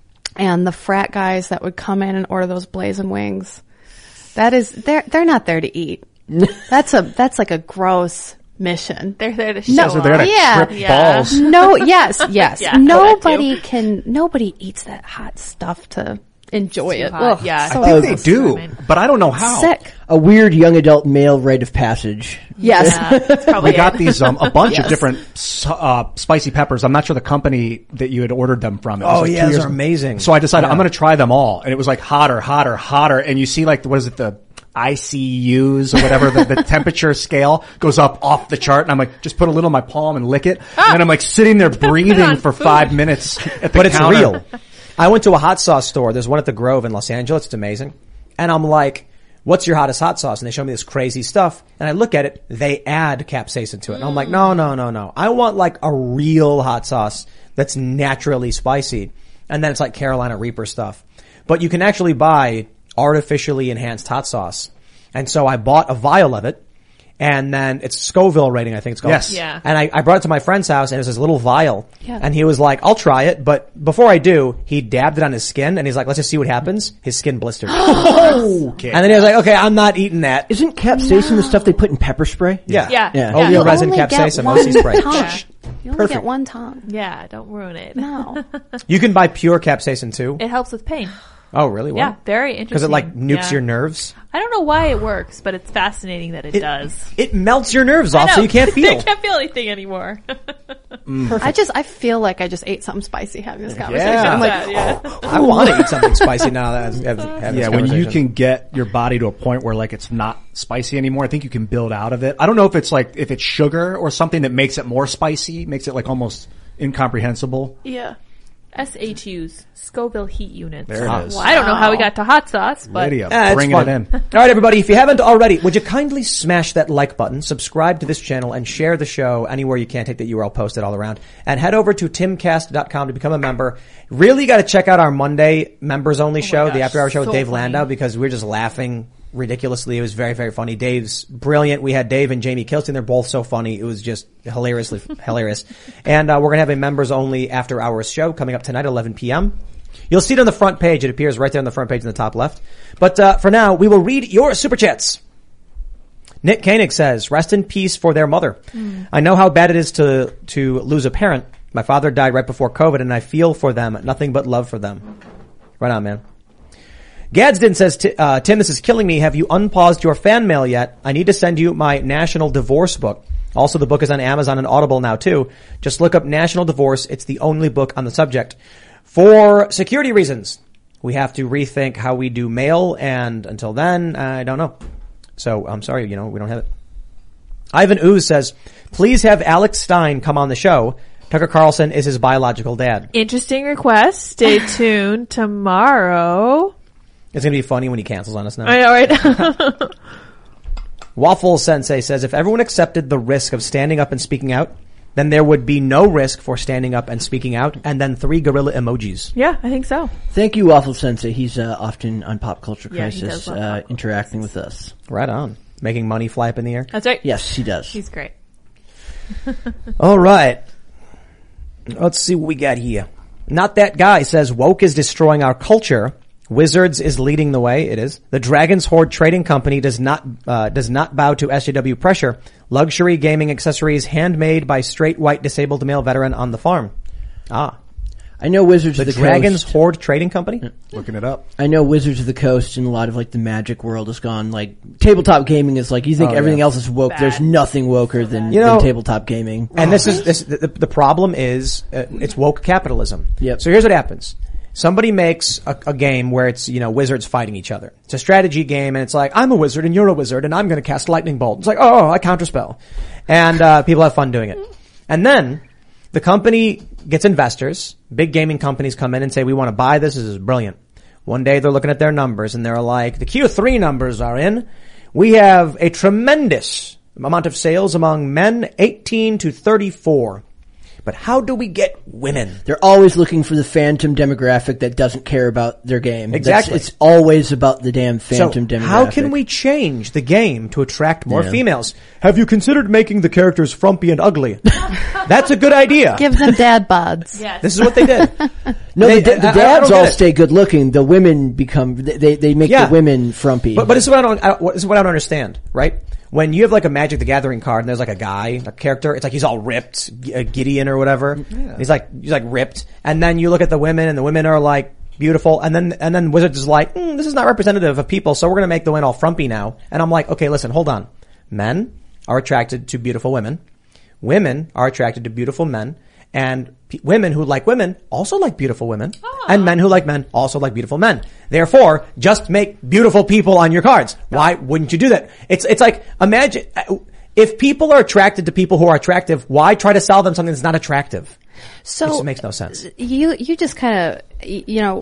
and the frat guys that would come in and order those blazing wings, that is, they're they're not there to eat. That's a that's like a gross mission. They're there to show No, off. So they're gonna Yeah. trip Yeah. balls. No, yes, yes. Yeah, that nobody too. can. Nobody eats that hot stuff to enjoy Too it. hot. Ugh, Yeah, so I I think think gross. they do, Right. but I don't know how. Sick. A weird young adult male rite of passage. Yes. Yeah, that's probably We got it. these um, a bunch of Yes. different s- uh, spicy peppers. I'm not sure the company that you had ordered them from. It was Oh, like yeah, two those years- are amazing. So I decided Yeah. I'm going to try them all, and it was like hotter, hotter, hotter. And you see like what is it the I C Us or whatever the, the temperature scale goes up off the chart, and I'm like, just put a little in my palm and lick it, Ah! and I'm like sitting there breathing on for food. five minutes at the But it's counter. real. I went to a hot sauce store. There's one at the Grove in Los Angeles. It's amazing. And I'm like, what's your hottest hot sauce? And they show me this crazy stuff. And I look at it. They add capsaicin to it. And I'm like, no, no, no, no. I want like a real hot sauce that's naturally spicy. And then it's like Carolina Reaper stuff. But you can actually buy artificially enhanced hot sauce. And so I bought a vial of it. And then it's Scoville rating, I think it's called. Yes. Yeah. And I, I brought it to my friend's house, and it was this little vial. Yeah. And he was like, I'll try it, but before I do, he dabbed it on his skin, and he's like, let's just see what happens. His skin blistered. Okay. And then he was like, okay, I'm not eating that. Isn't capsaicin the stuff they put in pepper spray? Yeah. Yeah. Yeah. Oleo You resin, only get capsaicin, one O C spray. tongue. Yeah. You only Perfect. get one tongue. Yeah, don't ruin it. No. You can buy pure capsaicin too. It helps with pain. Oh, really? What? Yeah, very interesting. Because it like nukes Yeah. your nerves? I don't know why it works, but it's fascinating that it, It does. It melts your nerves I off so know. you can't feel. I can't feel anything anymore. I just, I feel like I just ate something spicy having this conversation. Yeah. I'm like, yeah. I want to eat something spicy now that I've, I've, I've Yeah, when you can get your body to a point where like it's not spicy anymore, I think you can build out of it. I don't know if it's like, if it's sugar or something that makes it more spicy, makes it like almost incomprehensible. Yeah. S H Us, Scoville Heat Units. There it is. Well, I don't know how we got to hot sauce, but Lydia, Ah, it's bringing fun. it in. All right, everybody, if you haven't already, would you kindly smash that like button, subscribe to this channel, and share the show anywhere you can. Take that U R L, post it all around, and head over to timcast dot com to become a member. Really got to check out our Monday members only show, gosh, the After Hour show so with Dave funny. Landau, because we're just laughing ridiculously. It was very, very funny. Dave's brilliant. We had Dave and Jamie Kilstein. They're both so funny. It was just hilariously hilarious. And uh, we're gonna have a members only After Hours show coming up tonight at eleven p.m. You'll see it on the front page. It appears right there on the front page in the top left. But uh, for now, we will read your super chats. Nick Koenig says, "Rest in peace for their mother. Mm. I know how bad it is to to lose a parent. My father died right before COVID, and I feel for them. Nothing but love for them." Right on, man. Gadsden says, T- uh, Tim, this is killing me. Have you unpaused your fan mail yet? I need to send you my National Divorce book. Also, the book is on Amazon and Audible now, too. Just look up National Divorce. It's the only book on the subject. For security reasons, we have to rethink how we do mail, and until then, I don't know. So, I'm sorry, you know, we don't have it. Ivan Ooze says, please have Alex Stein come on the show. Tucker Carlson is his biological dad. Interesting request. Stay tuned tomorrow. It's going to be funny when he cancels on us now. I know, right? Waffle Sensei says, if everyone accepted the risk of standing up and speaking out, then there would be no risk for standing up and speaking out, and then three gorilla emojis. Yeah, I think so. Thank you, Waffle Sensei. He's uh, often on Pop Culture Yeah, he Crisis does love uh, Pop Culture interacting Crisis. with us. Right on. Making money fly up in the air. That's right. Yes, he does. He's great. All right. Let's see what we got here. Not That Guy says, woke is destroying our culture. Wizards is leading the way. It is. The Dragon's Hoard Trading Company does not uh, does not bow to S J W pressure. Luxury gaming accessories handmade by straight white disabled male veteran on the farm. Ah. I know Wizards The of the Dragon's Coast. Hoard Trading Company? Looking it up. I know Wizards of the Coast and a lot of like the magic world has gone like tabletop gaming is like you think Oh, everything yeah. else is woke. Bad. There's nothing woker than, You know- than tabletop gaming. And this is this the, the problem is uh, it's woke capitalism. Yep. So here's what happens. Somebody makes a, a game where it's, you know, wizards fighting each other. It's a strategy game, and it's like, I'm a wizard and you're a wizard and I'm going to cast lightning bolt. It's like, oh, I counterspell. And uh people have fun doing it. And then the company gets investors. Big gaming companies come in and say, we want to buy this. This is brilliant. One day they're looking at their numbers and they're like, the Q three numbers are in. We have a tremendous amount of sales among men eighteen to thirty-four. But how do we get women? They're always looking for the phantom demographic that doesn't care about their game. Exactly. That's, it's always about the damn phantom So demographic. how can we change the game to attract more Yeah. females? Have you considered making the characters frumpy and ugly? That's a good idea. give them dad bods. Yes. This is what they did. No, They- the, the I- I dads don't get all it. stay good looking. The women become, they, they make Yeah. the women frumpy. But, but this is what I don't, I, what- this is what I don't understand, right? When you have like a Magic the Gathering card and there's like a guy, a character, it's like he's all ripped, G- uh, Gideon or whatever. He's like, he's like ripped. And then you look at the women and the women are like beautiful. And then, and then Wizards is like, mm, this is not representative of people, so we're gonna make the women all frumpy now. And I'm like, okay, listen, hold on. Men are attracted to beautiful women. Women are attracted to beautiful men. And p- women who like women also like beautiful women. And men who like men also like beautiful men. Therefore, just make beautiful people on your cards. Why wouldn't you do that? It's, it's like, imagine, uh, if people are attracted to people who are attractive, why try to sell them something that's not attractive? So It just makes no sense. You you just kind of you know,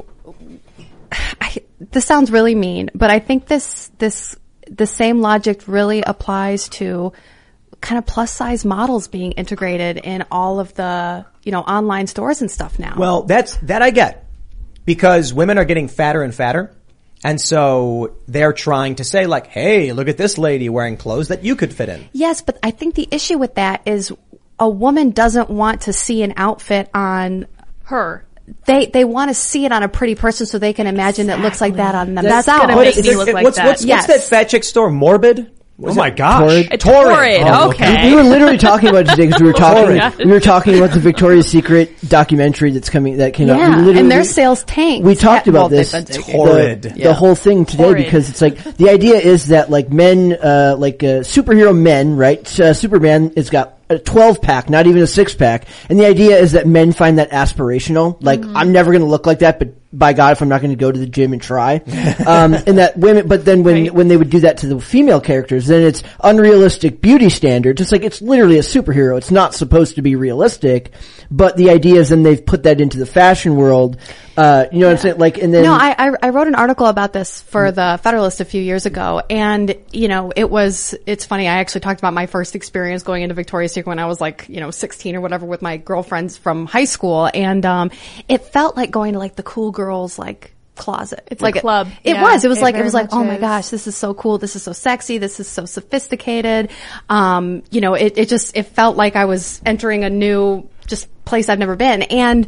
I, this sounds really mean, but I think this this the same logic really applies to kind of plus size models being integrated in all of the you know online stores and stuff now. Well, that's, that I get. Because women are getting fatter and fatter. And so they're trying to say like, hey, look at this lady wearing clothes that you could fit in. Yes, but I think the issue with that is a woman doesn't want to see an outfit on Her. They they want to see it on a pretty person so they can imagine it looks like that on That's themselves. gonna But make it's- me look like what's, that. What's, Yes. what's that fat chick store? Morbid? Oh my gosh. Torrid? A torrid. Oh, Okay. We, we were literally talking about it today because we were talking. Torrid. We were talking about the Victoria's Secret documentary that's coming. That came out. We Yeah, literally, and their sales tanked. We talked Yeah, about well, this. they've been tanking. Torrid. The, Yeah. the whole thing today Torrid. because it's like the idea is that like men, uh, like uh, superhero men, right? Uh, Superman has got a twelve pack, not even a six pack, and the idea is that men find that aspirational. Like Mm-hmm. I'm never going to look like that, but by God, if I'm not going to go to the gym and try, um, and that women. But then when Right. when they would do that to the female characters, then it's unrealistic beauty standards. It's like it's literally a superhero. It's not supposed to be realistic, but the idea is then they've put that into the fashion world. Uh, you know what I'm saying? Like, and then No, I, I I wrote an article about this for the Federalist a few years ago, and you know, it was it's funny. I actually talked about my first experience going into Victoria's Secret when I was like, you know, sixteen or whatever with my girlfriends from high school, and um, it felt like going to like the cool girls like closet. It's The like a- club. It Yeah, was. It was it like it very was like, much oh my is. gosh, this is so cool. This is so sexy. This is so sophisticated. Um, you know, it it just it felt like I was entering a new just place I've never been, and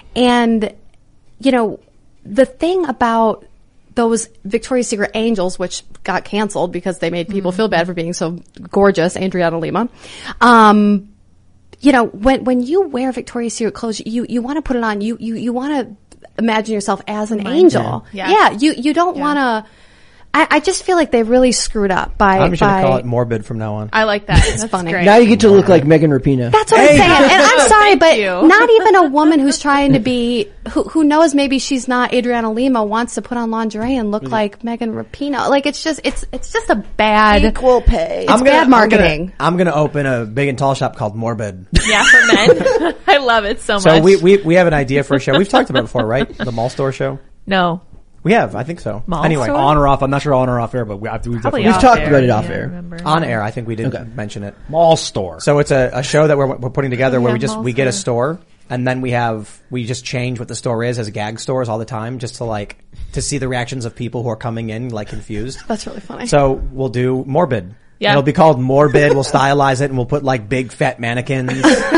and you know. The thing about those Victoria's Secret angels, which got canceled because they made people feel bad for being so gorgeous, Adriana Lima, um, you know, when, when you wear Victoria's Secret clothes, you, you want to put it on, you, you, you want to imagine yourself as an angel. Yeah. Yeah. You, you don't Yeah. want to, I, I just feel like they really screwed up by, I'm just going by, to call it morbid from now on. I like that. That's funny. Great. now you get to look like Megan Rapinoe. That's what I'm saying. And I'm sorry, but you. not even a woman who's trying to be, who, who knows maybe she's not Adriana Lima wants to put on lingerie and look like Megan Rapinoe. Like it's just, it's, it's just a bad. Equal pay. It's bad marketing. I'm going to open a big and tall shop called Morbid. Yeah, for men. I love it so, So much. we, we we have an idea for a show. We've talked about it before, right? The mall store show. no. We have, I think so. Mall anyway, store? On or off? I'm not sure on or off air, but we, I've, we've Probably definitely We've off talked air. about it off Yeah, I air. remember. on air, I think we did Okay. mention it. mall store. So it's a, a show that we're, we're putting together Oh, where yeah, we just mall we get a store. store and then we have we just change what the store is as gag stores all the time just to like to see the reactions of people who are coming in like confused. That's really funny. So we'll do Morbid. Yeah. It'll be called Morbid. We'll stylize it and we'll put like big fat mannequins.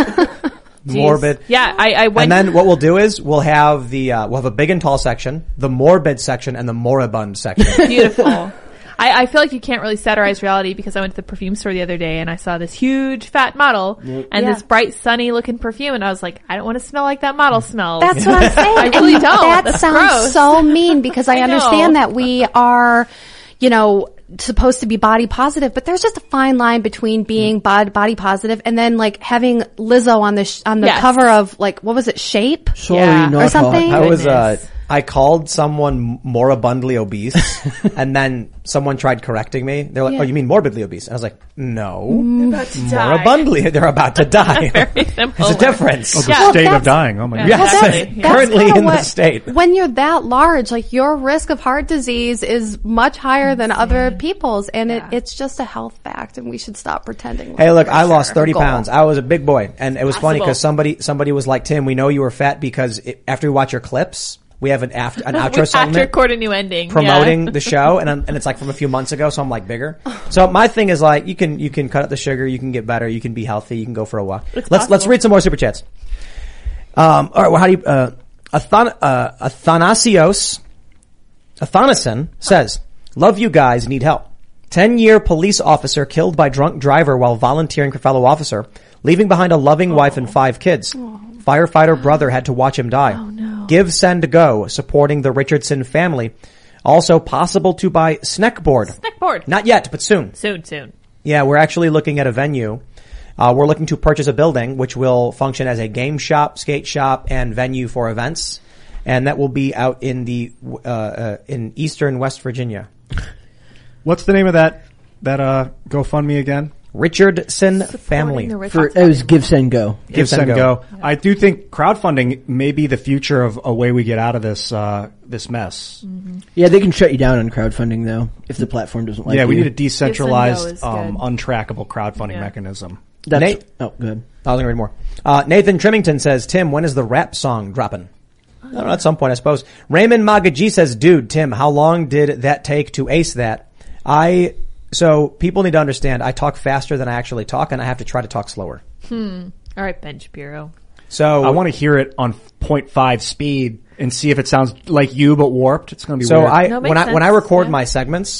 Jeez. Morbid. Yeah, I, I went. And then what we'll do is we'll have the uh, we'll have a big and tall section, the morbid section, and the moribund section. Beautiful. I, I feel like you can't really satirize reality because I went to the perfume store the other day and I saw this huge fat model and Yeah. this bright sunny looking perfume and I was like, I don't want to smell like that model smells. That's what I'm saying. I really And don't. That That's sounds gross. so mean because I, I know. understand that we are, you know, supposed to be body positive, but there's just a fine line between being bod- body positive and then like having Lizzo on the sh- on the Yes. cover of like what was it, Shape? Sorry, Yeah. not Or something? hot. I was uh Goodness. I called someone moribundly obese and then someone tried correcting me. They're like, Yeah. "Oh, you mean morbidly obese?" And I was like, "No. About to die. Moribundly, they're about to die." Very simple. There's a difference. Oh, the Yeah. state Well, of that's- dying. Oh my Yeah. god. Yes. Well, That's- that's, that's currently kinda in the what- state. When you're that large, like your risk of heart disease is much higher than other people's, and it, it's just a health fact, and we should stop pretending. Hey, look, I we're lost sure. thirty Goal. pounds. I was a big boy, and it was funny Possible. because somebody somebody was like, "Tim, we know you were fat because it, after we watch your clips, we have an after an We outro have to segment record a new ending. promoting Yeah. the show, and I'm, and it's like from a few months ago, so I'm like bigger. So my thing is like, you can you can cut out the sugar, you can get better, you can be healthy, you can go for a walk. It's let's let's possible. read some more super chats. Um, all right, well, how do you uh, Athan- uh, Athanasios Athanason says, "Love you guys, need help. ten-year police officer killed by drunk driver while volunteering for fellow officer, leaving behind a loving wife and five kids. Firefighter brother had to watch him die. Oh, no. Give, send, go, supporting the Richardson family. Also possible to buy Snackboard. Snackboard. Not yet, but soon. Soon, soon. Yeah, we're actually looking at a venue. Uh, we're looking to purchase a building which will function as a game shop, skate shop, and venue for events. And that will be out in the, uh, uh in eastern West Virginia. What's the name of that that uh GoFundMe again? Richardson Supporting family. the For Richardson it was give send go. Give, send, go. I do think crowdfunding may be the future of a way we get out of this uh this mess. Yeah, they can shut you down on crowdfunding though if the platform doesn't like yeah, we you. need a decentralized, is um, good. untrackable crowdfunding Yeah. mechanism. That's, Nate- oh, good. I was going to read more. Uh, Nathan Trimington says, Tim, when is the rap song dropping? I don't know, at some point, I suppose. Raymond Magaji says, dude, Tim, how long did that take to ace that? I, so people need to understand, I talk faster than I actually talk, and I have to try to talk slower. Hmm. All right, Ben Shapiro. So I want to hear it on point five speed and see if it sounds like you but warped. It's going to be So weird. I, No, it when makes I, when I sense, record yeah. my segments,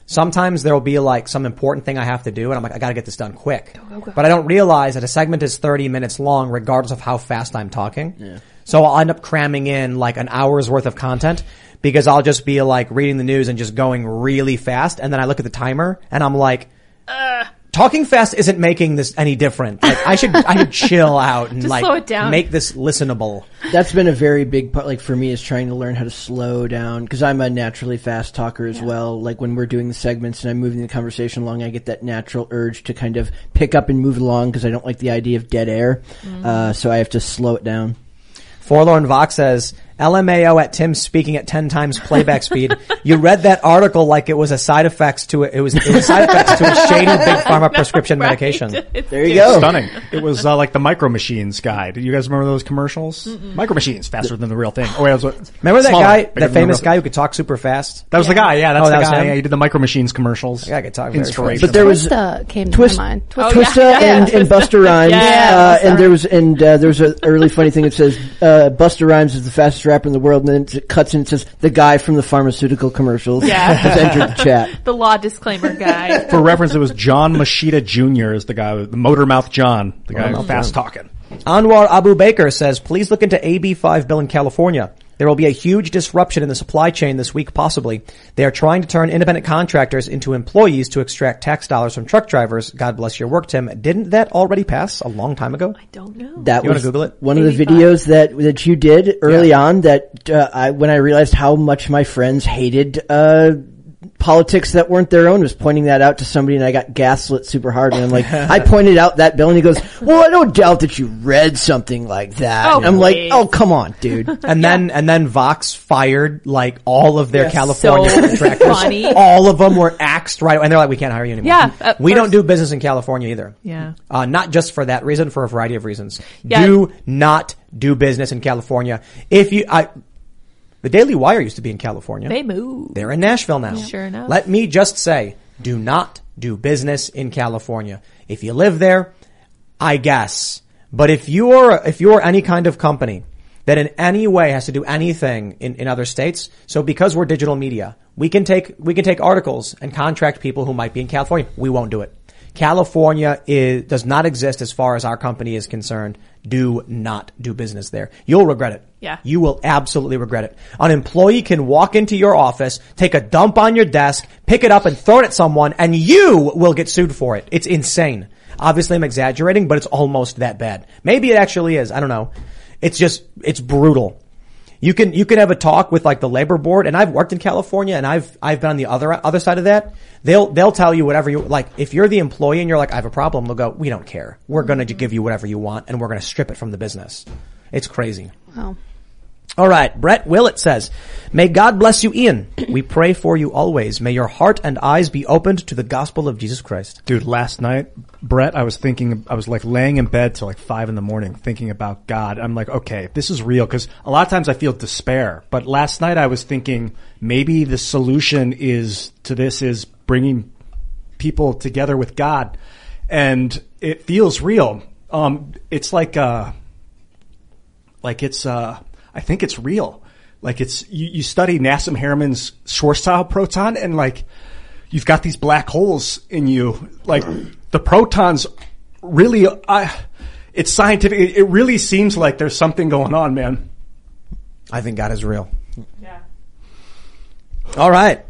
sometimes there'll be like some important thing I have to do and I'm like, I gotta get this done quick. Go, go, go. But I don't realize that a segment is thirty minutes long regardless of how fast I'm talking. Yeah. So I'll end up cramming in like an hour's worth of content because I'll just be like reading the news and just going really fast. And then I look at the timer and I'm like, uh, talking fast isn't making this any different. Like I should, I should chill out and just like slow it down. Make this listenable. That's been a very big part, like for me, is trying to learn how to slow down because I'm a naturally fast talker as yeah. well. Like when we're doing the segments and I'm moving the conversation along, I get that natural urge to kind of pick up and move it along because I don't like the idea of dead air. Mm-hmm. Uh, so I have to slow it down. Forlorn Vox says, L M A O at Tim speaking at ten times playback speed. You read that article like it was a side effects to it. It was, it was side effects to a shady big pharma prescription right. medication. It's there you go. Stunning. It was uh, like the Micro Machines guy. Do you guys remember those commercials? Mm-mm. Micro Machines, faster than the real thing. Oh, yeah, it was, remember that smaller, guy, that famous guy who could talk super fast? That was yeah. the guy. Yeah, that's oh, the that guy. Was yeah, he did the Micro Machines commercials. Yeah, I could talk very Inspiration. But there was Twista came Twist, to my mind. Twista Oh, yeah. and, Yeah. and Busta Rhymes. Yeah, uh, and there was and uh, there was a early funny thing that says uh, Busta Rhymes is the fastest rapper in the world, and then it cuts in and says the guy from the pharmaceutical commercials Yeah. has entered the chat. The law disclaimer guy. For reference, it was John Machida Junior is the guy, the motor mouth John, the guy fast talking. Anwar Abu Baker says, please look into A B five bill in California. There will be a huge disruption in the supply chain this week, possibly. They are trying to turn independent contractors into employees to extract tax dollars from truck drivers. God bless your work, Tim. Didn't that already pass a long time ago? I don't know. That you was want to Google it? one of the eighty-five videos that that you did early Yeah. on. That uh, I when I realized how much my friends hated uh politics that weren't their own, was pointing that out to somebody, and I got gaslit super hard. And I'm like, I pointed out that bill, and he goes, "Well, I don't doubt that you read something like that." Oh, and I'm like, please. "Oh, come on, dude." And then, and then Vox fired like all of their Yes. California So contractors. funny. All of them were axed right away. And they're like, we can't hire you anymore. Yeah, at We don't first- do business in California either. Yeah. Uh, not just for that reason, for a variety of reasons. Yeah. Do not do business in California. If you, I, the Daily Wire used to be in California. They moved. They're in Nashville now. Sure enough. Let me just say, do not do business in California. If you live there, I guess. But if you're, if you're any kind of company that in any way has to do anything in, in other states, so because we're digital media, we can take, we can take articles and contract people who might be in California. We won't do it. California is, does not exist as far as our company is concerned. Do not do business there. You'll regret it. Yeah. You will absolutely regret it. An employee can walk into your office, take a dump on your desk, pick it up and throw it at someone, and you will get sued for it. It's insane. Obviously I'm exaggerating, but it's almost that bad. Maybe it actually is. I don't know. It's just, it's brutal. You can, you can have a talk with like the labor board, and I've worked in California and I've, I've been on the other, other side of that. They'll, they'll tell you whatever you, like, if you're the employee and you're like, I have a problem, they'll go, we don't care. We're gonna give you whatever you want and we're gonna strip it from the business. It's crazy. Wow. All right. Brett Willett says, may God bless you, Ian. We pray for you always. May your heart and eyes be opened to the gospel of Jesus Christ. Dude, last night, Brett, I was thinking, I was like laying in bed till like five in the morning thinking about God. I'm like, okay, this is real, because a lot of times I feel despair. But last night I was thinking maybe the solution is to this is bringing people together with God. And it feels real. Um, it's like, uh, like it's, uh, I think it's real. Like it's, you, you study Nassim Haramehn's Schwarzschild proton, and like, you've got these black holes in you. Like, the protons really, I, it's scientific. It, it really seems like there's something going on, man. I think God is real. Yeah. All right.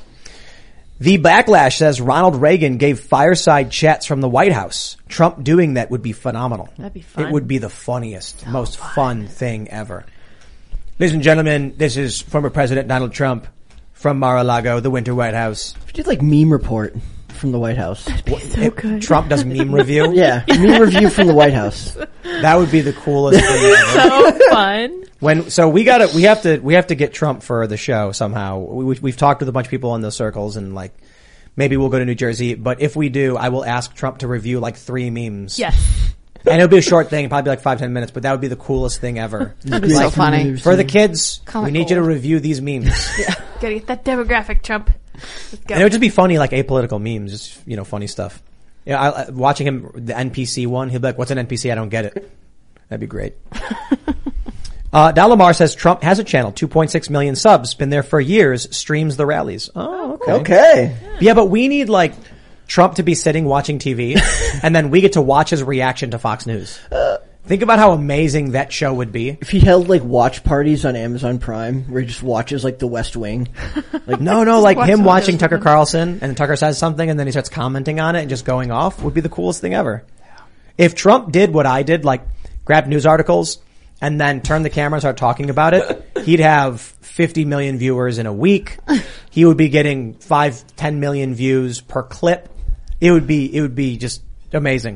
The Backlash says Ronald Reagan gave fireside chats from the White House. Trump doing that would be phenomenal. That'd be fun. It would be the funniest, most fun thing ever. Ladies and gentlemen, this is former President Donald Trump from Mar-a-Lago, the Winter White House. If you did like meme report from the White House. So good. Trump does meme review. Yeah, meme review from the White House. That would be the coolest thing ever. So fun. When, so we gotta, we have to, we have to get Trump for the show somehow. We, we've, we've talked with a bunch of people in those circles, and like, maybe we'll go to New Jersey, but if we do, I will ask Trump to review like three memes. Yes. And it'll be a short thing, probably like five, ten minutes, but that would be the coolest thing ever. That'd be so funny. For the kids, Comic we need you to gold. review these memes. Gotta get that demographic, Trump. Let's go. And it would just be funny, like apolitical memes, just, you know, funny stuff. Yeah, I, I, watching him, the N P C one, he'll be like, what's an N P C? I don't get it. That'd be great. Uh, Dalamar says Trump has a channel, two point six million subs, been there for years, streams the rallies. Oh, okay. Okay. Yeah, but we need like Trump to be sitting watching T V and then we get to watch his reaction to Fox News. Uh, Think about how amazing that show would be. If he held like watch parties on Amazon Prime where he just watches like The West Wing. Like no, no, like him watching Tucker Carlson and Tucker says something and then he starts commenting on it and just going off would be the coolest thing ever. If Trump did what I did, like grab news articles and then turn the camera and start talking about it, he'd have fifty million viewers in a week. He would be getting five, ten million views per clip. It would be, it would be just amazing.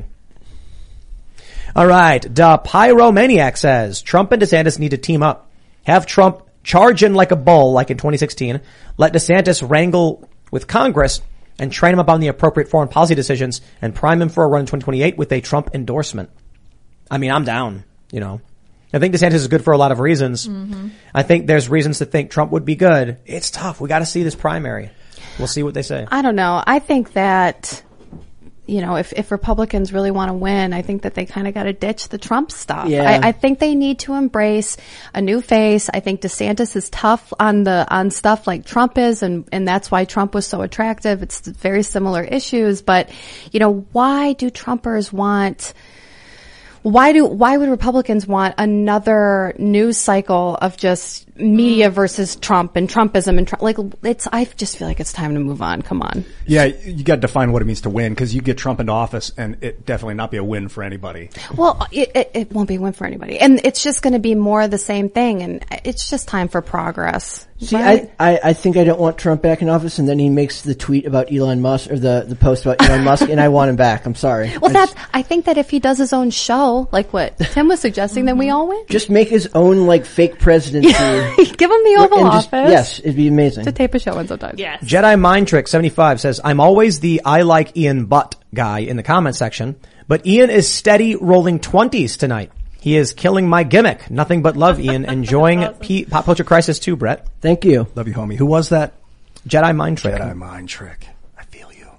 All right. The Pyromaniac says Trump and DeSantis need to team up. Have Trump charge in like a bull, like in twenty sixteen. Let DeSantis wrangle with Congress and train him up on the appropriate foreign policy decisions and prime him for a run in twenty twenty-eight with a Trump endorsement. I mean, I'm down, you know. I think DeSantis is good for a lot of reasons. Mm-hmm. I think there's reasons to think Trump would be good. It's tough. We got to see this primary. We'll see what they say. I don't know. I think that, you know, if, if Republicans really want to win, I think that they kind of got to ditch the Trump stuff. Yeah. I, I think they need to embrace a new face. I think DeSantis is tough on the, on stuff like Trump is, and, and that's why Trump was so attractive. It's very similar issues, but, you know, why do Trumpers want, why do, why would Republicans want another news cycle of just media versus Trump and Trumpism and Trump? Like, it's, I just feel like it's time to move on. Come on. Yeah, you got to define what it means to win, because you get Trump into office and it definitely not be a win for anybody. Well, it, it, it won't be a win for anybody. And it's just going to be more of the same thing. And it's just time for progress. See, right? I, I, I think I don't want Trump back in office, and then he makes the tweet about Elon Musk, or the, the post about Elon Musk, and I want him back. I'm sorry. Well, I that's, just, I think that if he does his own show, like what Tim was suggesting, then we all win. just make his own, like, fake presidency. Give him the Oval and just- Office. Yes, it'd be amazing. To tape a show in sometimes. Yes. Jedi Mind Trick seventy-five says, I'm always the I like Ian Butt guy in the comment section, but Ian is steady rolling twenties tonight. He is killing my gimmick. Nothing but love, Ian. Enjoying awesome. P- Pop Culture Crisis too, Brett. Thank you. Love you, homie. Who was that? Jedi Mind Trick. Jedi Mind Trick. I feel you.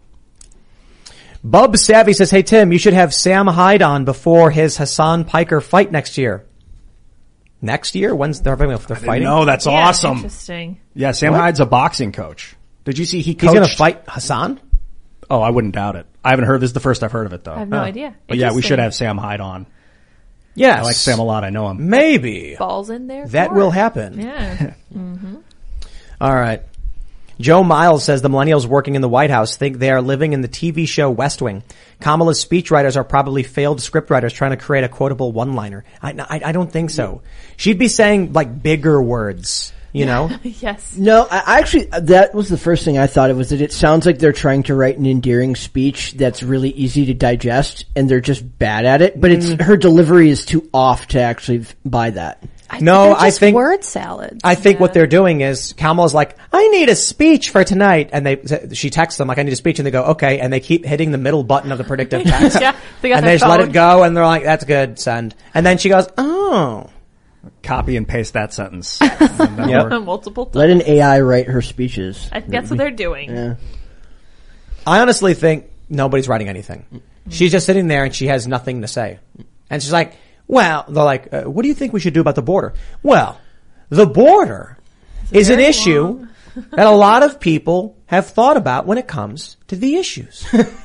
Bub Savvy says, hey Tim, you should have Sam Hyde on before his Hassan Piker fight next year. Next year? When's they're, they're fighting? No, that's Yeah, awesome. Interesting. Yeah, Sam What? Hyde's a boxing coach. Did you see he He's coached? going to fight Hassan? Oh, I wouldn't doubt it. I haven't heard this. Is the first I've heard of it though. I have no Oh. idea. But yeah, we Interesting. should have Sam Hyde on. Yes. I like Sam a lot. I know him. Maybe. Balls in there. That for will it. happen. Yeah. All right. Joe Miles says the millennials working in the White House think they are living in the T V show West Wing. Kamala's speechwriters are probably failed scriptwriters trying to create a quotable one-liner. I, I, I don't think so. She'd be saying like bigger words, you know? Yes. No, I I actually, that was the first thing I thought of, was that it sounds like they're trying to write an endearing speech that's really easy to digest, and they're just bad at it, but it's, her delivery is too off to actually buy that. I, No, they're I just think- word salads. I think what they're doing is Kamala's like, I need a speech for tonight. And they, she texts them like, I need a speech. And they go, okay. And they keep hitting the middle button of the predictive text. Yeah, they got and their they just let phone. it go. And they're like, that's good. Send. And then she goes, oh. Copy and paste that sentence. That'll Yep. work. Multiple times. Let an A I write her speeches. I think that's what they're doing. Yeah. I honestly think nobody's writing anything. She's just sitting there and she has nothing to say. And she's like, well, they're like, uh, what do you think we should do about the border? Well, the border is an issue that a lot of people have thought about when it comes to the issues.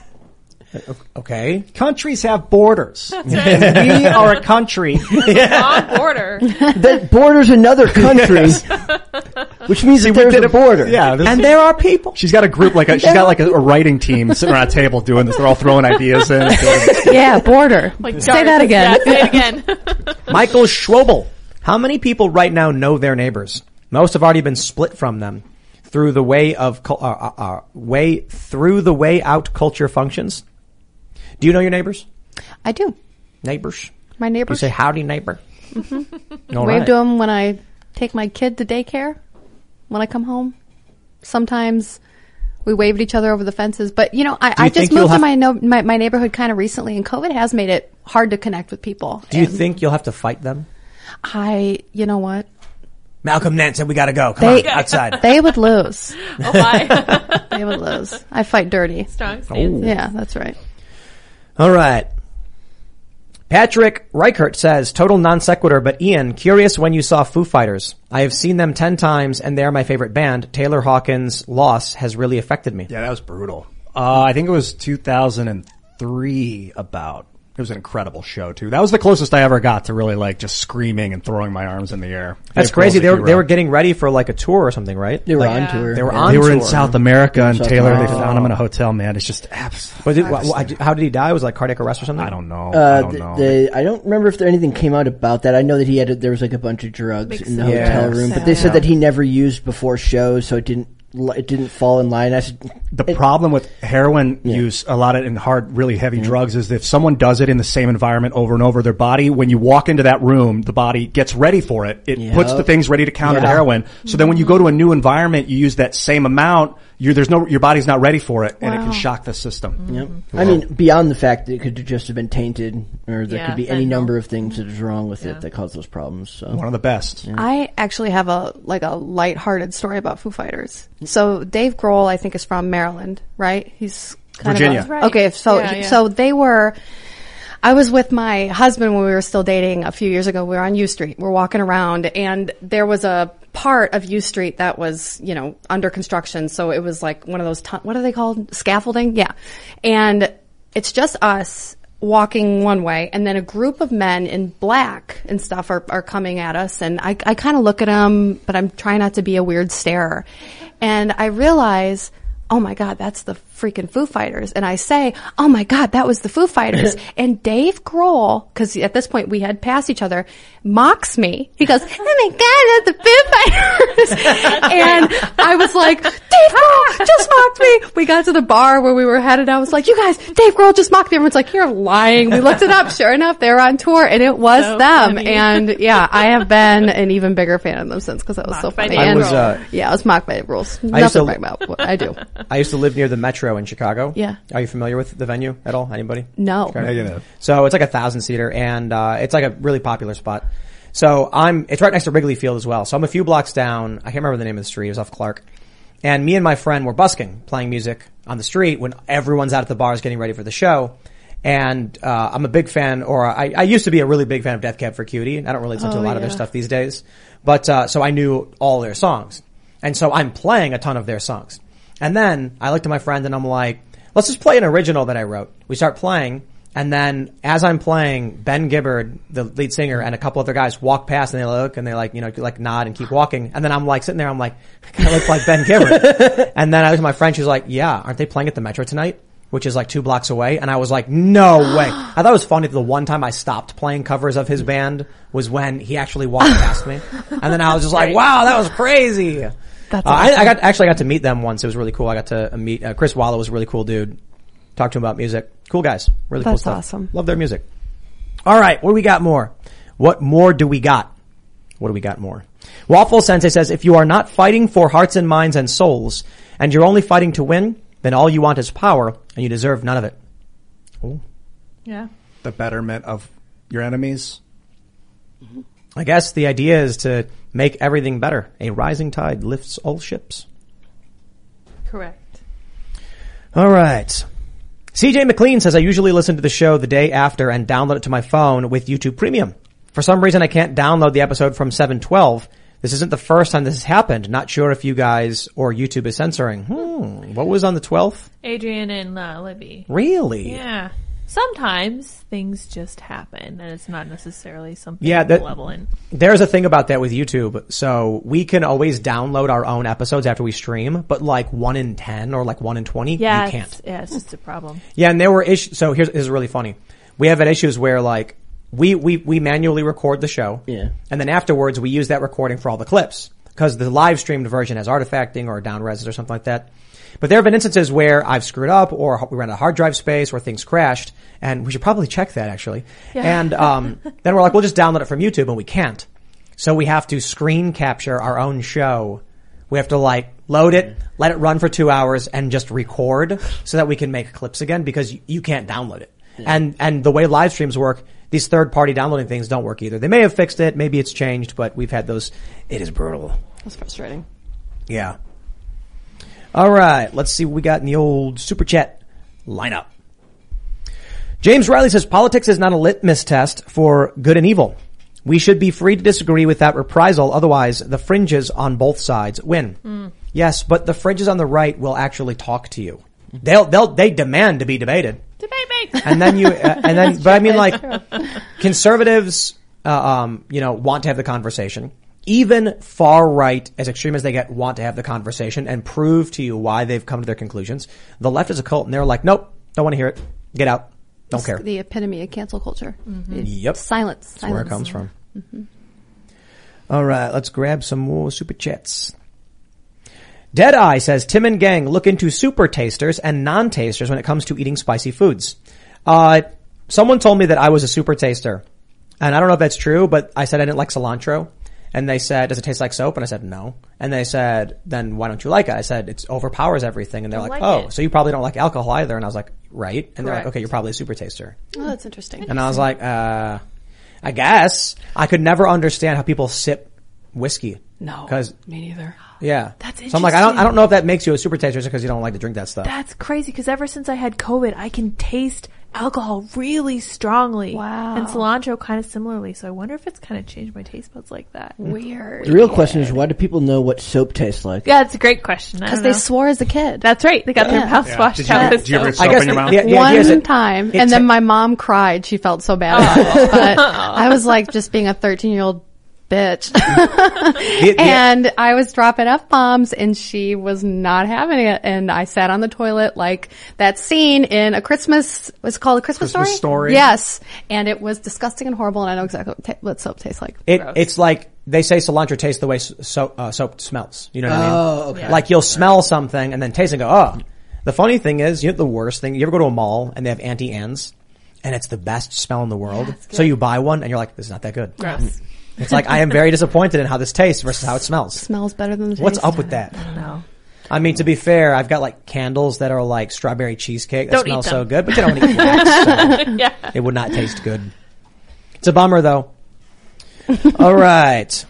Okay. Countries have borders. And we are a country. On border. That borders another country, which means that we there's did a a- border. Yeah. This, And there are people. she's got a group like a, she's got like a, a writing team sitting around a table doing this. They're all throwing ideas in. Yeah, border. Like Say that again. Yeah, say it again. Michael Schwobel. How many people right now know their neighbors? Most have already been split from them through the way of, cul- uh, uh, uh, way, through the way out culture functions. Do you know your neighbors? I do. Neighbors. My You neighbors. say howdy neighbor. Mm-hmm. All Wave right. to them when I take my kid to daycare. When I come home, sometimes we wave at each other over the fences. But you know, I, you I just think you'll moved to have- my, no, my my neighborhood kind of recently, and COVID has made it hard to connect with people. Do you And think you'll have to fight them? I, you know what? Malcolm Nance said we gotta go. Come They- on, outside. They would lose. Oh my. They would lose. I fight dirty. Strong stance. Yeah, that's right. All right. Patrick Reichert says, total non sequitur, but Ian, curious when you saw Foo Fighters. I have seen them ten times and they're my favorite band. Taylor Hawkins' loss has really affected me. Yeah, that was brutal. Uh, I think it was two thousand three about. It was an incredible show too. That was the closest I ever got to really like just screaming and throwing my arms in the air. That's Dave crazy. Grohl's a They were, hero. they were getting ready for like a tour or something, right? They were Like, on tour. They were Yeah. on They were tour. in South America, and South Taylor, they America. found him in a hotel, man. It's just abs- Was it, wh- wh- how did he die? Was it like cardiac arrest or something? I don't know. Uh, I don't th- know. they, I don't remember if there anything came out about that. I know that he had a, there was like a bunch of drugs Makes in the sense. hotel Yeah. room, but they said that he never used before shows, so it didn't li- it didn't fall in line. I said, The it- problem with heroin Yeah. use, a lot of in hard, really heavy drugs, is that if someone does it in the same environment over and over, their body, when you walk into that room, the body gets ready for it. It Yep. puts the things ready to counter the Yeah. heroin. So then when you go to a new environment, you use that same amount. You're, there's no, your body's not ready for it, and it can Wow. shock the system. Yep. I mean, beyond the fact that it could just have been tainted, or there Yeah, could be any fentanyl. number of things that is wrong with Yeah. it that cause those problems. So. One of the best. I actually have a like a lighthearted story about Foo Fighters. So Dave Grohl, I think, is from Maryland, right? He's kind Virginia. Of a, Right. Okay, so Yeah, yeah. so they were. I was with my husband when we were still dating a few years ago. We were on U Street. We're walking around, and there was a part of U Street that was, you know, under construction. So it was like one of those, ton- what are they called? Scaffolding? Yeah. And it's just us walking one way, and then a group of men in black and stuff are, are coming at us. And I, I kind of look at them, but I'm trying not to be a weird starer. And I realize, oh my God, that's the freaking Foo Fighters. And I say, oh my God, that was the Foo Fighters. And Dave Grohl, because at this point we had passed each other, mocks me. He goes, oh my God, that's the Foo Fighters. And I was like, Dave Grohl just mocked me. We got to the bar where we were headed. I was like, you guys, Dave Grohl just mocked me. Everyone's like, you're lying. We looked it up. Sure enough, they were on tour, and it was So them. funny. And yeah, I have been an even bigger fan of them since, because that was so Mocked by funny. Dave And- I was, uh, yeah, I was mocked by Dave Grohl. I used Nothing to- right about what I do. I used to live near the Metro in Chicago. Yeah. Are you familiar with the venue at all? Anybody? No. Okay. Negative. So it's like a thousand seater, and uh it's like a really popular spot. So I'm, it's right next to Wrigley Field as well. So I'm a few blocks down. I can't remember the name of the street. It was off Clark. And me and my friend were busking, playing music on the street when everyone's out at the bars getting ready for the show. And uh I'm a big fan, or I, I used to be a really big fan of Death Cab for Cutie. I don't really listen to a Oh, lot of their yeah. stuff these days. But uh so I knew all their songs. And so I'm playing a ton of their songs. And then I looked at my friend and I'm like, let's just play an original that I wrote. We start playing, and then as I'm playing, Ben Gibbard, the lead singer, and a couple other guys walk past and they look and they like, you know, like nod and keep walking. And then I'm like sitting there, I'm like, I kind of look like Ben Gibbard. And then I looked at my friend, she's like, yeah, aren't they playing at the Metro tonight? Which is like two blocks away. And I was like, no way. I thought it was funny that the one time I stopped playing covers of his band was when he actually walked past me. And then I was just like, wow, that was crazy. That's Uh, I, awesome. I got actually got to meet them once. It was really cool. I got to uh, meet uh, Chris Wallow was a really cool dude. Talk to him about music. Cool guys. Really cool That's stuff. awesome. Love their music. All right, what do we got more? What more do we got? What do we got more? Waffle Sensei says, if you are not fighting for hearts and minds and souls, and you're only fighting to win, then all you want is power, and you deserve none of it. Ooh. Yeah. The betterment of your enemies. I guess the idea is to make everything better. A rising tide lifts all ships. Correct. All right. C J McLean says, I usually listen to the show the day after and download it to my phone with YouTube Premium. For some reason, I can't download the episode from seven twelve. This isn't the first time this has happened. Not sure if you guys or YouTube is censoring. Hmm. What was on the twelfth? Adrian and uh, Libby. Really? Yeah. Sometimes things just happen, and it's not necessarily something Yeah, that- malevolent. There's a thing about that with YouTube. So we can always download our own episodes after we stream, but like one in ten or like one in twenty, Yeah, you can't. it's, yeah, it's just a problem. Yeah, and there were issues. So here's, this is really funny. We have had issues where like we, we, we manually record the show. Yeah. And then afterwards we use that recording for all the clips because the live streamed version has artifacting or down res or something like that. But there have been instances where I've screwed up or we ran out of hard drive space or things crashed, and we should probably check that actually. Yeah. And um then we're like, we'll just download it from YouTube, and we can't. So we have to screen capture our own show. We have to like load it, let it run for two hours and just record so that we can make clips again because you, you can't download it. And and the way live streams work, these third party downloading things don't work either. They may have fixed it, maybe it's changed, but we've had those. It is brutal. That's frustrating. Yeah. All right, let's see what we got in the old super chat lineup. James Riley says politics is not a litmus test for good and evil. We should be free to disagree without reprisal. Otherwise, the fringes on both sides win. Mm. Yes, but the fringes on the right will actually talk to you. They'll, they'll, they demand to be debated. Debate me. And then you, uh, and then, but I mean like, conservatives, uh, um, you know, want to have the conversation. Even far right, as extreme as they get, want to have the conversation and prove to you why they've come to their conclusions. The left is a cult and they're like, nope, don't want to hear it. Get out. Don't it's care. The epitome of cancel culture. Mm-hmm. Yep. Silence. That's silence. where it comes from. Mm-hmm. All right, let's grab some more super chats. Deadeye says, Tim and gang look into super tasters and non-tasters when it comes to eating spicy foods. Uh, someone told me that I was a super taster. And I don't know if that's true, but I said I didn't like cilantro. And they said, does it taste like soap? And I said, no. And they said, then why don't you like it? I said, it overpowers everything. And they're like, like oh, it. so you probably don't like alcohol either. And I was like, right. And they're like, Correct. okay, you're probably a super taster. Oh, that's interesting. And I was like, uh, I guess. I could never understand how people sip whiskey. No. Cause, me neither. yeah. That's So I'm like, I don't, interesting. I don't know if that makes you a super taster just because you don't like to drink that stuff. That's crazy because ever since I had COVID, I can taste alcohol really strongly. Wow. And cilantro kind of similarly. So I wonder if it's kind of changed my taste buds like that. Weird. The real question is, why do people know what soap tastes like? Yeah, it's a great question. Because they swore as a kid. That's right. They got their Yeah. mouths Yeah. washed Did you, out. did you ever with soap I guess in your the- mouth? the- the One idea is that time, it and then ta- my mom cried. She felt so bad about it. But I was like just being a thirteen-year-old bitch. the- the- And I was dropping F-bombs and she was not having it. And I sat on the toilet like that scene in A Christmas, what's it called, A Christmas, Christmas Story? Yes. And it was disgusting and horrible and I know exactly what, ta- what soap tastes like. It, it's like they say cilantro tastes the way soap, uh, soap smells. You know what I mean? Oh, okay. Like you'll smell something and then taste and go, oh. The funny thing is, you know the worst thing? You ever go to a mall and they have Auntie Anne's and it's the best smell in the world? So you buy one and you're like, this is not that good. Gross. It's like, I am very disappointed in how this tastes versus how it smells. Smells better than the What's taste. up with that? I don't know. I mean, to be fair, I've got like candles that are like strawberry cheesecake that Don't smell eat them. so good, but you don't eat wax, so Yeah. it would not taste good. It's a bummer though. All right.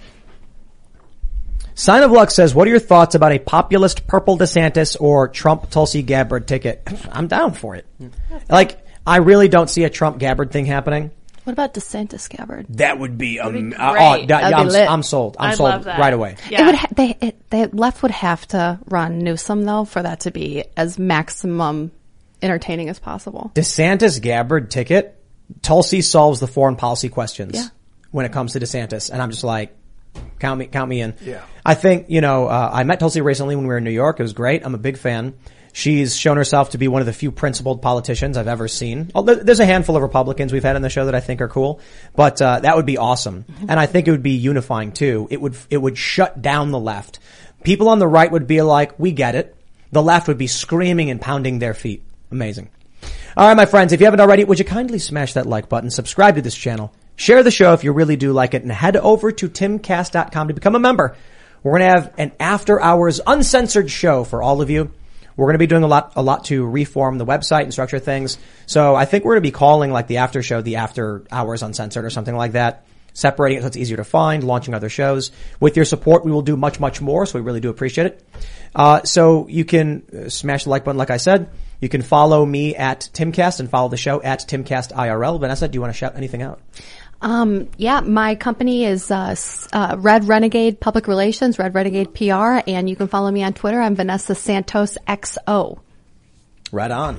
Sign of Luck says, what are your thoughts about a populist purple DeSantis or Trump Tulsi Gabbard ticket? I'm down for it. Like, I really don't see a Trump Gabbard thing happening. What about DeSantis Gabbard? That would be, um, That'd be uh, great. oh, that, That'd yeah, be I'm, lit. I'm sold. I'm I'd sold love that. right away. Yeah. It would ha- they it, they left would have to run Newsom though for that to be as maximum entertaining as possible. DeSantis Gabbard ticket, Tulsi solves the foreign policy questions Yeah. when it comes to DeSantis. And I'm just like, count me, count me in. Yeah. I think, you know, uh, I met Tulsi recently when we were in New York. It was great. I'm a big fan. She's shown herself to be one of the few principled politicians I've ever seen. Although there's a handful of Republicans we've had on the show that I think are cool, but uh, that would be awesome. And I think it would be unifying too. It would it would shut down the left. People on the right would be like, "We get it." The left would be screaming and pounding their feet. Amazing. All right, my friends, if you haven't already, would you kindly smash that like button, subscribe to this channel, share the show if you really do like it, and head over to timcast dot com to become a member. We're going to have an after hours uncensored show for all of you. We're going to be doing a lot, a lot to reform the website and structure things. So I think we're going to be calling like the after show, the after hours uncensored or something like that, separating it so it's easier to find, launching other shows. With your support, we will do much, much more. So we really do appreciate it. Uh, so you can uh, smash the like button, like I said. You can follow me at Timcast and follow the show at Timcast I R L. Vanessa, do you want to shout anything out? Um, yeah, my company is uh, s- uh, Red Renegade Public Relations, Red Renegade P R, and you can follow me on Twitter. I'm Vanessa Santos X O. Right on.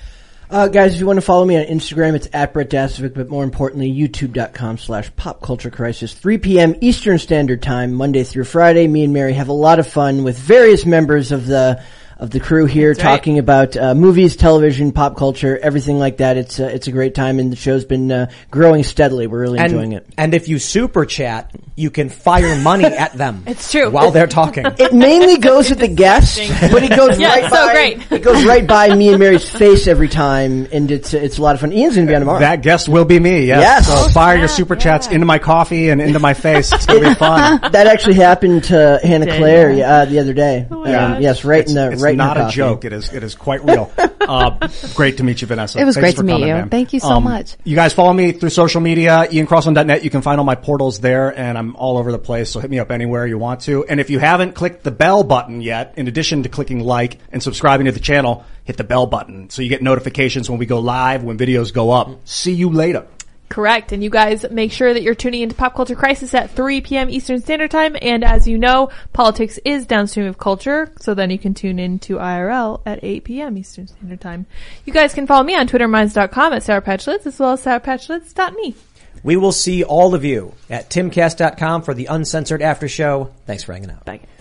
Uh, guys, if you want to follow me on Instagram, it's at Brett Dasovic, but more importantly, youtube.com slash pop culture crisis, three p.m. Eastern Standard Time, Monday through Friday. Me and Mary have a lot of fun with various members of the of the crew here That's right. talking about uh, movies, television, pop culture, everything like that. It's uh, it's a great time, and the show's been uh, growing steadily. We're really And, enjoying it. and if you super chat, you can fire money at them. It's true. While they're talking. It mainly goes at the guest, but it goes Yeah, right it's so by great. it goes right by me and Mary's face every time, and it's it's a lot of fun. Ian's gonna be on tomorrow. That guest will be me, yes. Yes. So Oh, fire your snap, super yeah. chats into my coffee and into my face. It's going to be fun. That actually happened to Hannah Did Claire it? uh, the other day. Oh my Um, gosh. yes, right in the It's right right in not your a coffee. joke. It is, it is quite real. uh, great to meet you, Vanessa. It was Thanks great for to meet coming, you. man. Thank you so Um, much. You guys follow me through social media, ian crossland dot net. You can find all my portals there, and I'm all over the place, so hit me up anywhere you want to. And if you haven't clicked the bell button yet, in addition to clicking like and subscribing to the channel, hit the bell button so you get notifications when we go live, when videos go up. See you later. Correct. And you guys make sure that you're tuning into Pop Culture Crisis at three p.m. Eastern Standard Time. And as you know, politics is downstream of culture. So then you can tune in to I R L at eight p.m. Eastern Standard Time. You guys can follow me on twitter minds dot com at Sour Patch Lids as well as sour patch lids dot me. We will see all of you at timcast dot com for the uncensored after show. Thanks for hanging out. Bye.